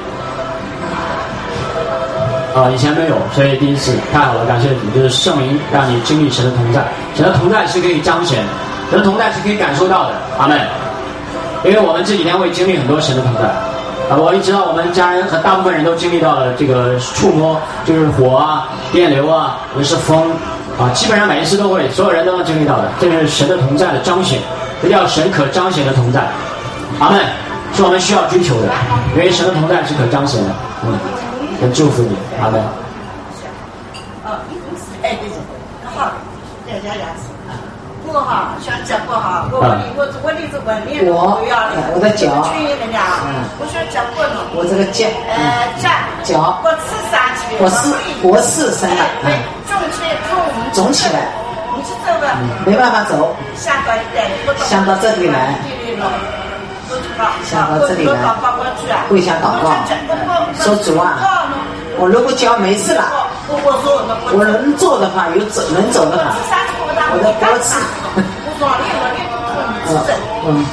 啊，以前没有，所以第一次太好了，感谢你，就是圣灵让你经历神的同在，神的同在是可以彰显，神的同在是可以感受到的，阿们。因为我们这几天会经历很多神的同在，啊，我一直到我们家人和大部分人都经历到了这个触摸，就是火啊、电流啊，或者是风啊，基本上每一次都会，所有人都能经历到的，这是神的同在的彰显，这叫神可彰显的同在，阿们，是我们需要追求的，因为神的同在是可彰显的，嗯。我祝福你，阿门。 哦，哎，对对，好，大家牙齿。不好，想讲不好，我我我的这个脸都要的，我的脚，去人家，我想讲过了。我这个脚，呃，脚，脚，我吃上去，我是我是生了，对，中间肿起来，没办法走，想到这里来，想到这里来，跪下祷告，说主啊，我如果脚没事了，我能坐的话，有走能走的话，我的脖子，嗯嗯。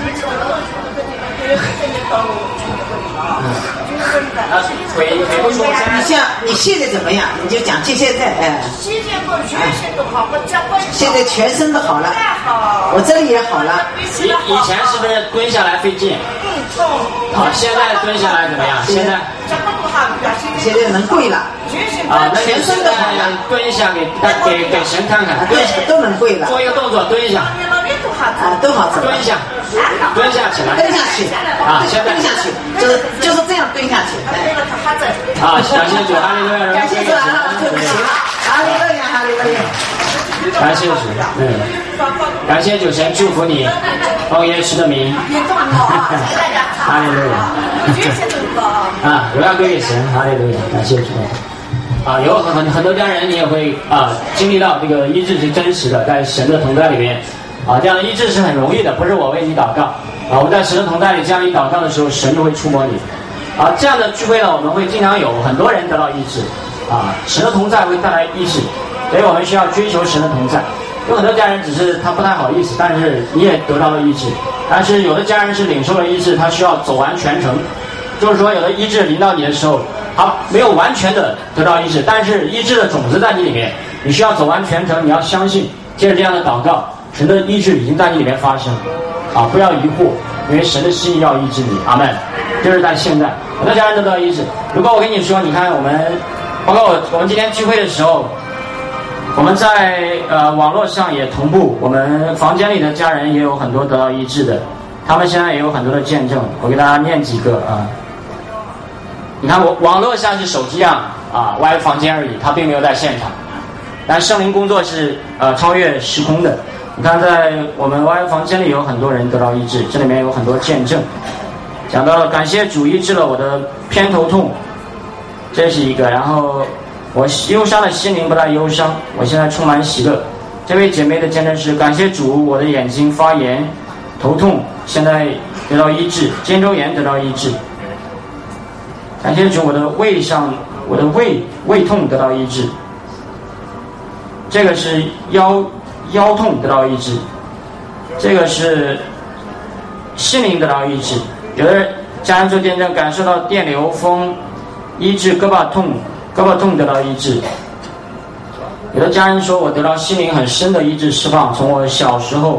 啊，腿腿不舒服。 你像你现在怎么样？你就讲就现在，哎。 现在我全身都好，我脚我现在全身都好了，我这里也好了。 以以前是不是蹲下来费劲？ 嗯，痛。 啊，现在蹲下来怎么样？现在现在能跪了。 啊，那全身都好了，蹲一下给给给神看看， 蹲都能跪了。 做一个动作，蹲一下。 啊，都好。 蹲一下，蹲下起来。 蹲下去。 啊，现在蹲下去，就是就是这样蹲下去。 啊，感谢主，哈利路亚， 感谢主啊，对不起了，哈利路亚，哈利路亚。 感谢主，嗯，感谢主神祝福你，奉耶稣的名，哈利路亚。啊，荣耀归给神，哈利路亚，感谢主。啊，有很很很多家人，你也会啊经历到这个医治是真实的，在神的同在里面，啊，这样的医治是很容易的，不是我为你祷告，啊，我们在神的同在里，这样你祷告的时候，神就会触摸你，啊，这样的聚会呢，我们会经常有很多人得到医治，啊，神的同在会带来医治，所以我们需要追求神的同在。有很多家人只是他不太好意思，但是你也得到了医治，但是有的家人是领受了医治，他需要走完全程，就是说有的医治临到你的时候，他没有完全的得到医治，但是医治的种子在你里面，你需要走完全程，你要相信，接着这样的祷告，神的医治已经在你里面发生，啊，不要疑惑，因为神的心意要医治你，阿们。这是在现在，很多家人都得到医治。如果我跟你说，你看我们，包括我我们今天聚会的时候，我们在呃网络上也同步，我们房间里的家人也有很多得到医治的，他们现在也有很多的见证，我给大家念几个啊。你看，我网络上是手机啊啊 Y 房间而已，它并没有在现场。但圣灵工作是呃超越时空的。你看，在我们 Y 房间里有很多人得到医治，这里面有很多见证。讲到了感谢主医治了我的偏头痛，这是一个。然后我忧伤的心灵不再忧伤，我现在充满喜乐。这位姐妹的见证是感谢主，我的眼睛发炎、头痛，现在得到医治，肩周炎得到医治。感谢主，我的胃上，我的胃胃痛得到医治。这个是腰腰痛得到医治，这个是心灵得到医治。有的家人做见证，感受到电流风医治胳膊痛，胳膊痛得到医治。有的家人说，我得到心灵很深的医治释放，从我小时候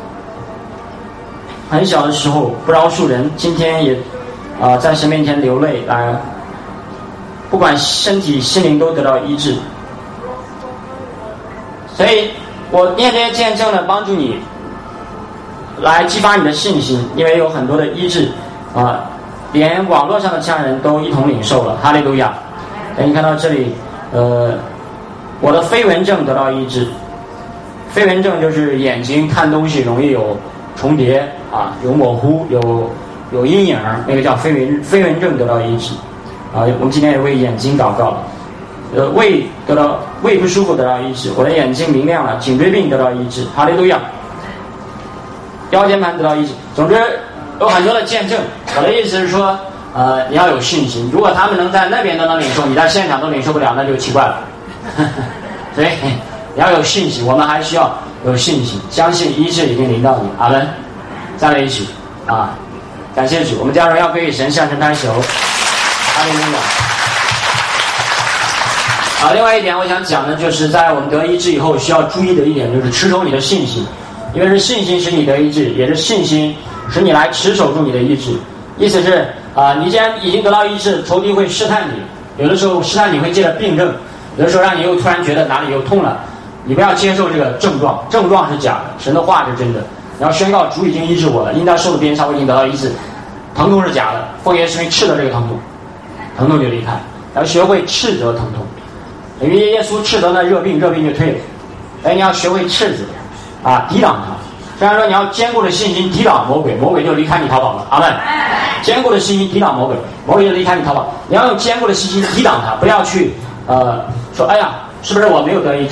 很小的时候不饶恕人，今天也啊、呃、在神面前流泪来、呃，不管身体心灵都得到医治。所以我念这些见证呢，帮助你来激发你的信心，因为有很多的医治啊、呃，连网络上的家人都一同领受了，哈利路亚。你看到这里，呃，我的飞蚊症得到医治。飞蚊症就是眼睛看东西容易有重叠啊，有模糊，有有阴影，那个叫飞蚊飞蚊症得到医治。啊，我们今天也为眼睛祷告了。呃，胃得到胃不舒服得到医治，我的眼睛明亮了，颈椎病得到医治，哈利路亚。腰间盘得到医治，总之有很多的见证。我的意思是说，呃，你要有信心。如果他们能在那边都能领受，你在现场都领受不了，那就奇怪了。所以你要有信心，我们还需要有信心，相信医治已经临到你。阿门。站在一起啊，感谢主，我们将荣耀归给神，向神拍手，哈利路亚。啊，另外一点我想讲的就是在我们得医治以后需要注意的一点就是持守你的信心，因为是信心使你得医治，也是信心使你来持守住你的医治。意思是啊，你既然已经得到医治，仇敌会试探你，有的时候试探你会借着病症，有的时候让你又突然觉得哪里又痛了，你不要接受这个症状，症状是假的，神的话是真的。你要宣告主已经医治我了，因他受的鞭伤我已经得到医治，疼痛是假的，奉耶稣名斥责这个疼痛，疼痛就离开，要学会斥责疼痛。因为耶稣斥责那热病，热病就退了。哎，你要学会斥责，啊，抵挡它。虽然说你要坚固的信心抵挡魔鬼，魔鬼就离开你逃跑了。阿们。坚固的信心抵挡魔鬼，魔鬼就离开你逃跑。你要用坚固的信心抵挡它，不要去呃说，哎呀，是不是我没有得医治？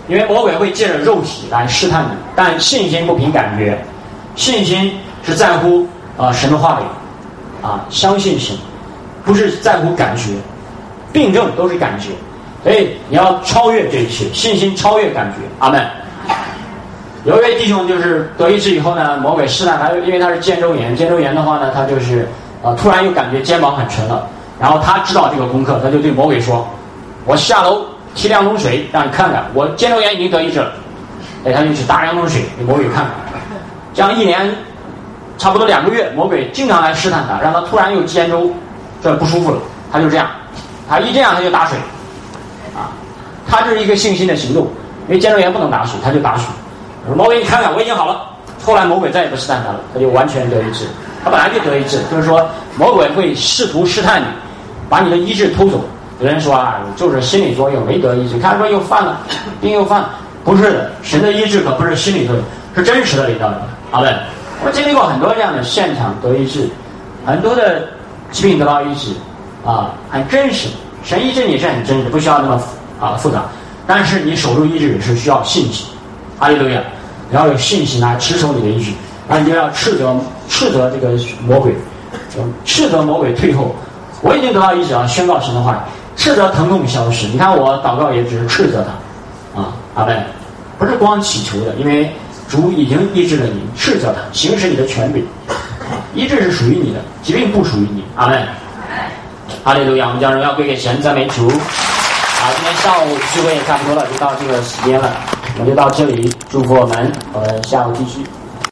因为魔鬼会借着肉体来试探你，但信心不凭感觉，信心是在乎啊、呃、神的话语啊，相信神，不是在乎感觉，病症都是感觉，所以你要超越这一切，信心超越感觉。阿们。有一位弟兄就是得医治以后呢，魔鬼试探他，因为他是肩周炎，肩周炎的话呢，他就是呃突然又感觉肩膀很沉了，然后他知道这个功课，他就对魔鬼说：“我下楼提两桶水，让你看看，我肩周炎已经得医治了。”哎，他就去打两桶水给魔鬼看看。这样一年差不多两个月，魔鬼经常来试探他，让他突然又肩周这不舒服了，他就这样，他一这样他就打水，啊，他这是一个信心的行动，因为肩周炎不能打水，他就打水。魔鬼，你看看，我已经好了。后来魔鬼再也不试探他了，他就完全得医治。他本来就得医治，就是说魔鬼会试图试探你，把你的医治偷走。有人说啊，就是心理作用，没得医治，看说又犯了，病又犯了。不是的，神的医治可不是心理作用，是真实的领导你。好嘞，我经历过很多这样的现场得医治，很多的疾病得到医治，啊，很真实。神医治你是很真实，不需要那么啊复杂，但是你守住医治也是需要信心。哈利路亚！你要有信心来持守你的医治，然后你就要斥责斥责这个魔鬼，斥责魔鬼退后。我已经得到医治啊，宣告神的话语，斥责疼痛消失。你看我祷告也只是斥责他，啊，阿们，不是光祈求的，因为主已经医治了你，斥责他，行使你的权柄，医治是属于你的，疾病不属于你，阿们。哈利路亚！我们将荣耀归给神，赞美主。好，今天下午聚会也差不多了，就到这个时间了。我们就到这里，祝福我们，我们下午继续。